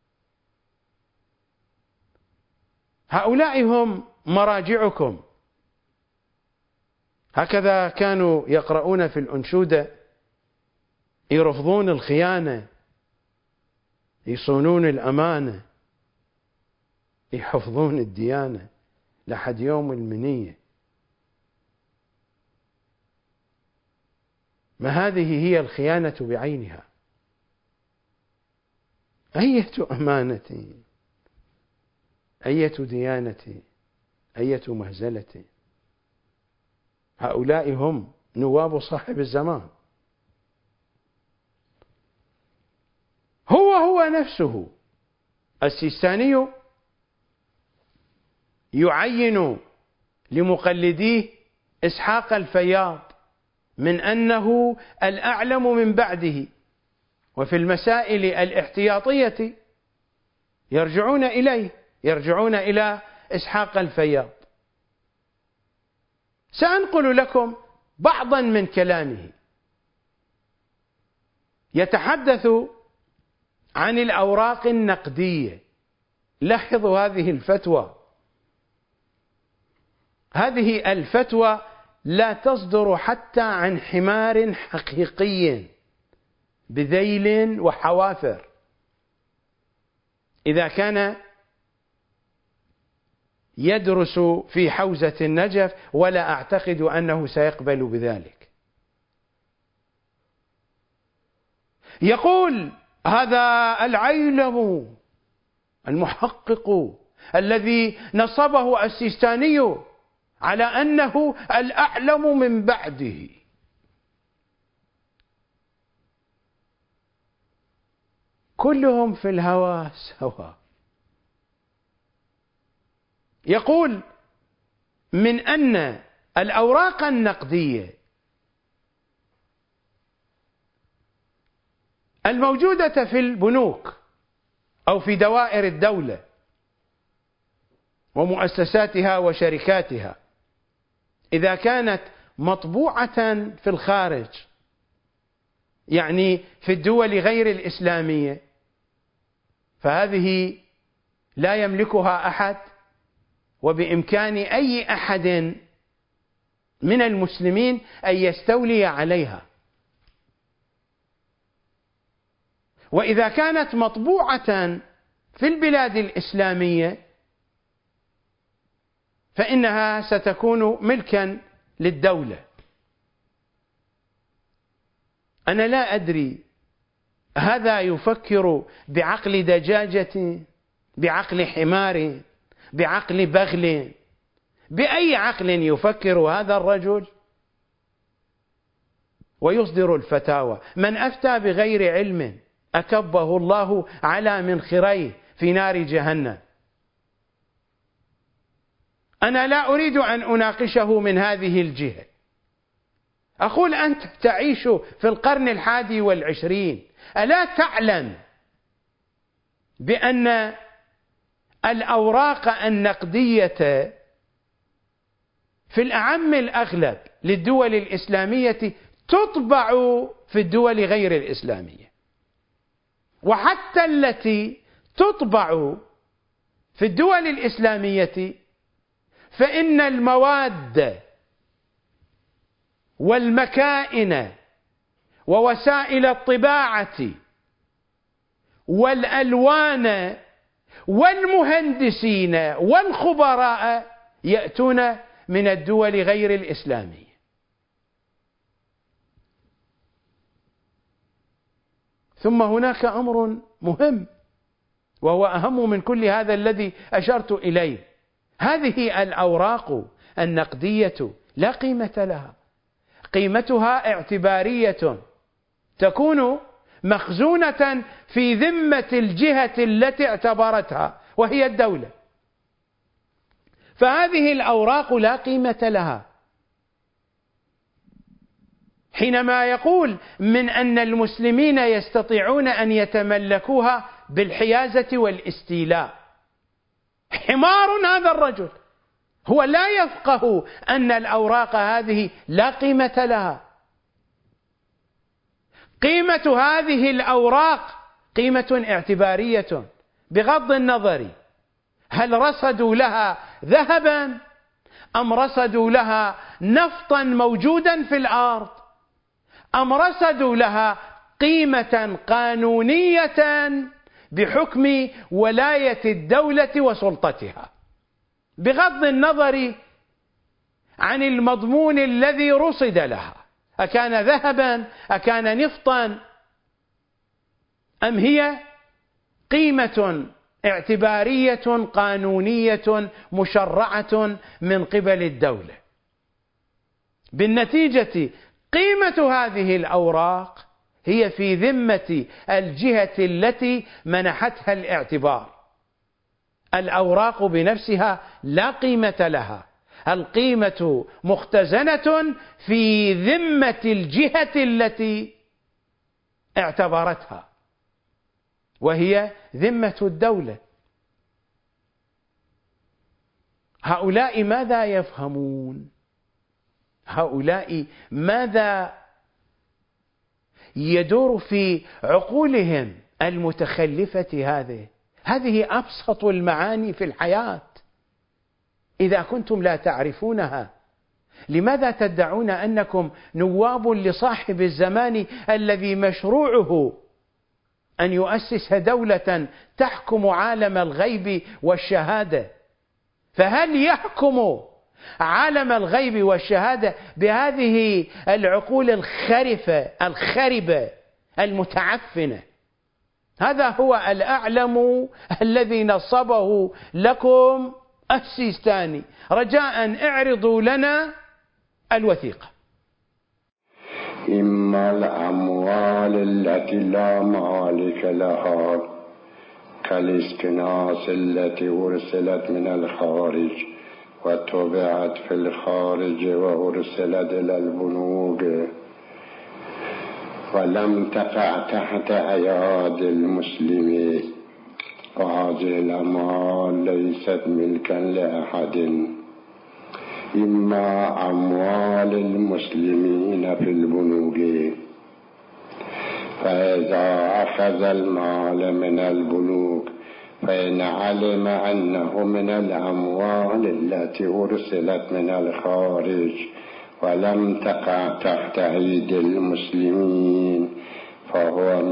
هؤلاء هم مراجعكم. هكذا كانوا يقرؤون في الأنشودة: يرفضون الخيانة، يصونون الأمانة، يحفظون الديانة لحد يوم المنية. ما هذه هي الخيانة بعينها؟ أية أمانة، أية ديانة، أية مهزلة. هؤلاء هم نواب صاحب الزمان. هو نفسه السيستاني يعين لمقلديه إسحاق الفياض من أنه الأعلم من بعده، وفي المسائل الاحتياطية يرجعون إليه، يرجعون إلى إسحاق الفياض. سأنقل لكم بعضا من كلامه. يتحدث عن الأوراق النقدية. لاحظوا هذه الفتوى. هذه الفتوى لا تصدر حتى عن حمار حقيقي بذيل وحوافر. إذا كان يدرس في حوزة النجف، ولا أعتقد أنه سيقبل بذلك. يقول هذا العيلم المحقق الذي نصبه السيستاني على أنه الأعلم من بعده. كلهم في الهوى سواء. يقول من أن الأوراق النقدية الموجودة في البنوك أو في دوائر الدولة ومؤسساتها وشركاتها، إذا كانت مطبوعة في الخارج، يعني في الدول غير الإسلامية، فهذه لا يملكها أحد، وبإمكان أي أحد من المسلمين أن يستولي عليها. وإذا كانت مطبوعة في البلاد الإسلامية فإنها ستكون ملكا للدولة. أنا لا أدري هذا يفكر بعقل دجاجة، بعقل حمار، بعقل بغل؟ بأي عقل يفكر هذا الرجل ويصدر الفتاوى؟ من أفتى بغير علم أكبه الله على منخريه في نار جهنم. أنا لا أريد أن أناقشه من هذه الجهة. أقول أنت تعيش في القرن 21، ألا تعلم بأن الأوراق النقدية في الأعم الأغلب للدول الإسلامية تطبع في الدول غير الإسلامية، وحتى التي تطبع في الدول الإسلامية فإن المواد والمكائن ووسائل الطباعة والألوان والمهندسين والخبراء يأتون من الدول غير الإسلامية. ثم هناك أمر مهم وهو أهم من كل هذا الذي أشرت إليه. هذه الأوراق النقدية لا قيمة لها، قيمتها اعتبارية، تكون مخزونة في ذمة الجهة التي اعتبرتها وهي الدولة. فهذه الأوراق لا قيمة لها. حينما يقول من أن المسلمين يستطيعون أن يتملكوها بالحيازة والاستيلاء، حمار هذا الرجل. هو لا يفقه أن الأوراق هذه لا قيمة لها. قيمة هذه الأوراق قيمة اعتبارية بغض النظر هل رصدوا لها ذهبا أم رصدوا لها نفطا موجودا في الأرض أم رصدوا لها قيمة قانونية بحكم ولاية الدولة وسلطتها، بغض النظر عن المضمون الذي رصد لها، أكان ذهبا أكان نفطا أم هي قيمة اعتبارية قانونية مشرعة من قبل الدولة. بالنتيجة قيمة هذه الأوراق هي في ذمة الجهة التي منحتها الاعتبار. الأوراق بنفسها لا قيمة لها، القيمة مختزنة في ذمة الجهة التي اعتبرتها، وهي ذمة الدولة. هؤلاء ماذا يفهمون؟ هؤلاء ماذا يدور في عقولهم المتخلفة؟ هذه أبسط المعاني في الحياة. إذا كنتم لا تعرفونها لماذا تدعون أنكم نواب لصاحب الزمان الذي مشروعه أن يؤسس دولة تحكم عالم الغيب والشهادة؟ فهل يحكم عالم الغيب والشهادة بهذه العقول الخربة المتعفنة؟ هذا هو الأعلم الذي نصبه لكم السيستاني. رجاء اعرضوا لنا الوثيقة. إما الأموال التي لا مالك لها كالاستناس التي أرسلت من الخارج وطبعت في الخارج وأرسلت إلى البنوك ولم تقع تحت أيادي المسلمين، وهذه الأموال ليست ملكا لأحد. إما أموال المسلمين في البنوك، فإذا أخذ المال من البنوك فإن علم أنه من الأموال التي أرسلت من الخارج ولم تقع تحت أيدي المسلمين فهو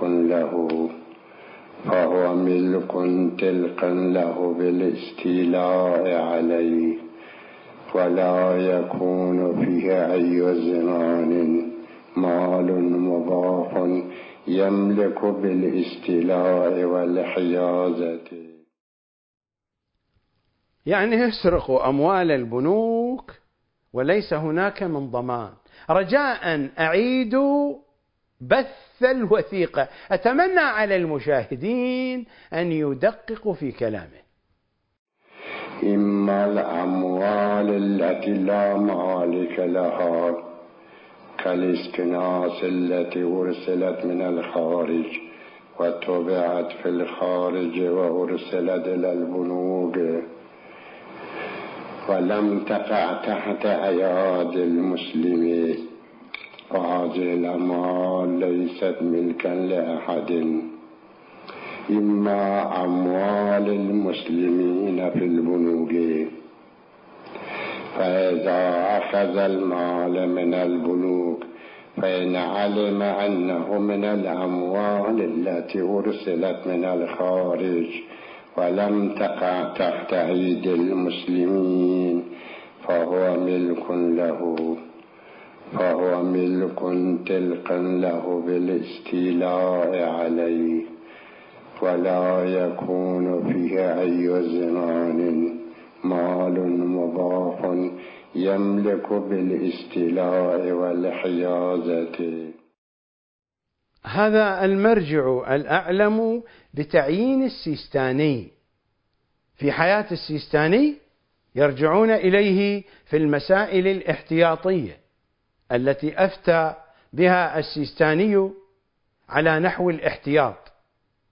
ملك تلقا له بالاستيلاء عليه، ولا يكون فيه أي زمان مال مضاف يملك بالاستيلاء والحيازة. يعني يسرق أموال البنوك وليس هناك من ضمان. رجاء أعيدوا بث الوثيقة. أتمنى على المشاهدين أن يدققوا في كلامه. إما الأموال التي لا مالك لها كالاستناس التي أرسلت من الخارج وطبعت في الخارج وأرسلت إلى البنوك ولم تقع تحت أيادي المسلمين، وهذه الأموال ليست ملكا لأحد. إما أموال المسلمين في البنوك، فإذا أخذ المال من البنوك فإن علم أنه من الأموال التي أرسلت من الخارج ولم تقع تحت أيدي المسلمين فهو ملك تلقا له بالاستيلاء عليه، ولا يكون فيه أي زمان مال مضاف يملك بالاستيلاء والحيازة. هذا المرجع الأعلم بتعيين السيستاني. في حياة السيستاني يرجعون إليه في المسائل الاحتياطية التي أفتى بها السيستاني على نحو الاحتياط.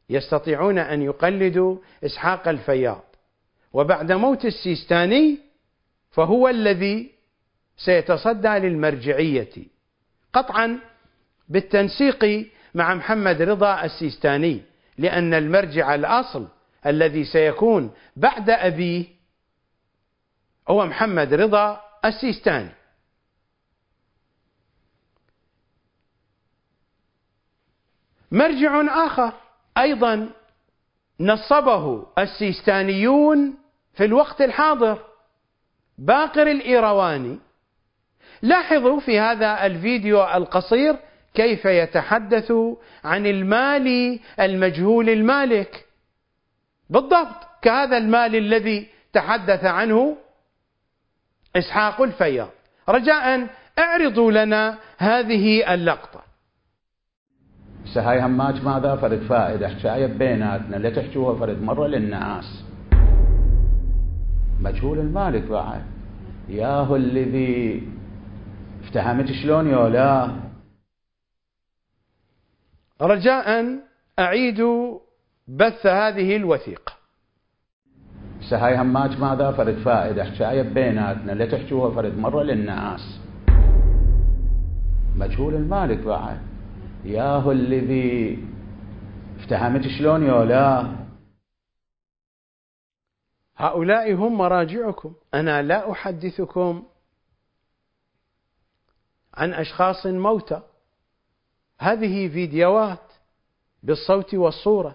يستطيعون أن يقلدوا إسحاق الفياض، وبعد موت السيستاني فهو الذي سيتصدى للمرجعية قطعا بالتنسيق مع محمد رضا السيستاني، لأن المرجع الأصل الذي سيكون بعد أبيه هو محمد رضا السيستاني. مرجع آخر أيضا نصبه السيستانيون في الوقت الحاضر باقر الإيرواني. لاحظوا في هذا الفيديو القصير كيف يتحدث عن المال المجهول المالك، بالضبط كهذا المال الذي تحدث عنه إسحاق الفياض. رجاء اعرضوا لنا هذه اللقطة. هاي هماج ماذا فرد فائدة حكاية بيناتنا لا تحكوها فرد مرة للناس. مجهول المالك بعد ياهو الذي افتهمت شلون يولا. رجاء أعيد بث هذه الوثيقة. هاي هماج ماذا فرد فائدة حكاية بيناتنا لا تحكوها فرد مرة للناس. مجهول المالك بعد ياهو الذي افتهمت شلون يولا. هؤلاء هم مراجعكم، أنا لا أحدثكم عن أشخاص موتى، هذه فيديوهات بالصوت والصورة.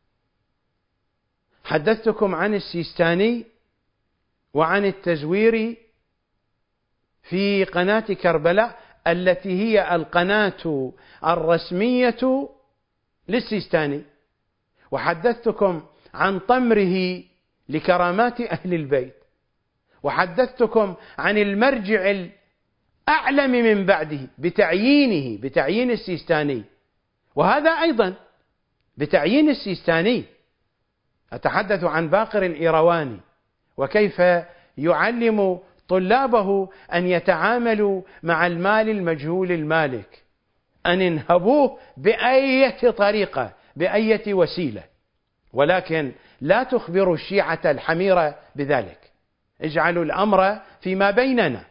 حدثتكم عن السيستاني وعن التزوير في قناة كربلاء التي هي القناة الرسمية للسيستاني، وحدثتكم عن طمره لكرامات أهل البيت، وحدثتكم عن المرجع الأعلم من بعده بتعيين السيستاني، وهذا أيضا بتعيين السيستاني. أتحدث عن باقر الإيرواني وكيف يعلم طلابه أن يتعاملوا مع المال المجهول المالك، أن ينهبوه بأية طريقة بأية وسيلة، ولكن لا تخبروا الشيعة الحميرة بذلك، اجعلوا الأمر فيما بيننا.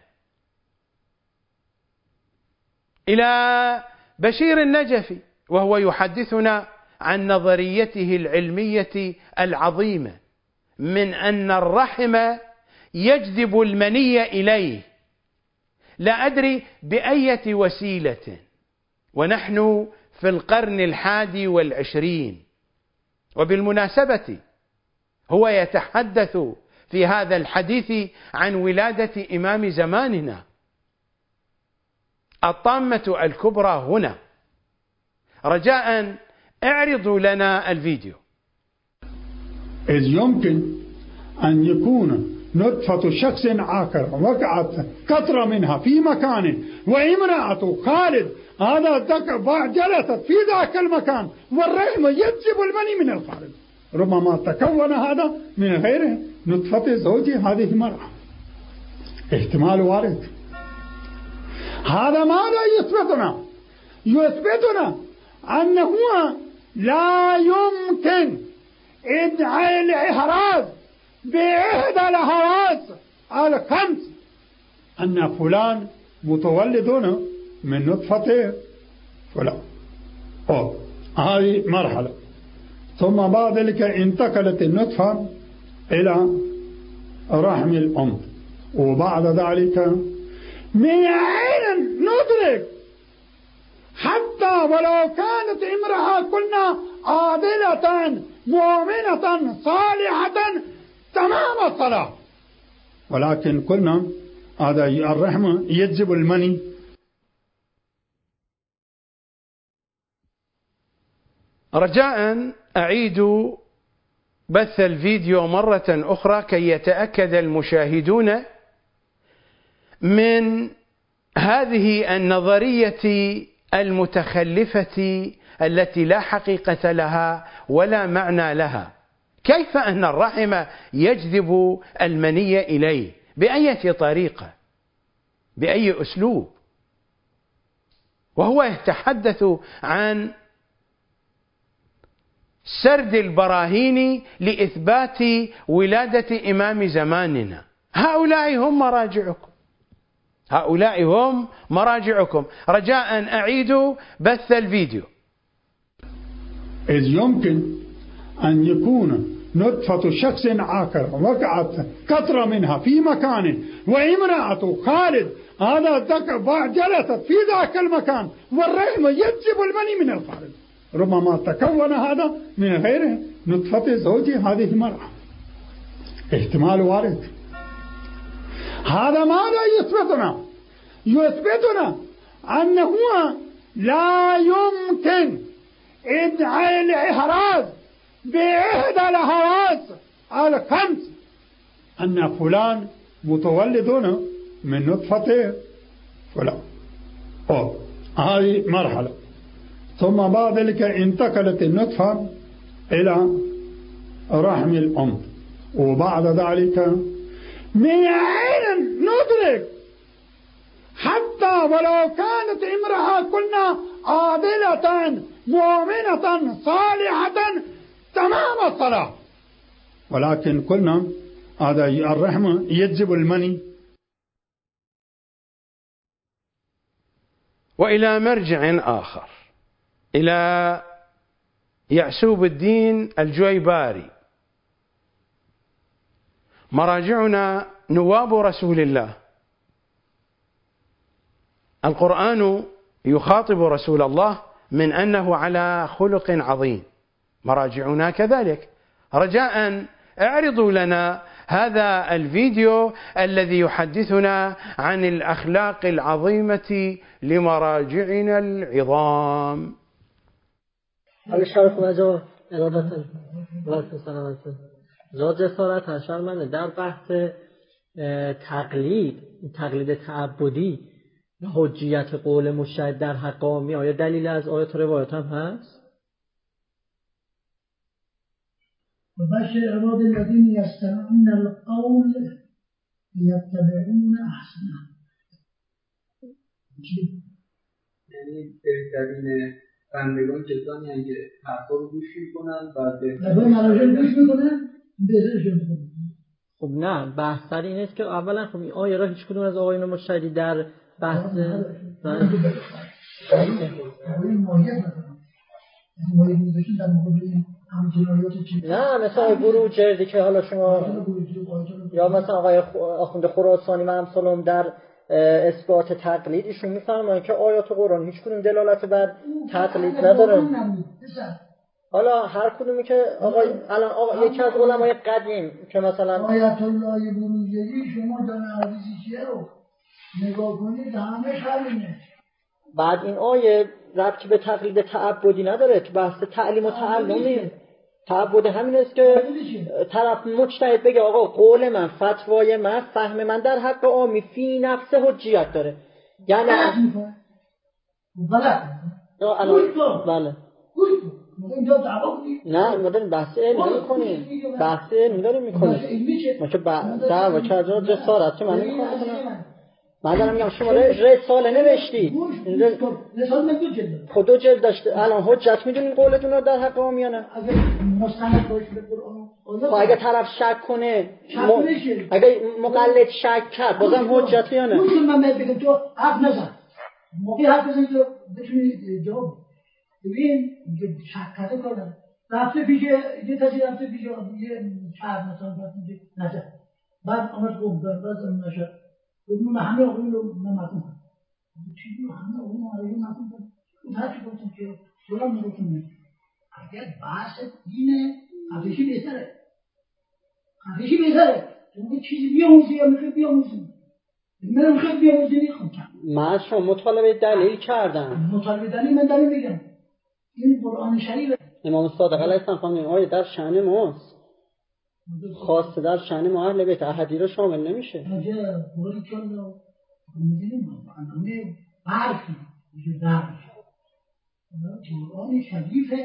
إلى بشير النجفي وهو يحدثنا عن نظريته العلمية العظيمة من أن الرحم يجذب المني إليه، لا أدري بأية وسيلة، ونحن في القرن 21. وبالمناسبة هو يتحدث في هذا الحديث عن ولادة إمام زماننا. الطامة الكبرى هنا. رجاء اعرضوا لنا الفيديو. إذ يمكن أن يكون نطفة شخص آخر وقعت قطرة منها في مكان وامرأة خالد هذا جلست في ذاك المكان والرحم يجذب المني من الخارج، ربما تكون هذا من غير نطفة زوج هذه المرأة، احتمال وارد. هذا ماذا يثبتنا؟ يثبتنا أنه لا يمكن إدعاء الإحراز بإحدى الحواس الخمس أن فلان متولد من نطفة فلان. هذه مرحلة، ثم بعد ذلك انتقلت النطفة إلى رحم الأم، وبعد ذلك من أين ندرك حتى ولو كانت امرأة قلنا عادلة مؤمنة صالحة تمام الصلاة، ولكن قلنا هذا الرحم يجذب المني. رجاء أعيد بث الفيديو مرة أخرى كي يتأكد المشاهدون من هذه النظرية المتخلفة التي لا حقيقة لها ولا معنى لها. كيف أن الرحم يجذب المني إليه؟ بأية طريقة؟ بأي أسلوب؟ وهو يتحدث عن سرد البراهين لإثبات ولادة إمام زماننا. هؤلاء هم مراجعكم، هؤلاء هم مراجعكم. رجاء أعيدوا بث الفيديو. إذ يمكن أن يكون نطفة شخص آخر وقعت قطرة منها في مكان وامرأة خالد هذا جلست في ذاك المكان والرحم يجذب المني من الخارج، ربما تكون هذا من غير نطفة زوج هذه المرأة، احتمال وارد. هذا ماذا يثبتنا؟ يثبتنا أنه لا يمكن ادعاء الإحراز بإحدى الحواس الخمس أن فلان متولد من نطفة فلان. هذه مرحلة. ثم بعد ذلك انتقلت النطفة إلى رحم الأم، وبعد ذلك من أين ندرك حتى ولو كانت امرأة كنا عادلة مؤمنة صالحة تمام الصلاة، ولكن قلنا هذا الرحم يجذب المني. وإلى مرجع آخر، إلى يعسوب الدين الجويباري. مراجعنا نواب رسول الله. القرآن يخاطب رسول الله من أنه على خلق عظيم، مراجعنا كذلك. رجاء اعرضوا لنا هذا الفيديو الذي يحدثنا عن الأخلاق العظيمة لمراجعنا العظام. زاد جسارت هرشرمنده در بحث تقلید تعبدی و حجیت قول مشهد در حق عامی آیا دلیل از آیات و روایات هم هست؟ وبشر عباد الذين يستمعون القول يتبعون احسنه. یعنی بهترین بندگان کسانی هستند که حرفا رو گوش میکنن و خب نه، بحث سر این است که اولا خب این آیه را هیچ کدوم از آقایون مجتهدی در بحث نه مثلا بروجردی که حالا شما یا مثلا آقای آخوند خراسانی و امثالهم در اثبات تقلید ایشون میفرمایند که آیات قرآن هیچ کدوم دلالت بر تقلید نداره. حالا هر کدومی که آقای الان یکی از علمای قدیم که مثلا آیت الله بروجردی شما جان عزیزی چیه رو نگاه کنید همه همینه. بعد این آیه ربطی به تقلید تعبدی نداره، تو بحث تعلیم و تعلمی. تعبد همین است که طرف مجتهد بگه آقا قول من، فتوای من، فهم من در حق عامی فی نفس حجیت داره. یعنی بله نه ما داریم بحث علمی میکنیم، بحث علمی داریم میکنیم. ما که دعوا کردن جسارت که من نمیکنم. من دارم میگم شما رساله نوشتی، خود 2 جلد داشته، الان حجت میدونین قولتون رو در حق عامی یا نه؟ اگه طرف شک کنه اگه مقلد شک کرد بازم حجت یا نه؟ من بگم تو حرف نزن، موقعی حرف بزنی تو بتونی جواب ببین شک کرده کردن رفته پیش یه کسی رفته پیش یه چهر مثلا نزد بعد آمد خوب بعد نشد بگم همه آقایون رو نمکن چیزی همه آقایون رو نمکن هرچی گفتم که سلام نگفتم اگر بحث دینه خفشی بهتره، خفشی بهتره. تو چیزی بیاموزی یا میخوای بیاموزی؟ من میخوای بیاموزی نیخوام. من شما مطالبه دلیل کردم. مطالبه دلیل من دلیل بگم این قرآن شریف. امام صادق علیه السلام فرمودن آیه در شأن ماست، خاصه در شأن ما اهل بیت احدی رو شامل نمیشه. اگه قولی چون میدونیم انامه برفی میشه درش قرآن شریفه.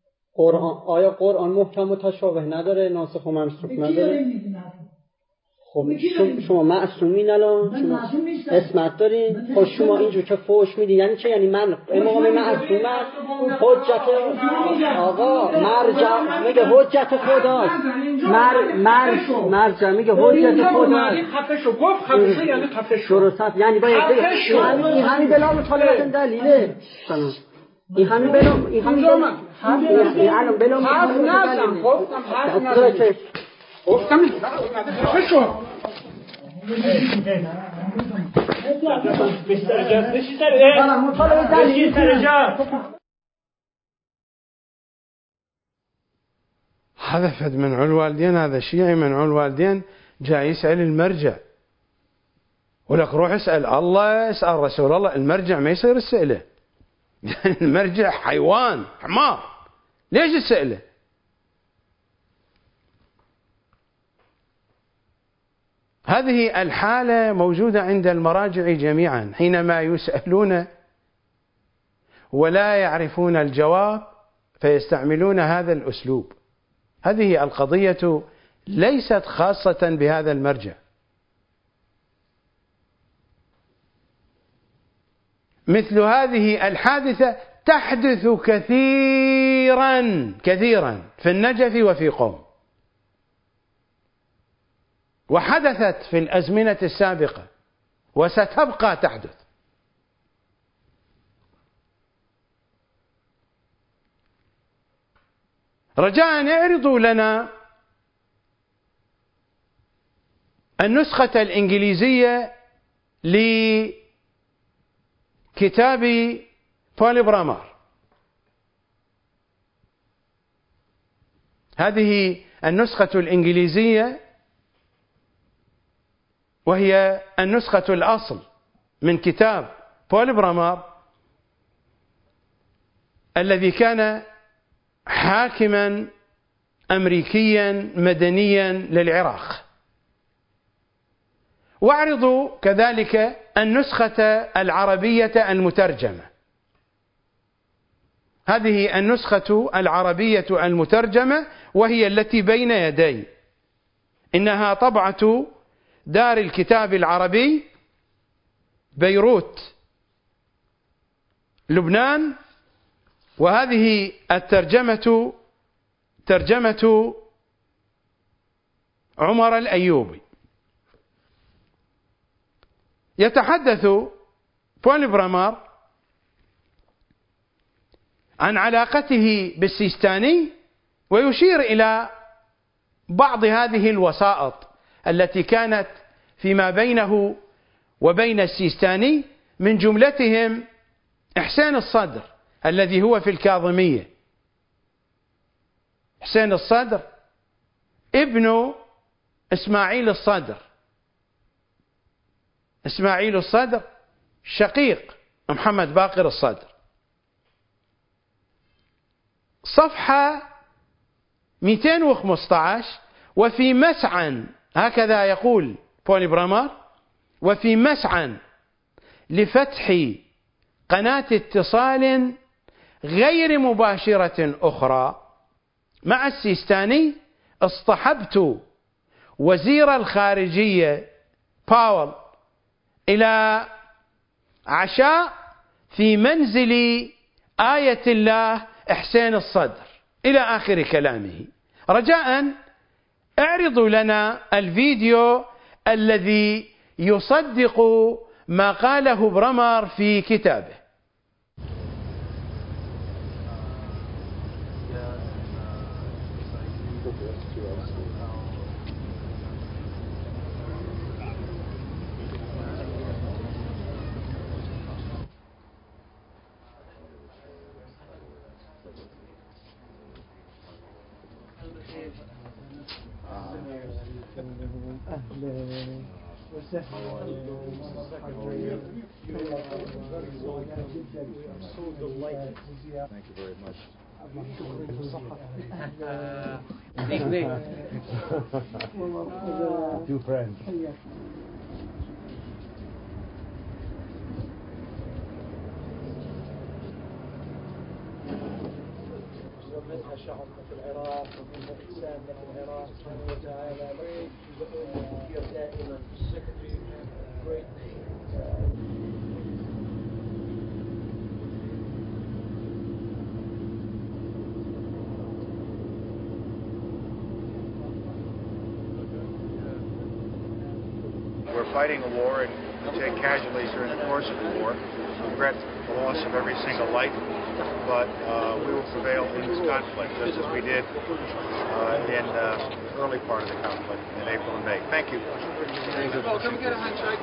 آیا قرآن محکم متشابه نداره، ناسخ و منسوخ نداره؟ خب شما معصومین الان شما اسمت دارین. خب شما اینجور که فوش میدین یعنی چه؟ یعنی من امام معصوم است. حجت آقا مرجع میگه حجت خداست. مرجع میگه حجت خداست. خفشو گفت خفشه یعنی خفشو درست یعنی باید این همین بلا مطالبه دلیله. این همین بلا این همین الان بلا نزن گفتم خفشو هذا فد منع الوالدين، هذا شيعي منع الوالدين جاي يسأل المرجع، ولك روح اسأل الله، اسأل رسول الله. المرجع ما يصير تسأله، المرجع حيوان حمار، ليش تسأله؟ هذه الحالة موجودة عند المراجع جميعا، حينما يسألون ولا يعرفون الجواب فيستعملون هذا الأسلوب. هذه القضية ليست خاصة بهذا المرجع. مثل هذه الحادثة تحدث كثيرا في النجف وفي قوم، وحدثت في الأزمنة السابقة وستبقى تحدث. رجاء اعرضوا لنا النسخة الإنجليزية لكتاب بول برامر. هذه النسخة الإنجليزية وهي النسخة الأصل من كتاب بول برامر الذي كان حاكما أمريكيا مدنيا للعراق. واعرضوا كذلك النسخة العربية المترجمة. هذه النسخة العربية المترجمة وهي التي بين يدي، إنها طبعة دار الكتاب العربي بيروت لبنان، وهذه الترجمة ترجمة عمر الأيوبي. يتحدث بول برامر عن علاقته بالسيستاني ويشير إلى بعض هذه الوسائط التي كانت فيما بينه وبين السيستاني، من جملتهم إحسان الصدر الذي هو في الكاظمية. حسين الصدر ابن إسماعيل الصدر. إسماعيل الصدر شقيق محمد باقر الصدر. صفحة 215: وفي مسعى، هكذا يقول بول برامر، وفي مسعى لفتح قناة اتصال غير مباشرة أخرى مع السيستاني اصطحبت وزير الخارجية باول إلى عشاء في منزل آية الله إحسان الصدر، إلى آخر كلامه. رجاء اعرضوا لنا الفيديو الذي يصدق ما قاله برامر في كتابه. Thank you very much. Two friends. ومنها شعبنا في العراق ومنها إنساننا في العراق سبحانه وتعالى دائما We're fighting a war and we take casualties during the course of the war. We regret the loss of every single life, but we will prevail in this conflict, just as we did in the early part of the conflict in April and May. Thank you. Thank you. Well, can we get a handshake?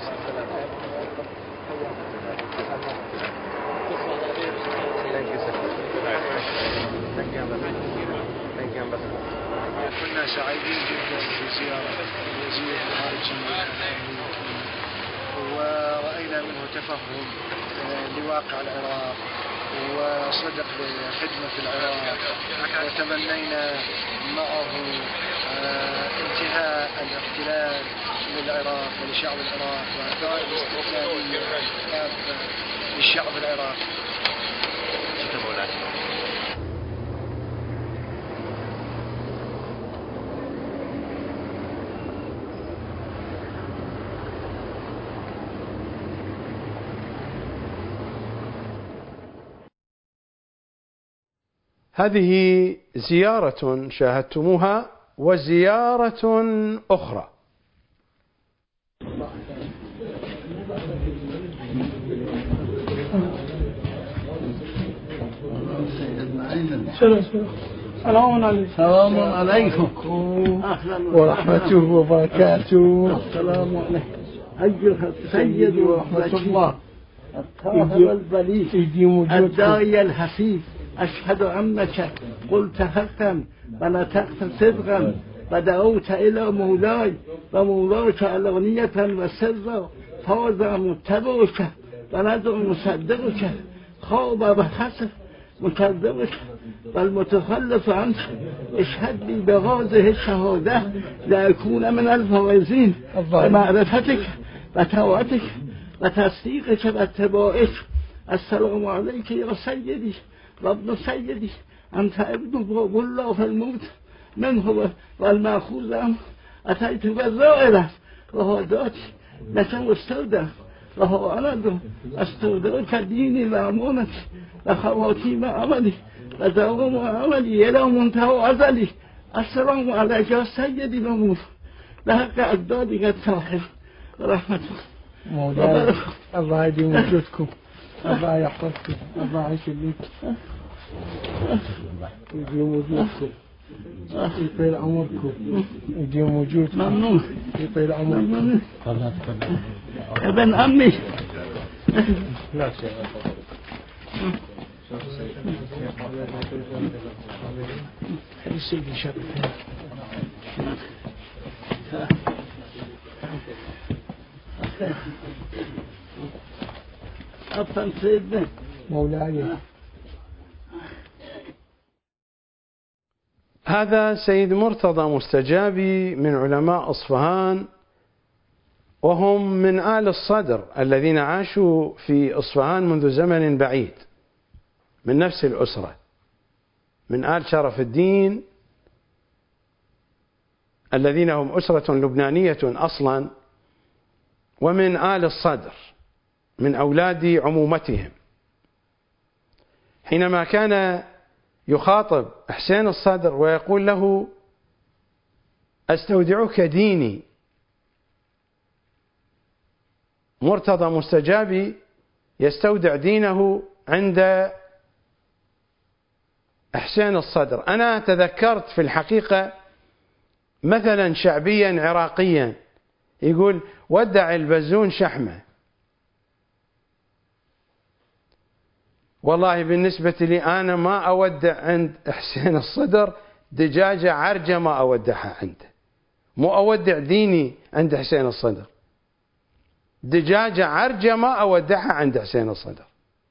Thank you, sir. Thank you, Thank you, Ambassador. كنا سعيدين جدا بزيارة وزير الخارجية ورأينا منه تفهم لواقع العراق وصدق لخدمة العراق وتمنينا معه انتهاء الاحتلال للعراق ولشعب العراق وإعطاء الاستقلالية للشعب العراقي. هذه زيارة شاهدتموها وزيارة أخرى. سلام عليكم ورحمته وبركاته. السلام عليكم أيها السيد ورحمة الله الطاهر البليغ الداعي الحفيظ. أشهد أنك قلت حقا ونطقت صدقا ودعوت إلى مولاي ومولاك علانية وسرا فاز متبعك وندعو مصدقك خاب وخسر مكذبك والمتخلف عنك. اشهد لي بهذه الشهادة لأكون من الفائزين بمعرفتك وطاعتك وتصديقك واتباعك. السلام عليك يا سيدي وابن سيدي. أنت ابن باب الله في الموت منه والمأخوذ عنه. أتيت بالزائرة وهو ذاتي لك مستودع وهو أنا أستودعك ديني وأمانك وخواتيم عملي ودوام عملي إلى منتهى أزلي. السلام عليك يا سيدي وموت بحق أجدادك الطاهر ورحمة مولاي. الله يديم وجودكم، الله يحفظكم، الله يشفيك، يديم وجودكم، يطيل عمركم، يديم وجودكم. ممنون. يطيل عمركم. ابن عمي. لا شيء. أفضل سيدنا مولاي. هذا سيد مرتضى مستجابي من علماء أصفهان، وهم من آل الصدر الذين عاشوا في أصفهان منذ زمن بعيد، من نفس الأسرة، من آل شرف الدين الذين هم أسرة لبنانية أصلا، ومن آل الصدر من أولاد عمومتهم. حينما كان يخاطب حسين الصدر ويقول له أستودعك ديني، مرتضى مستجابي يستودع دينه عند حسين الصدر. أنا تذكرت في الحقيقة مثلا شعبيا عراقيا يقول ودع البزون شحمة. والله بالنسبة لي أنا ما أودع عند حسين الصدر دجاجة عرجة، ما أودعها عنده، مو أودع ديني عند حسين الصدر. دجاجة عرجة ما أودعها عند حسين الصدر.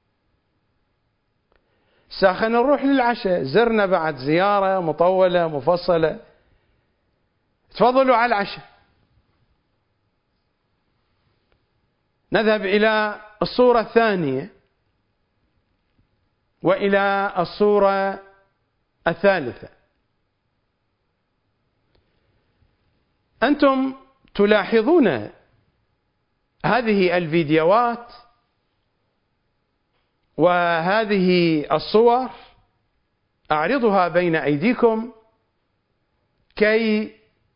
ساخن نروح للعشاء، زرنا بعد زيارة مطولة مفصلة، تفضلوا على العشاء. نذهب إلى الصورة الثانية وإلى الصورة الثالثة: أنتم تلاحظون هذه الفيديوهات وهذه الصور، أعرضها بين أيديكم كي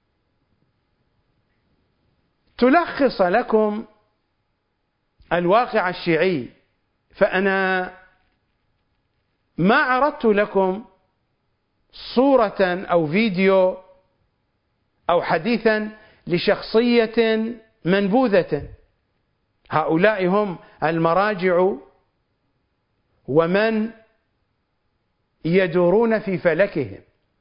تلخص لكم الواقع الشيعي. فأنا ما عرضت لكم صورة أو فيديو أو حديثا لشخصية منبوذة. هؤلاء هم المراجع ومن يدورون في فلكهم.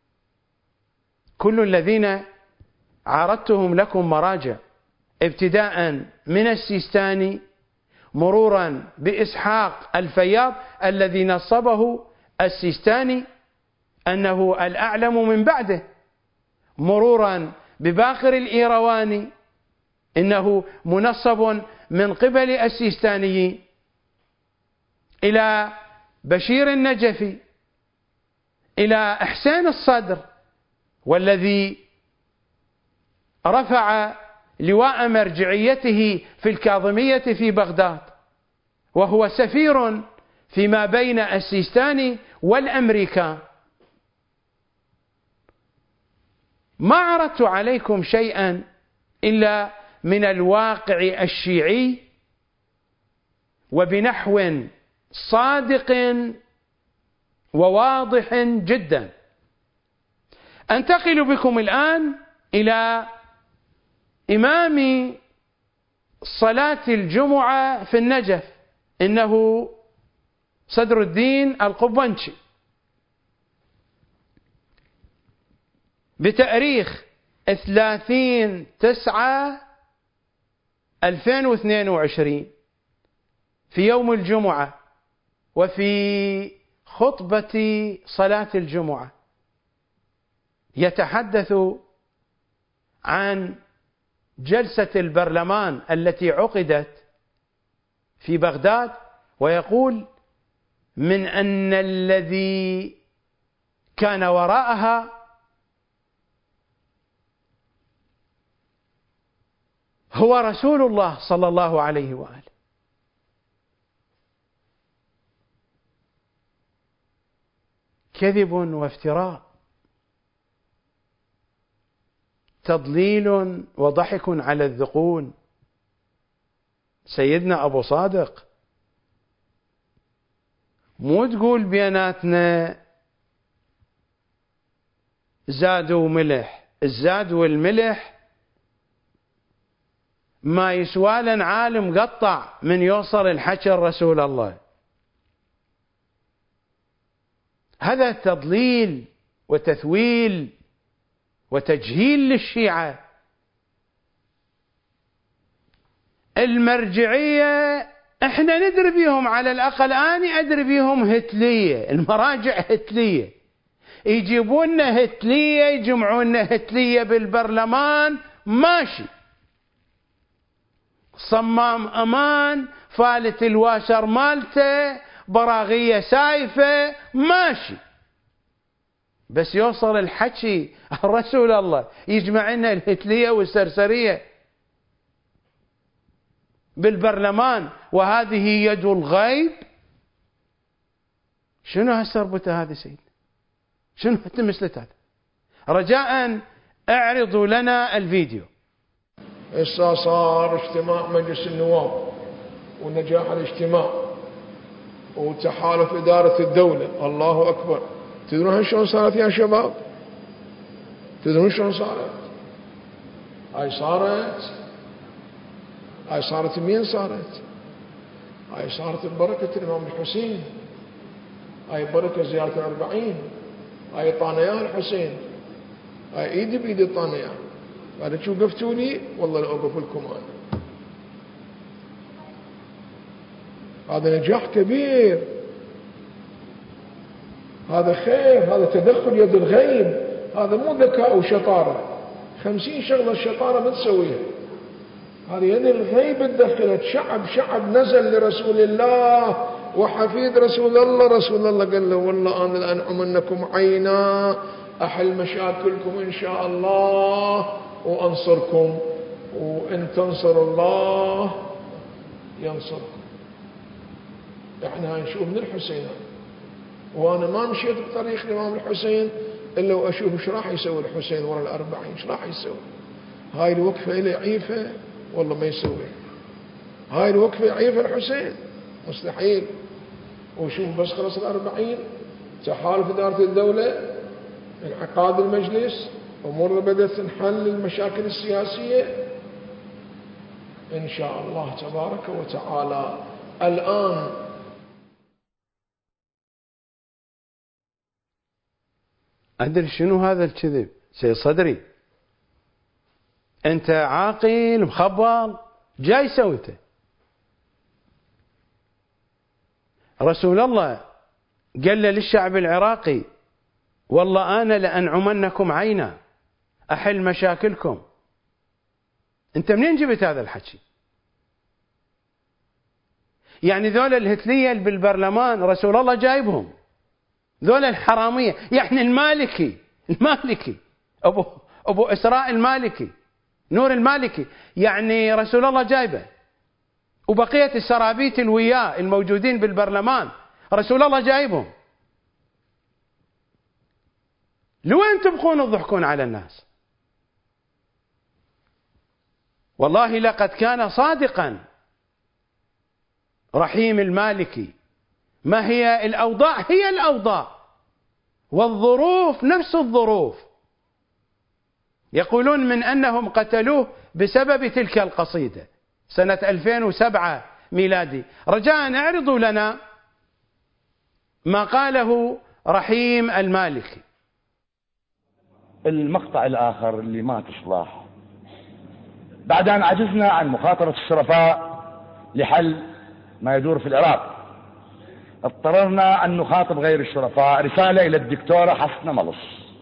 كل الذين عرضتهم لكم مراجع، ابتداء من السيستاني مرورا بإسحاق الفياض الذي نصبه السيستاني أنه الأعلم من بعده، مرورا بباقر الإيرواني إنه منصب من قبل السيستاني، إلى بشير النجفي، إلى إحسان الصدر، والذي رفع لواء مرجعيته في الكاظمية في بغداد، وهو سفير فيما بين السيستاني والأمريكان. ما عرضت عليكم شيئا إلا من الواقع الشيعي وبنحو صادق وواضح جدا. أنتقل بكم الآن إلى إمام صلاة الجمعة في النجف، إنه صدر الدين القبنشي، بتاريخ 30/9/2022 في يوم الجمعة، وفي خطبة صلاة الجمعة يتحدث عن جلسة البرلمان التي عقدت في بغداد، ويقول من أن الذي كان وراءها هو رسول الله صلى الله عليه وآله. كذب وافتراء، تضليل وضحك على الذقون. سيدنا أبو صادق، مو تقول بيناتنا زاد وملح، الزاد والملح ما يسوالا عالم قطع من يوصل الحكي الرسول الله. هذا تضليل وتثويل وتجهيل للشيعة. المرجعية احنا ندري بيهم، على الأقل أنا أدري بيهم هتلية، المراجع هتلية، يجيبون هتلية، يجمعون هتلية بالبرلمان، ماشي. صمام أمان فالت الواشر مالته، براغية سايفة، ماشي. بس يوصل الحكي الرسول الله يجمع لنا الهتلية والسرسرية بالبرلمان، وهذه يد الغيب. شنو هالسربته هذه سيدنا؟ شنو هالتمثلت هذا؟ رجاء اعرضوا لنا الفيديو. هسه صار اجتماع مجلس النواب ونجاح الاجتماع وتحالف إدارة الدولة. الله أكبر. تدرون شلون صارت يا شباب؟ تدرون شلون صارت؟ هاي صارت مين صارت؟ هاي صارت ببركة الإمام الحسين، هاي بركة زيارة الأربعين، هاي طانيان الحسين، هاي إيدي بإيد الطانيان. هذا شو وقفتوا لي؟ والله لا أوقف لكم أنا. هذا نجاح كبير، هذا خير، هذا تدخل يد الغيب، هذا مو ذكاء وشطارة. 50 شغلة الشطارة ما تسويها، هذه يد الغيب تدخلت. شعب نزل لرسول الله وحفيد رسول الله قال له والله أنا لأنعمنكم عينا، أحل مشاكلكم إن شاء الله وأنصركم، وإن تنصروا الله ينصركم. احنا هنشوف من الحسين، وأنا ما مشيت بطريق الإمام الحسين إلا وأشوف إيش راح يسوي الحسين ورا ال40، إيش راح يسوي. هاي الوقفة إلي عيفة والله ما يسوي، هاي الوقفة عيفة الحسين مستحيل. وشوف بس خلص ال40 تحالف إدارة الدولة، انعقاد المجلس، أمور بدأت تنحل المشاكل السياسية إن شاء الله تبارك وتعالى. الآن أدري شنو هذا الكذب سيد صدري؟ أنت عاقل مخبر جاي سويته. رسول الله قال للشعب العراقي والله أنا لأنعمنكم عينا، أحل مشاكلكم. أنت منين جبت هذا الحكي؟ يعني ذول الهتلية اللي بالبرلمان رسول الله جايبهم، ذول الحرامية، يعني المالكي أبو إسراء المالكي، نور المالكي، يعني رسول الله جايبه، وبقية السرابيت الوياه الموجودين بالبرلمان رسول الله جايبهم. لوين تبقون تضحكون على الناس؟ والله لقد كان صادقا رحيم المالكي. ما هي الأوضاع؟ هي الأوضاع، والظروف نفس الظروف. يقولون من أنهم قتلوه بسبب تلك القصيدة سنة 2007 ميلادي. رجاء اعرضوا لنا ما قاله رحيم المالكي. المقطع الآخر اللي ما تصلح، بعد أن عجزنا عن مخاطرة الشرفاء لحل ما يدور في العراق، اضطررنا أن نخاطب غير الشرفاء. رسالة إلى الدكتورة حسنة ملص.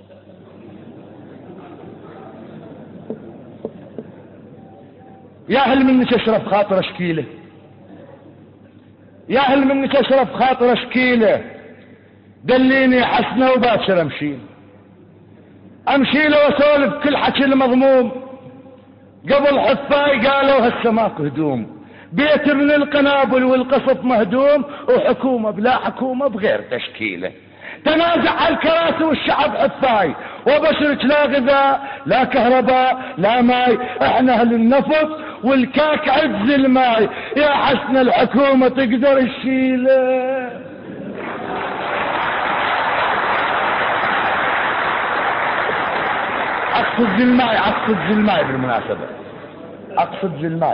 يا هل منك اشرف خاطر اشكيله، يا هل منك اشرف خاطر اشكيله، دليني حسنة وباكر امشي له واسولف كل حكي المضموم. قبل حفاي قالوا هسه ماكو هدوم، بيت من القنابل والقصف مهدوم، وحكومة بلا حكومة بغير تشكيله. تنازع على الكراسي والشعب حفاي، وبشرك لا غذاء لا كهرباء لا ماي، احنا اهل النفط والكاك عز الماي، يا حسن الحكومة تقدر تشيله. اقصد زلماي بالمناسبة، اقصد زلماي.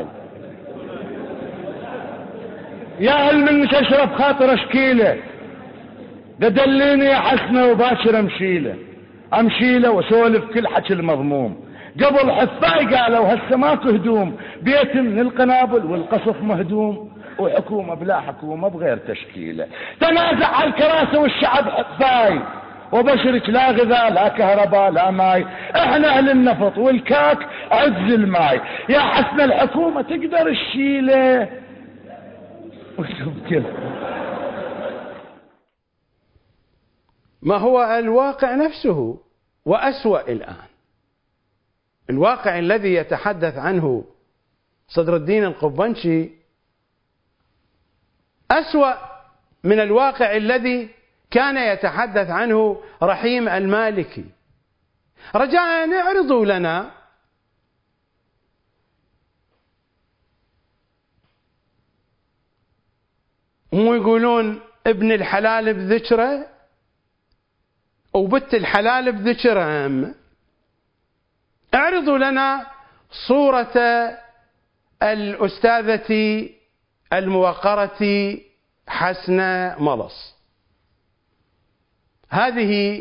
يا هل من تشرب خاطر اشكيله، دليني يا حسنة وباشر امشيله واسولف كل حكي المضموم. قبل حفاي قالوا هسه ماكو هدوم، بيت من القنابل والقصف مهدوم، وحكومة بلا حكومة بغير تشكيله. تنازع على الكراسي والشعب حفاي، وبشرك لا غذاء لا كهرباء لا ماي، احنا اهل النفط والكاك عز الماي، يا حسن الحكومة تقدر تشيله. ما هو الواقع نفسه وأسوأ الآن. الواقع الذي يتحدث عنه صدر الدين القبنشي أسوأ من الواقع الذي كان يتحدث عنه رحيم المالكي. رجاء اعرضوا لنا هم يقولون ابن الحلال بذكره وبت الحلال بذكره. اعرضوا لنا صورة الأستاذة الموقرة حسنة ملص. هذه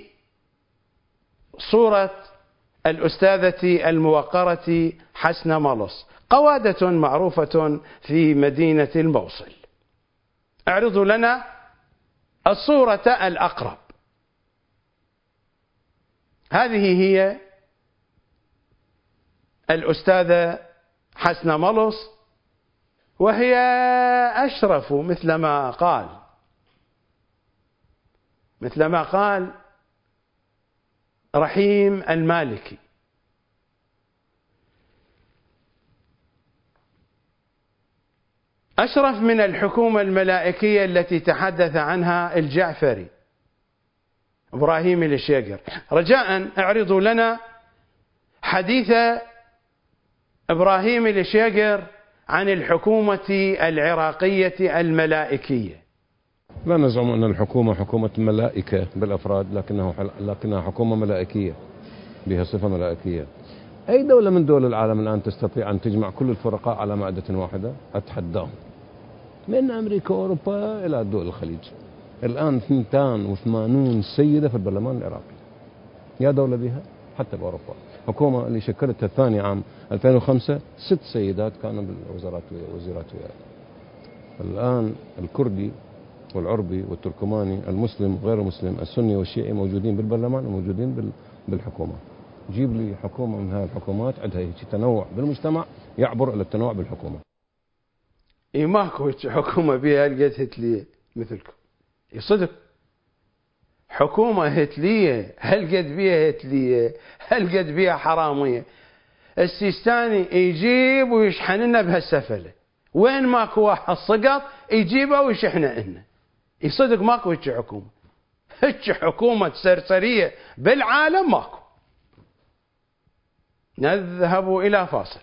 صورة الأستاذة الموقرة حسنة ملص، قوادة معروفة في مدينة الموصل. اعرضوا لنا الصورة الأقرب. هذه هي الأستاذة حسنة ملص، وهي أشرف مثل ما قال مثل ما قال رحيم المالكي: أشرف من الحكومة الملائكية التي تحدث عنها الجعفري إبراهيم الشيقر. رجاء اعرضوا لنا حديث إبراهيم الشيقر عن الحكومة العراقية الملائكية. لا نزعم أن الحكومة حكومة ملائكة بالأفراد، لكنها حكومة ملائكية بها صفة ملائكية. أي دولة من دول العالم الآن تستطيع أن تجمع كل الفرقاء على مائدة واحدة؟ أتحداهم، من أمريكا وأوروبا إلى دول الخليج. الآن 82 سيدة في البرلمان العراقي، يا دولة بها حتى بأوروبا. حكومة اللي شكلتها الثاني عام 2005 6 سيدات كانوا بالوزارات وزيرات وياه. الآن الكردي والعربي والتركماني، المسلم وغير المسلم، السني والشيعي موجودين بالبرلمان وموجودين بالحكومة. جيب لي حكومة من هذه الحكومات عندها هيك تنوع بالمجتمع يعبر إلى التنوع بالحكومة. ماكو حكومة بها هلقت هتلية مثلكم. صدق حكومة هتلية هلقت بها هتلية، هلقت بها حرامية. السيستاني يجيب ويشحن لنا بهالسفلة، وين ماكو واحد سقط يجيبه ويشحنه لنا. يصدق ماكو هيك حكومة. هيك حكومة سرسرية بالعالم ماكو. نذهب إلى فاصل.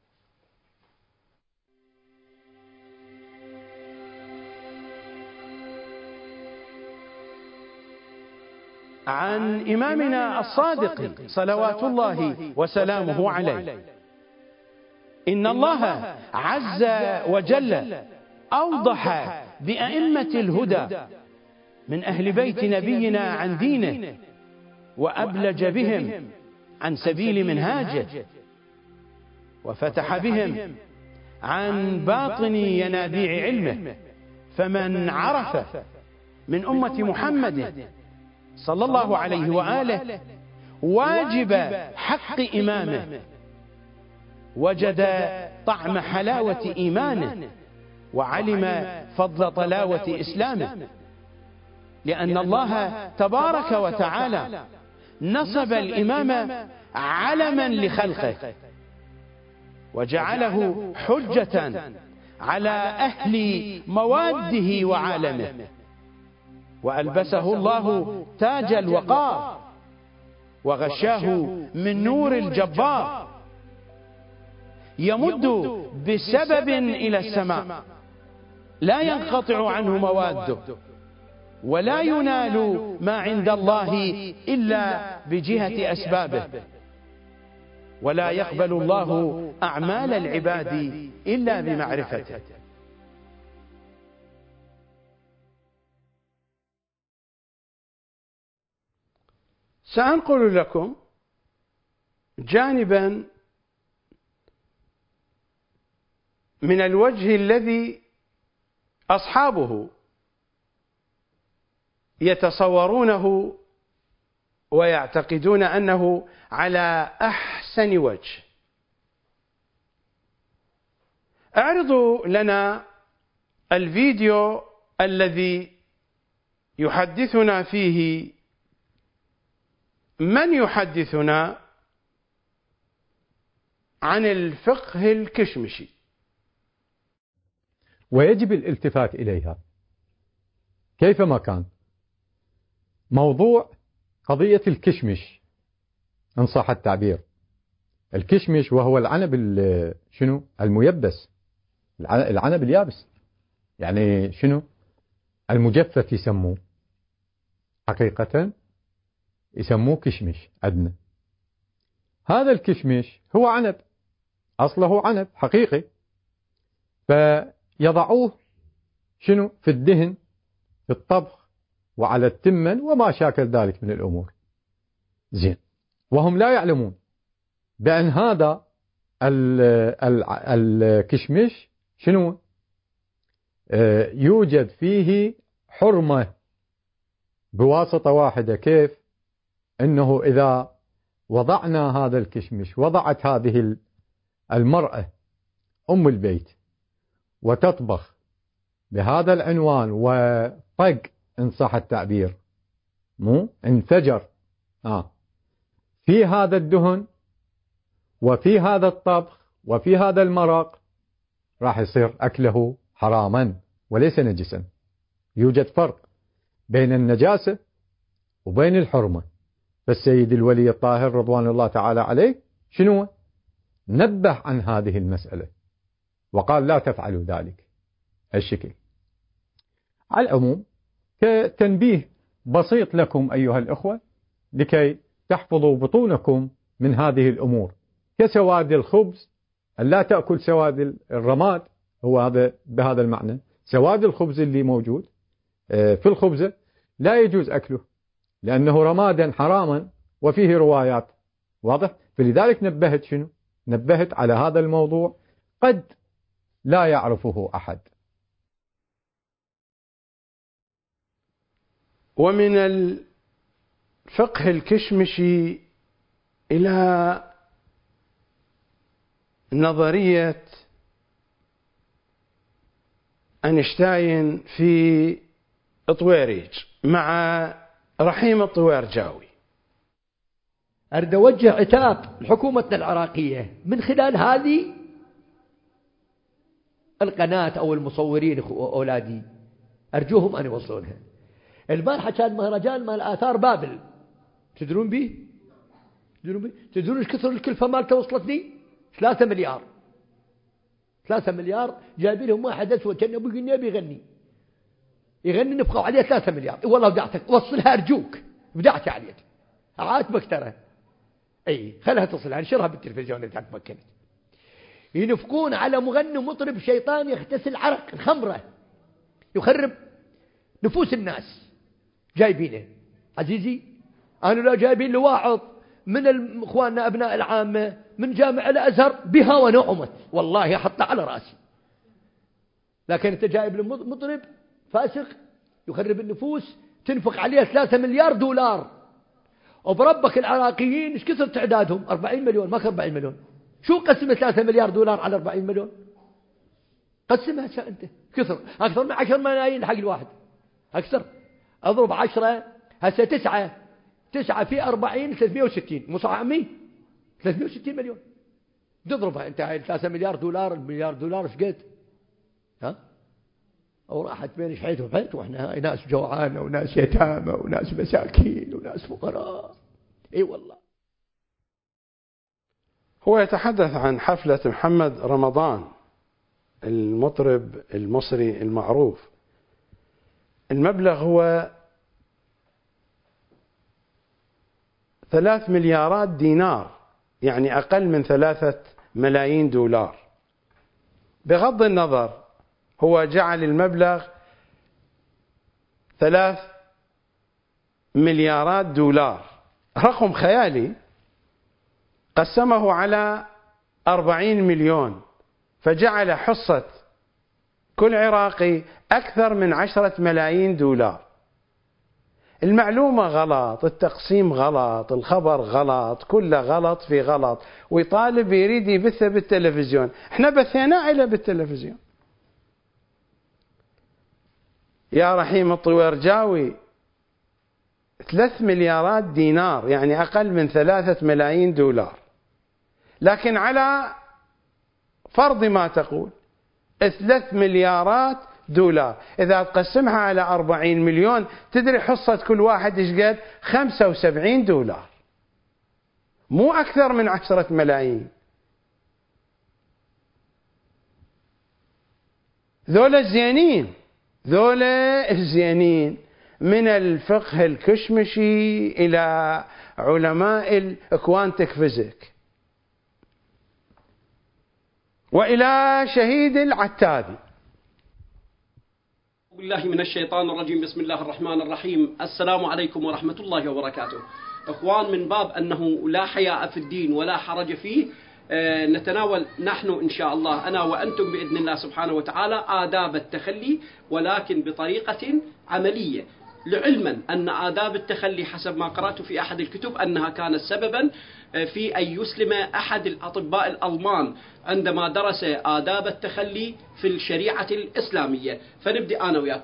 عن إمامنا الصادق صلوات الله وسلامه عليه: إن الله عز وجل أوضح بأئمة الهدى من أهل بيت نبينا عن دينه، وأبلج بهم عن سبيل منهاجه، وفتح بهم عن باطن ينابيع علمه. فمن عرف من أمة محمد صلى الله عليه وآله واجب حق إمامه وجد طعم حلاوة إيمانه، وعلم فضل طلاوة إسلامه، لأن الله تبارك وتعالى نصب الإمام علما لخلقه، وجعله حجة على أهل مواده وعالمه، وألبسه الله تاج الوقار، وغشاه من نور الجبار، يمد بسبب إلى السماء لا ينقطع عنه مواده، ولا ينال ما عند الله إلا بجهة أسبابه، ولا يقبل الله أعمال العباد إلا بمعرفته. سأنقل لكم جانبا من الوجه الذي أصحابه يتصورونه ويعتقدون أنه على أحسن وجه. اعرضوا لنا الفيديو الذي يحدثنا فيه من يحدثنا عن الفقه الكشمشي، ويجب الالتفات إليها كيفما كان. موضوع قضية الكشمش إن صح التعبير، الكشمش وهو العنب شنو الميبس، العنب اليابس، يعني شنو المجفف يسموه، حقيقة يسموه كشمش عندنا. هذا الكشمش هو عنب، أصله عنب حقيقي، فيضعوه شنو في الدهن في الطبخ وعلى التمن وما شاكل ذلك من الأمور. زين، وهم لا يعلمون بأن هذا الكشمش شنو يوجد فيه حرمة بواسطة واحدة. كيف؟ إنه إذا وضعنا هذا الكشمش، وضعت هذه المرأة أم البيت وتطبخ بهذا العنوان وطق إن صح التعبير مو انفجر في هذا الدهن وفي هذا الطبخ وفي هذا المرق، راح يصير أكله حراما وليس نجسا. يوجد فرق بين النجاسة وبين الحرمة. فالسيد الولي الطاهر رضوان الله تعالى عليه شنو نبه عن هذه المسألة وقال لا تفعلوا ذلك الشكل. على العموم كتنبيه بسيط لكم أيها الأخوة لكي تحفظوا بطونكم من هذه الأمور، كسواد الخبز، لا تأكل سواد الرماد، هو هذا بهذا المعنى. سواد الخبز اللي موجود في الخبزة لا يجوز أكله لأنه رمادا حراما وفيه روايات، واضح؟ فلذلك نبهت شنو؟ نبهت على هذا الموضوع قد لا يعرفه أحد. ومن الفقه الكشمشي إلى نظرية أينشتاين في طويريج مع رحيم الطويرجاوي. أريد أوجه عتاب لحكومتنا العراقية من خلال هذه القناة أو المصورين أولادي، أرجوهم أن يوصلونها. البارحة كان مهرجان مال آثار بابل، تدرون به؟ تدرون ايش كثر الكلفة مالته وصلتني؟ 3 مليار. 3 مليار جايبين لهم واحد أسود كان يغني نفقوا عليه 3 مليار. والله بدعتك وصلها أرجوك، بدعتي عليك عاتبك ترى. اي خلها تصل، انشرها بالتلفزيون اذا تمكنت. ينفقون على مغني مطرب شيطان يغتسل عرق الخمرة، يخرب نفوس الناس. جايبينه عزيزي، انا لو جايبين لواعظ من اخواننا ابناء العامة من جامع الازهر بها ونعمت والله احطها على راسي. لكن انت جايب لمطرب فاسق يخرب النفوس تنفق عليه 3 مليار دولار. وبربك العراقيين ايش كثر تعدادهم؟ 40 مليون، ماك 40 مليون. شو قسم 3 مليار دولار على 40 مليون؟ قسمها انت كثر، اكثر من 10 ملايين حق الواحد، اكثر. اضرب 10 هسه 9 في 40 360، مو صح عمي؟ 360 مليون. تضربها انت هاي 3 مليار دولار، المليار دولار ايش قد؟ ها؟ او راحت بين شحيت وحيت، واحنا هاي ناس جوعانه وناس يتامى وناس مساكين وناس فقراء. اي والله. هو يتحدث عن حفلة محمد رمضان المطرب المصري المعروف. المبلغ هو 3 مليارات دينار، يعني أقل من 3 ملايين دولار. بغض النظر هو جعل المبلغ 3 مليارات دولار، رقم خيالي، قسمه على 40 مليون، فجعل حصة كل عراقي أكثر من 10 ملايين دولار. المعلومة غلط، التقسيم غلط، الخبر غلط، كله غلط في غلط، ويطالب يريد يبثه بالتلفزيون. احنا بثيناه إلى بالتلفزيون. يا رحيم الطويرجاوي 3 مليارات دينار يعني أقل من 3 ملايين دولار، لكن على فرض ما تقول 3 مليارات دولار، إذا تقسمها على 40 مليون تدري حصة كل واحد إيش قد؟ 75 دولار، مو أكثر من 10 ملايين. ذولا الزينين من الفقه الكشمشي إلى علماء الكوانتك فيزيك وإلى شهيد العتابي. بالله من الشيطان الرجيم. بسم الله الرحمن الرحيم. السلام عليكم ورحمة الله وبركاته. إخوان، من باب أنه لا حياء في الدين ولا حرج فيه، نتناول نحن إن شاء الله أنا وأنتم بإذن الله سبحانه وتعالى آداب التخلي، ولكن بطريقة عملية. لعلما أن آداب التخلي حسب ما قرأت في أحد الكتب أنها كانت سببا في أن يسلم أحد الأطباء الألمان عندما درس آداب التخلي في الشريعة الإسلامية. فنبدأ أنا وياكم.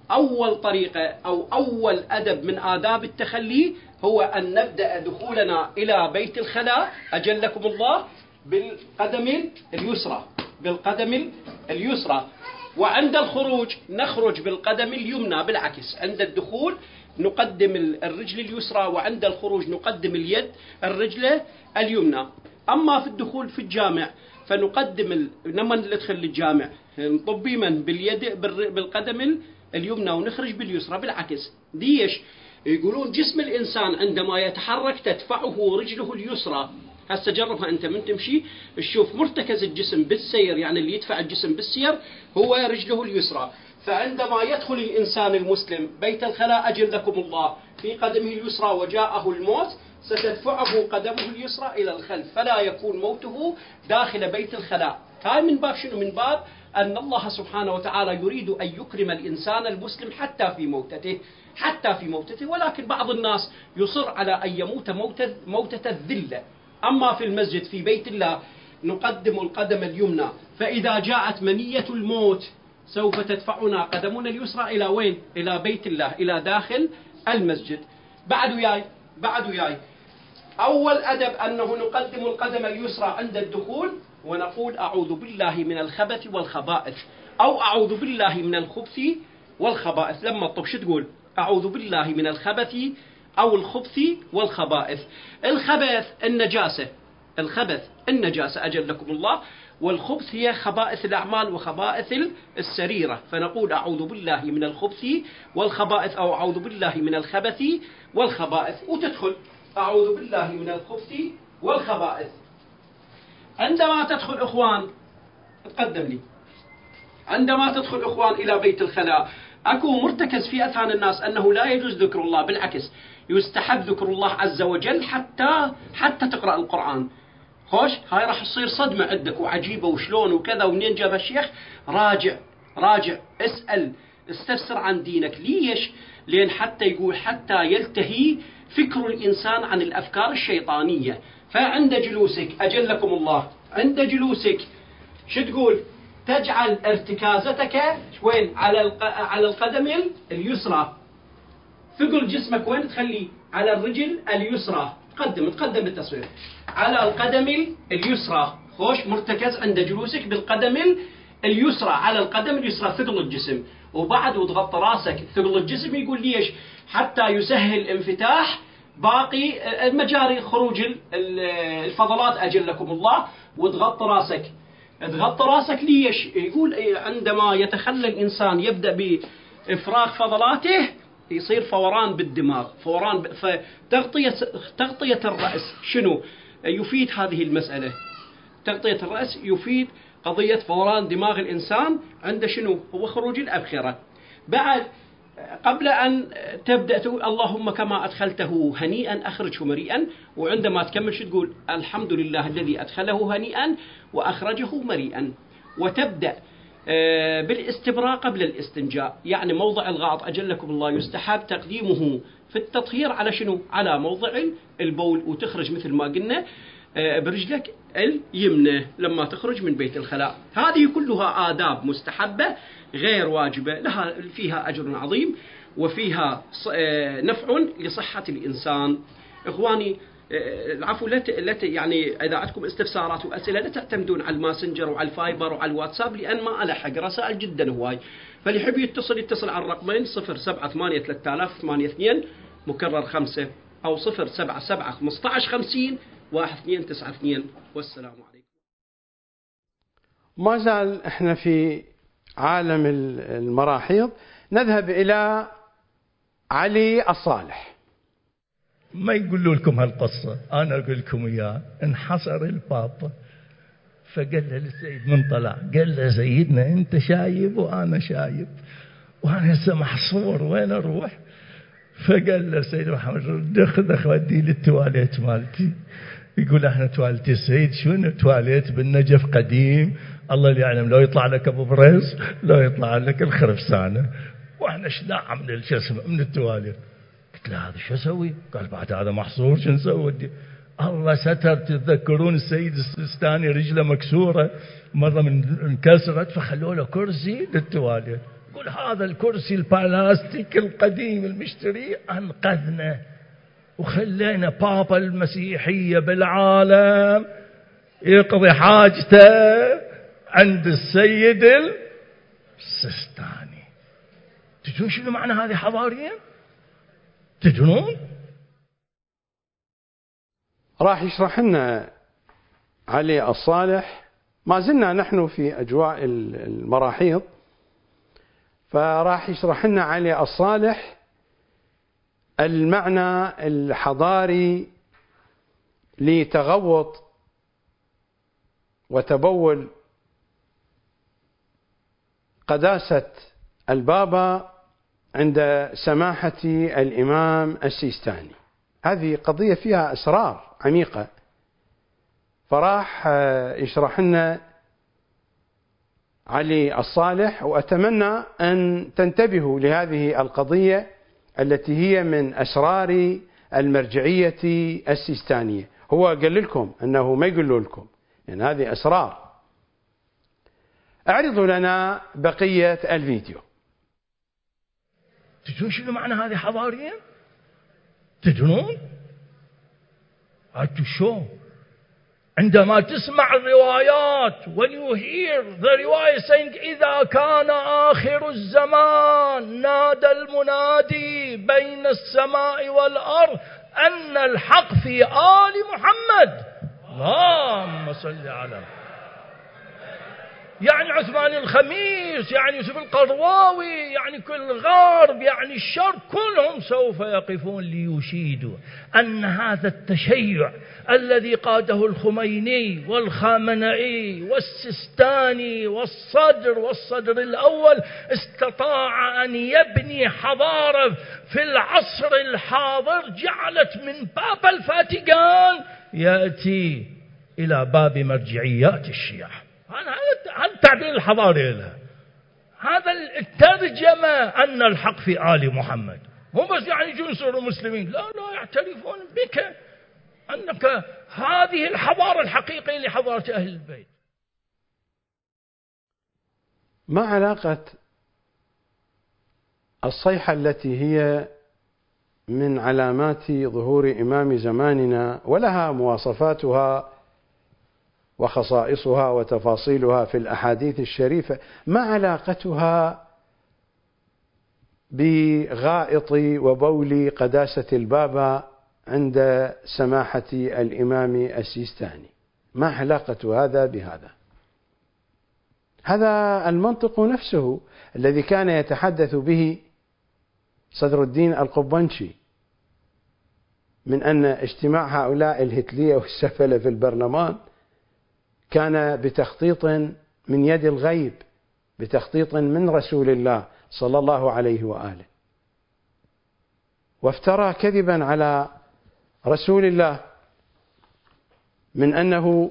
أول طريقة أو أول أدب من آداب التخلي هو أن نبدأ دخولنا إلى بيت الخلاء أجلكم الله بالقدم اليسرى، بالقدم اليسرى، وعند الخروج نخرج بالقدم اليمنى بالعكس. عند الدخول نقدم الرجل اليسرى، وعند الخروج نقدم الرجل اليمنى. أما في الدخول في الجامع فنقدم لما ندخل الجامع نطب من باليد بالقدم اليمنى ونخرج باليسرى بالعكس. ليش؟ يقولون جسم الإنسان عندما يتحرك تدفعه رجله اليسرى. هسه جربها أنت من تمشي تشوف مرتكز الجسم بالسير، يعني اللي يدفع الجسم بالسير هو رجله اليسرى. فعندما يدخل الإنسان المسلم بيت الخلاء أجلكم الله في قدمه اليسرى وجاءه الموت ستدفعه قدمه اليسرى إلى الخلف، فلا يكون موته داخل بيت الخلاء. هاي من باب شنو؟ من باب أن الله سبحانه وتعالى يريد أن يكرم الإنسان المسلم حتى في موتته، ولكن بعض الناس يصر على أن يموت موتة الذلة. أما في المسجد في بيت الله نقدم القدم اليمنى، فإذا جاءت منية الموت سوف تدفعنا قدمنا اليسرى إلى وين؟ إلى بيت الله، إلى داخل المسجد. بعد ياي أول أدب أنه نقدم القدم اليسرى عند الدخول ونقول أعوذ بالله من الخبث والخبائث، أو أعوذ بالله من الخبث والخبائث. لما طب شو تقول؟ أعوذ بالله من الخبث أو الخبث والخبائث. الخبث النجاسة أجلكم الله، والخبث هي خبائث الأعمال وخبائث السريرة. فنقول أعوذ بالله من الخبث والخبائث، أو أعوذ بالله من الخبث والخبائث، وتدخل أعوذ بالله من الخبث والخبائث. عندما تدخل إخوان تقدم لي، عندما تدخل إخوان إلى بيت الخلاء أكو مرتكز في أذهان الناس أنه لا يجوز ذكر الله، بالعكس يستحب ذكر الله عز وجل حتى تقرأ القرآن. خوش هاي راح تصير صدمة عندك وعجيبة وشلون وكذا ومنين جاب الشيخ. راجع اسأل استفسر عن دينك. ليش؟ لأن حتى يلتهي فكر الإنسان عن الأفكار الشيطانية. فعند جلوسك أجلكم الله، عند جلوسك شو تقول؟ تجعل ارتكازتك وين؟ على القدم اليسرى. ثقل جسمك وين تخليه؟ على الرجل اليسرى. تقدم بالتصوير على القدم اليسرى. خوش مرتكز عند جلوسك بالقدم اليسرى، على القدم اليسرى ثقل الجسم، وبعد وتغطى راسك ثقل الجسم. يقول ليش؟ حتى يسهل انفتاح باقي مجاري خروج الفضلات أجلكم الله، وتغطى راسك. ليش؟ يقول عندما يتخلى الإنسان يبدأ بإفراغ فضلاته يصير فوران بالدماغ، تغطية الرأس. شنو يفيد هذه المسألة؟ تغطية الرأس يفيد قضية فوران دماغ الإنسان عند شنو؟ هو خروج الأبخرة. بعد قبل أن تبدأ تقول اللهم كما أدخلته هنيئا أخرجه مريئا، وعندما تكمل شو تقول؟ الحمد لله الذي أدخله هنيئا وأخرجه مريئا. وتبدأ بالاستبراء قبل الاستنجاء، يعني موضع الغائط أجلكم الله يستحب تقديمه في التطهير على شنو؟ على موضع البول، وتخرج مثل ما قلنا برجلك اليمنى لما تخرج من بيت الخلاء. هذه كلها آداب مستحبة غير واجبة، فيها أجر عظيم وفيها نفع لصحة الإنسان. إخواني العفو، يعني إذا عندكم استفسارات وأسئلة لا تعتمدون على الماسنجر وعلى الفايبر وعلى الواتساب، لأن ما ألحق رسائل جدا هواي. فاللي يحب يتصل على الرقمين 0783082 مكرر 5 أو 07715501292. والسلام عليكم. ما زال احنا في عالم المراحيض. نذهب إلى علي الصالح. ما يقولوا لكم هالقصة، أنا أقول لكم إياه. انحصر البابا فقال له للسيد من طلع، قال له سيدنا أنت شايب وأنا شايب وأنا هسه محصور وين أروح؟ فقال له سيد محمد دخ ودي للتواليت مالتي. يقول احنا تواليت السيد شنو تواليت بالنجف قديم، الله اللي يعلم لو يطلع لك ابو بريز لو يطلع لك الخرفسانه، واحنا شناعه من الجسم من التواليت. قلت له هذا شو اسوي؟ قال بعد هذا محصور شو نسوي؟ الله ستر. تتذكرون السيد السيستاني رجله مكسوره مره من انكسرت فخلوا له كرسي للتواليت. يقول هذا الكرسي البلاستيك القديم المشتري أنقذنا وخلينا بابا المسيحية بالعالم يقضي حاجته عند السيد السيستاني. تدرون شنو معنى هذه حضاريا؟ تدرون؟ راح يشرح لنا علي الصالح، ما زلنا نحن في أجواء المراحيض، فراح يشرح لنا علي الصالح المعنى الحضاري لتغوط وتبول قداسة البابا عند سماحة الإمام السيستاني. هذه قضية فيها أسرار عميقة، فراح يشرح لنا علي الصالح، وأتمنى أن تنتبهوا لهذه القضية التي هي من أسرار المرجعية السيستانية. هو قال لكم أنه ما يقول لكم، يعني هذه أسرار. أعرضوا لنا بقية الفيديو. تدرون شنو معنى هذه حضاريا؟ تدرون؟ شو عندما تسمع الروايات when you hear the رواية saying إذا كان آخر الزمان نادى المنادي بين السماء والأرض أن الحق في آل محمد، اللهم صل على، يعني عثمان الخميس، يعني يوسف القرضاوي، يعني كل الغرب، يعني الشرق، كلهم سوف يقفون ليشيدوا أن هذا التشيع الذي قاده الخميني والخامنئي والسيستاني والصدر الأول استطاع أن يبني حضارة في العصر الحاضر جعلت من باب الفاتيكان يأتي إلى باب مرجعيات الشيعة. هذا التعبير الحضاري له، هذا الترجمة أن الحق في آل محمد. هم بس يعني جنسر المسلمين، لا يعترفون بك أنك هذه الحضارة الحقيقية لحضارة أهل البيت. ما علاقة الصيحة التي هي من علامات ظهور إمام زماننا ولها مواصفاتها وخصائصها وتفاصيلها في الأحاديث الشريفة، ما علاقتها بغائط وبول قداسة البابا عند سماحة الإمام السيستاني؟ ما علاقة هذا بهذا؟ هذا المنطق نفسه الذي كان يتحدث به صدر الدين القبنشي من أن اجتماع هؤلاء الهتلية والسفلة في البرلمان كان بتخطيط من يد الغيب، بتخطيط من رسول الله صلى الله عليه وآله، وافترى كذبا على رسول الله من أنه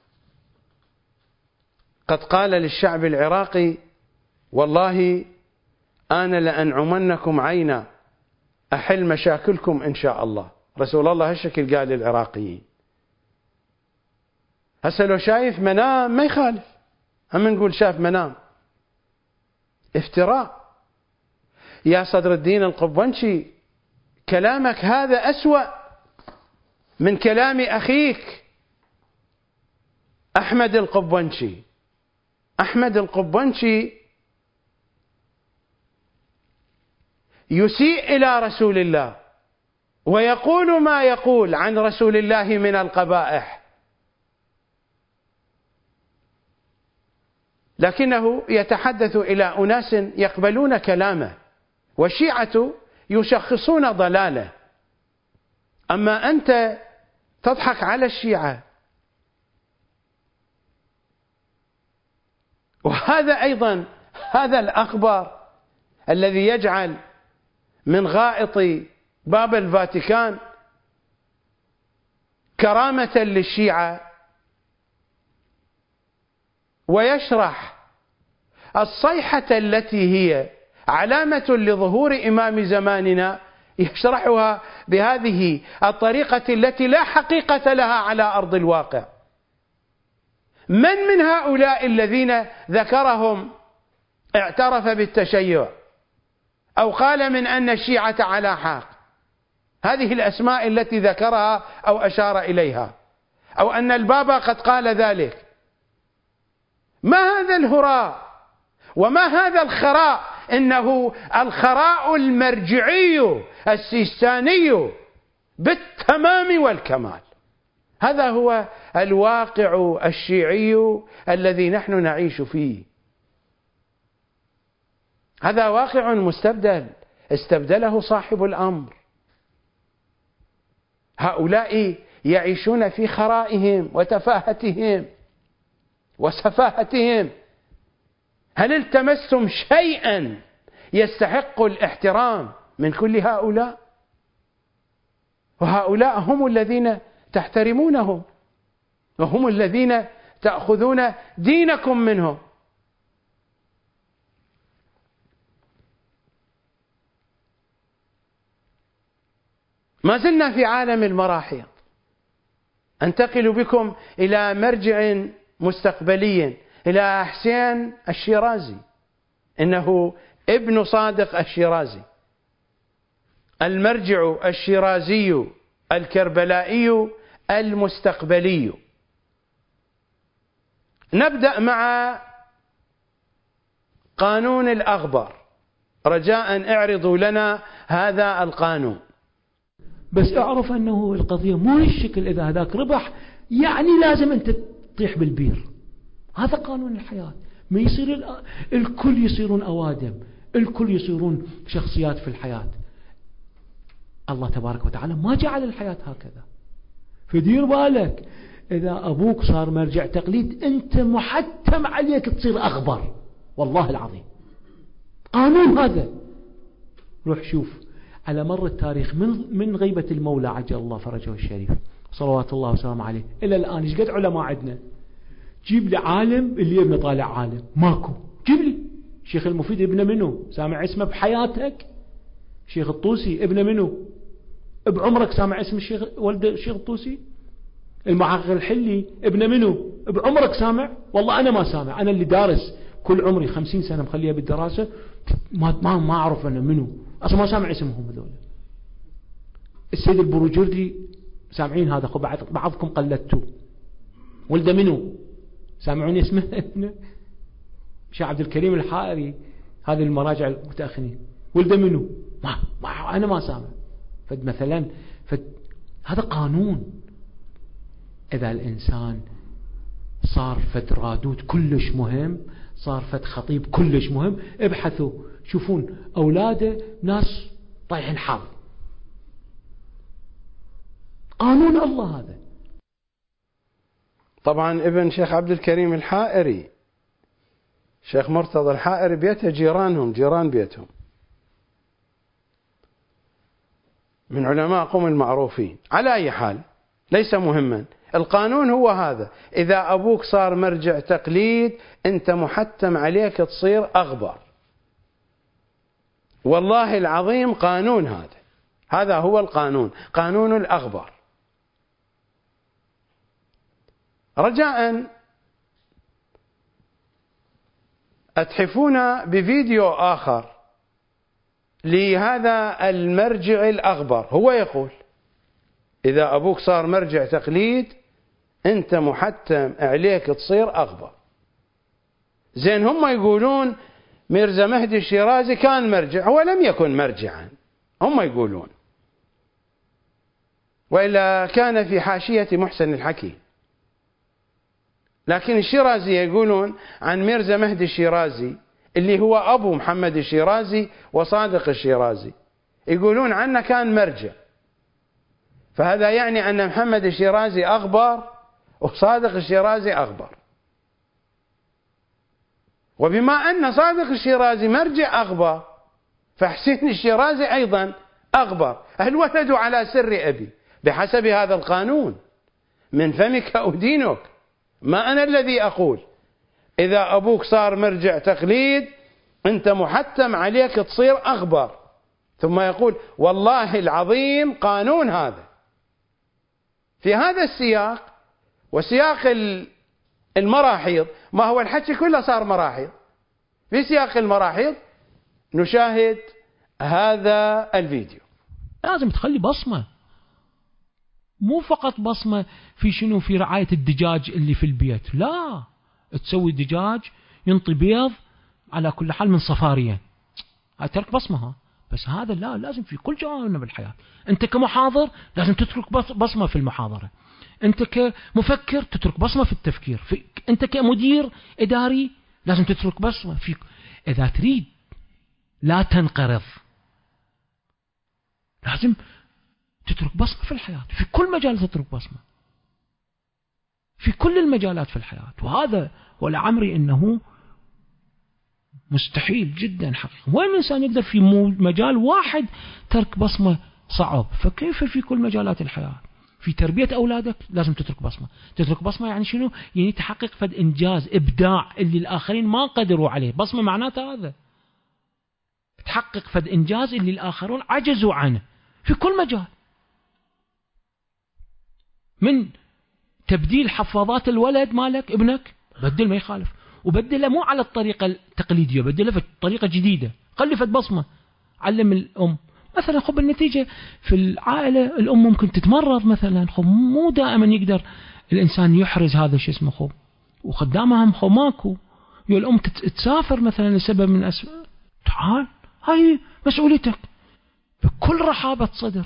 قد قال للشعب العراقي والله أنا لأنعمنكم عينا أحل مشاكلكم إن شاء الله. رسول الله هالشكل قال للعراقيين. هسه لو شايف منام ما يخالف، هم نقول شاف منام. افتراء. يا صدر الدين القبنشي، كلامك هذا أسوأ من كلام أخيك أحمد القبنشي. أحمد القبنشي يسيء إلى رسول الله ويقول ما يقول عن رسول الله من القبائح، لكنه يتحدث إلى أناس يقبلون كلامه، والشيعة يشخصون ضلاله. أما أنت تضحك على الشيعة. وهذا أيضا هذا الأخبار الذي يجعل من غائط باب الفاتيكان كرامة للشيعة، ويشرح الصيحة التي هي علامة لظهور إمام زماننا، يشرحها بهذه الطريقة التي لا حقيقة لها على أرض الواقع. من هؤلاء الذين ذكرهم اعترف بالتشيع أو قال من أن الشيعة على حق، هذه الأسماء التي ذكرها أو أشار إليها، أو أن البابا قد قال ذلك. ما هذا الهراء وما هذا الخراء؟ إنه الخراء المرجعي السيستاني بالتمام والكمال. هذا هو الواقع الشيعي الذي نحن نعيش فيه. هذا واقع مستبدل استبدله صاحب الأمر. هؤلاء يعيشون في خرائهم وتفاهتهم وسفاهتهم. هل التمستم شيئا يستحق الاحترام من كل هؤلاء؟ وهؤلاء هم الذين تحترمونهم، وهم الذين تأخذون دينكم منهم. ما زلنا في عالم المراحيض. أنتقل بكم إلى مرجع مستقبلي، إلى حسين الشيرازي، إنه ابن صادق الشيرازي، المرجع الشيرازي الكربلائي المستقبلي. نبدأ مع قانون الأغبر. رجاء اعرضوا لنا هذا القانون. بس اعرف أنه القضية مو الشكل، إذا هذاك ربح يعني لازم أنت تطيح بالبير. هذا قانون الحياة. ما يصير الكل يصيرون أوادم، الكل يصيرون شخصيات في الحياة. الله تبارك وتعالى ما جعل الحياة هكذا. فدير بالك، إذا أبوك صار مرجع تقليد أنت محتم عليك تصير أغبر، والله العظيم. قانون هذا. روح شوف على مر التاريخ من غيبة المولى عجل الله فرجه الشريف صلوات الله وسلامه عليه إلى الآن ايش قد علماء عندنا. جيب لي عالم اللي ابنه طالع عالم، ماكو. جيب لي شيخ المفيد ابنه منه سامع اسمه بحياتك؟ شيخ الطوسي ابنه منه بعمرك سامع اسم الشيخ ولد الشيخ الطوسي؟ المحقق الحلي ابنه منه بعمرك سامع؟ والله أنا ما سامع. أنا اللي دارس كل عمري 50 سنة مخليها بالدراسة ما أعرف أنا منه أصلا، ما سامع اسمهم هذول. السيد البروجردي سامعين هذا؟ بعضكم قلدتوه. ولده منه سامعون اسمه؟ شيخ عبد الكريم الحائري، هذه المراجع المتأخرين ولده منه؟ ما أنا ما سامع. مثلا هذا قانون. إذا الإنسان صار فد رادود كلش مهم، صار فد خطيب كلش مهم، ابحثوا شوفون أولاده ناس طايحين حظ. قانون الله هذا. طبعا ابن شيخ عبد الكريم الحائري، شيخ مرتضى الحائري، بيته جيرانهم، جيران بيتهم، من علماء قوم المعروفين. على أي حال ليس مهما، القانون هو هذا. إذا أبوك صار مرجع تقليد أنت محتم عليك تصير أغبر. والله العظيم قانون هذا هو القانون، قانون الأغبر. رجاء أتحفون بفيديو آخر لهذا المرجع الأغبر. هو يقول إذا أبوك صار مرجع تقليد أنت محتم عليك تصير أغبر. زين، هم يقولون ميرزا مهدي الشيرازي كان مرجع، هو لم يكن مرجعا، هم يقولون، وإلا كان في حاشية محسن الحكيم. لكن الشيرازي يقولون عن ميرزا مهدي الشيرازي اللي هو أبو محمد الشيرازي وصادق الشيرازي، يقولون عنه كان مرجع. فهذا يعني أن محمد الشيرازي أغبر وصادق الشيرازي أغبر. وبما أن صادق الشيرازي مرجع أغبر فحسين الشيرازي أيضا أغبر. الولد على سر أبي بحسب هذا القانون، من فمك أدينك، ما أنا الذي أقول. إذا أبوك صار مرجع تقليد أنت محتم عليك تصير أغبر. ثم يقول والله العظيم قانون هذا. في هذا السياق وسياق المراحيض، ما هو الحكي كله صار مراحيض. في سياق المراحيض نشاهد هذا الفيديو. لازم تخلي بصمة، مو فقط بصمة في شنو، في رعاية الدجاج اللي في البيت، لا، تسوي دجاج ينطي بيض على كل حال من صفارية، ترك بصمة. بس هذا لا، لازم في كل جوانب الحياة. أنت كمحاضر لازم تترك بصمة في المحاضرة، أنت كمفكر تترك بصمة في التفكير، أنت كمدير إداري لازم تترك بصمة فيك. إذا تريد لا تنقرض لازم تترك بصمة في الحياة، في كل مجال تترك بصمة، في كل المجالات في الحياة. وهذا ولا عمري إنه مستحيل جدا حقيقة. وين الإنسان يقدر في مجال واحد ترك بصمة صعب، فكيف في كل مجالات الحياة؟ في تربية أولادك لازم تترك بصمة. تترك بصمة يعني شنو؟ يعني تحقق فد إنجاز، إبداع اللي الآخرين ما قدروا عليه. بصمة معناتها هذا، تحقق فد إنجاز اللي الآخرون عجزوا عنه في كل مجال، من تبديل حفاضات الولد مالك ابنك، بدل ما يخالف، وبدله مو على الطريقة التقليدية، بدله في طريقة جديدة، خلفت بصمة. علم الأم مثلا، خب النتيجة في العائلة الأم ممكن تتمرض مثلا، خب مو دائما يقدر الإنسان يحرز هذا شو اسمه، خب وخدامها هم خب ماكو، يو الأم تسافر مثلا لسبب من أسباب، تعال هاي مسؤوليتك بكل رحابة صدر.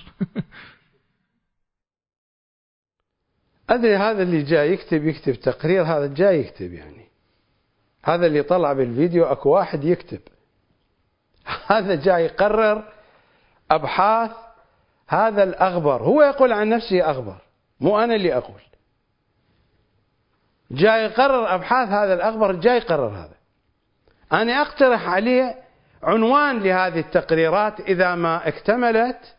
أدري هذا اللي جاي يكتب تقرير، هذا جاي يكتب يعني، هذا اللي طلع بالفيديو أكو واحد يكتب، هذا جاي يقرر أبحاث هذا الأغبر، هو يقول عن نفسه أغبر، مو أنا اللي أقول، جاي يقرر أبحاث هذا الأغبر، جاي يقرر هذا. أنا أقترح عليه عنوان لهذه التقريرات إذا ما اكتملت،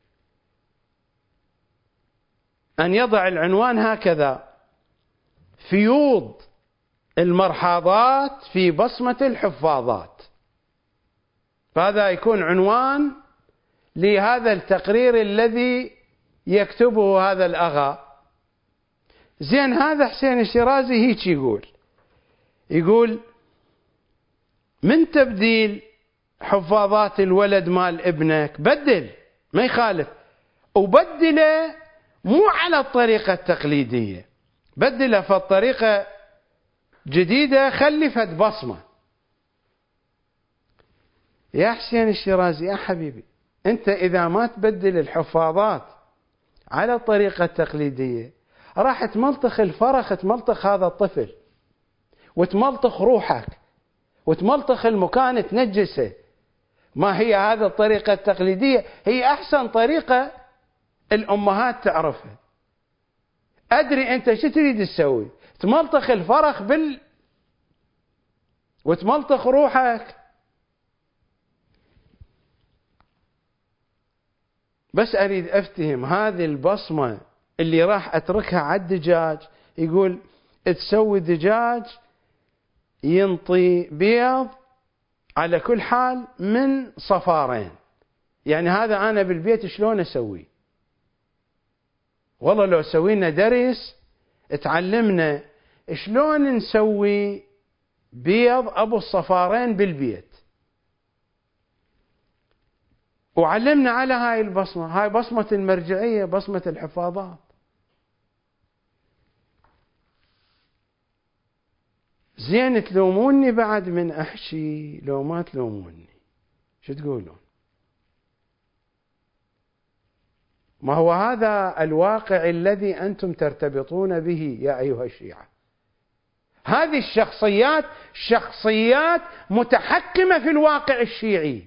أن يضع العنوان هكذا: فيوض المرحاضات في بصمة الحفاظات. فهذا يكون عنوان لهذا التقرير الذي يكتبه هذا الأغا. زين، هذا حسين الشيرازي هيك يقول من تبديل حفاظات الولد مال ابنك، بدل ما يخالف، وبدله مو على الطريقة التقليدية، بدله في الطريقة جديدة، خلفت بصمة. يا حسين الشيرازي يا حبيبي، أنت إذا ما تبدل الحفاظات على الطريقة التقليدية راح تملطخ الفرخ، تملطخ هذا الطفل، وتملطخ روحك، وتملطخ المكان، تنجسه. ما هي هذه الطريقة التقليدية هي أحسن طريقة الأمهات تعرفها. أدري أنت شو تريد تسوي، تملطخ الفرخ وتملطخ روحك. بس أريد أفتهم هذه البصمة اللي راح أتركها على الدجاج. يقول تسوي دجاج ينطي بيض على كل حال من صفارين، يعني هذا أنا بالبيت شلون أسوي؟ والله لو سوينا درس تعلمنا شلون نسوي بيض أبو الصفارين بالبيت، وعلمنا على هاي البصمة، هاي بصمة المرجعية، بصمة الحفاظات. زين، تلوموني بعد من أحشي؟ لو ما تلوموني شو تقولون؟ ما هو هذا الواقع الذي أنتم ترتبطون به يا أيها الشيعة. هذه الشخصيات شخصيات متحكمة في الواقع الشيعي،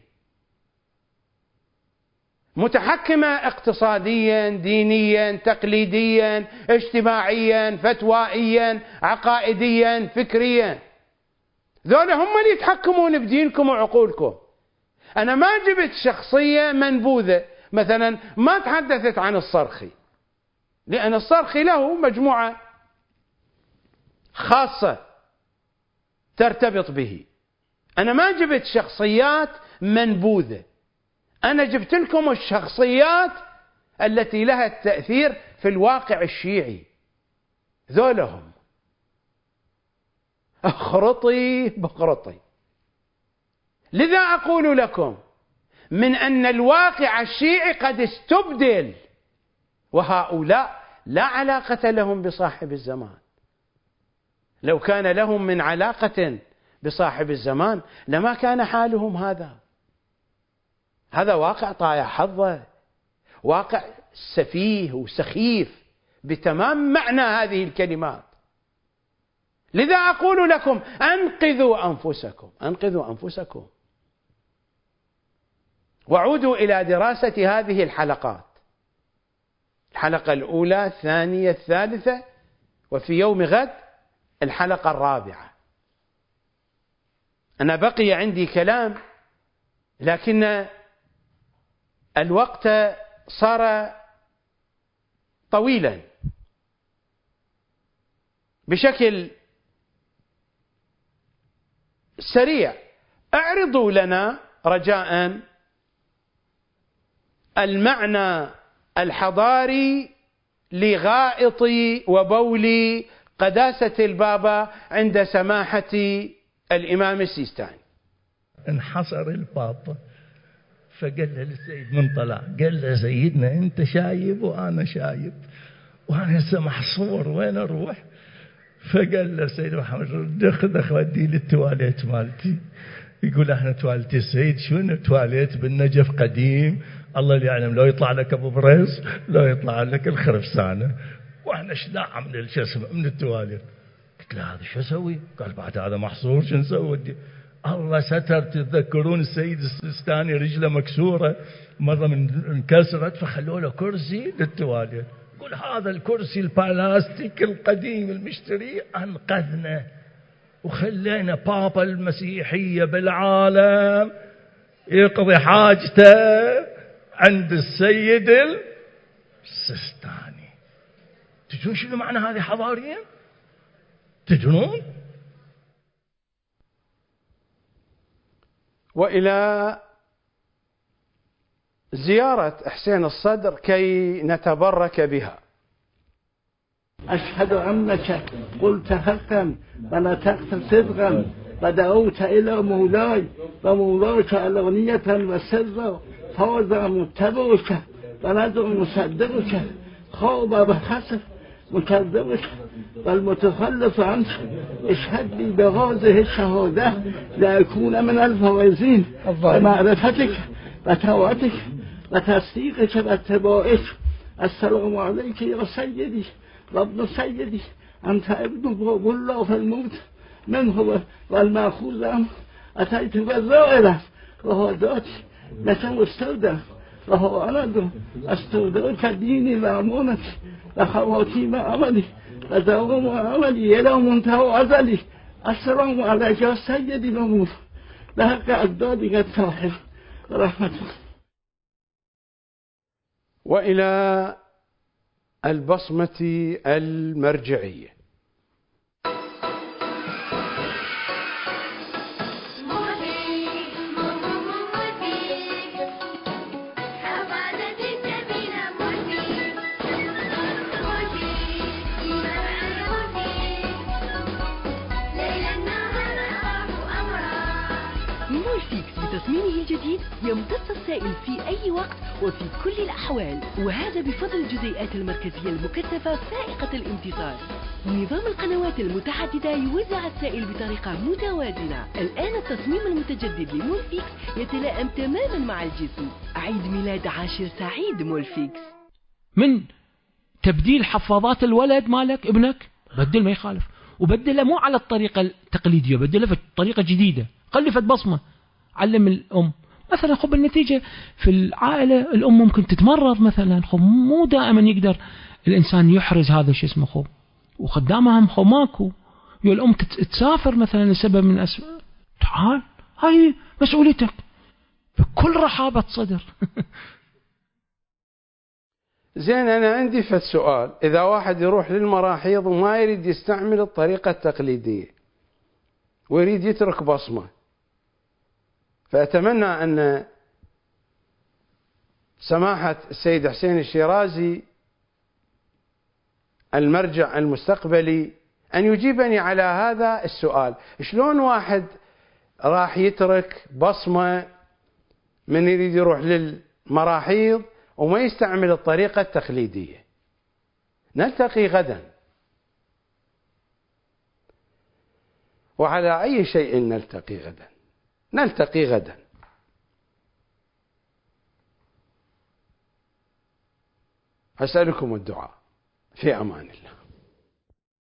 متحكمة اقتصاديا، دينيا، تقليديا، اجتماعيا، فتوائيا، عقائديا، فكريا. ذولا هم اللي يتحكمون بدينكم وعقولكم. أنا ما جبت شخصية منبوذة، مثلا ما تحدثت عن الصرخي، لأن الصرخي له مجموعة خاصة ترتبط به. أنا ما جبت شخصيات منبوذة، أنا جبت لكم الشخصيات التي لها التأثير في الواقع الشيعي. ذولهم أخرطي بخرطي. لذا أقول لكم من أن الواقع الشيعي قد استبدل، وهؤلاء لا علاقة لهم بصاحب الزمان. لو كان لهم من علاقة بصاحب الزمان لما كان حالهم هذا. هذا واقع طايح حظه، واقع سفيه وسخيف بتمام معنى هذه الكلمات. لذا أقول لكم أنقذوا أنفسكم، أنقذوا أنفسكم، وعودوا إلى دراسة هذه الحلقات، الحلقة الأولى، الثانية، الثالثة، وفي يوم غد الحلقة الرابعة. أنا بقي عندي كلام لكن الوقت صار طويلا. بشكل سريع اعرضوا لنا رجاء المعنى الحضاري لغائط وبول قداسة البابا عند سماحة الإمام السيستاني. انحصر البابا فقال له للسيد من طلع، قال له سيدنا انت شايب وانا شايب وانا هسه محصور وين اروح؟ فقال له سيد محمد دخ ودي للتواليت مالتي. يقول احنا تواليت السيد شنو تواليت بالنجف قديم، الله اللي يعلم لو يطلع لك ابو بريس لو يطلع لك الخرفسانه، واحنا شناع من الجسم من التواليت. قلت له هذا شو اسوي؟ قال بعد هذا محصور شو نسوي؟ الله ستر. تتذكرون السيد السيستاني رجله مكسوره مره من انكسرت فخلوا له كرسي للتواليت. يقول هذا الكرسي البلاستيك القديم المشتري انقذنا وخلينا بابا المسيحيه بالعالم يقضي حاجته عند السيد السيستاني. تدرون شنو معنى هذه حضاريا؟ تدرون؟ وإلى زيارة حسين الصدر كي نتبرك بها. أشهد أنك قلت حقا ونطقت صدقا ودعوت إلى مولاي ومولاك علانية وسرا فاز متبعك وندعو مصدقك خاب وخسف مكذبك والمتخلف عنك. اشهد لي بهذه الشهادة لأكون من الفائزين بمعرفتك وطاعتك وتصديقك واتباعك. السلام عليك يا سيدي وابن سيدي، أنت ابن باب الله في الموت منه والمأخوذ عنه. أتيت بالزائرة وهداتي لك مستودع وهو أنا أستودعك ديني وأمانتي وخواتيم عملي ودوام عملي إلى منتهى أزلي. السلام عليك يا سيدي الموت بحق أجدادك الطاهر ورحمة الله. وإلى البصمة المرجعية. مولفيكس بتصميمه الجديد يمتص السائل في أي وقت وفي كل الأحوال، وهذا بفضل الجزيئات المركزية المكثفة فائقة الامتصاص. نظام القنوات المتعددة يوزع السائل بطريقة متوازنة. الآن التصميم المتجدد لمولفيكس يتلائم تماما مع الجسم. عيد ميلاد عاشر سعيد مولفيكس. من تبديل حفاضات الولد مالك ابنك بدل ما يخالف، وبدله مو على الطريقة التقليدية، بدله في طريقة جديدة، خلفت بصمة. علم الأم مثلا خب النتيجة في العائلة الأم ممكن تتمرض مثلا، خب مو دائما يقدر الإنسان يحرز هذا شو اسمه خب، وخدامها هم خب ماكو، يا الأم تسافر مثلا لسبب من أسباب، تعال هاي مسؤوليتك بكل رحابة صدر. زين أنا عندي فت سؤال، إذا واحد يروح للمراحيض وما يريد يستعمل الطريقة التقليدية ويريد يترك بصمة، فأتمنى أن سماحة السيد حسين الشيرازي المرجع المستقبلي أن يجيبني على هذا السؤال. شلون واحد راح يترك بصمة من يريد يروح للمراحيض وما يستعمل الطريقة التقليدية. نلتقي غدا، وعلى أي شيء نلتقي غدا؟ نلتقي غدا. أسألكم الدعاء. في أمان الله.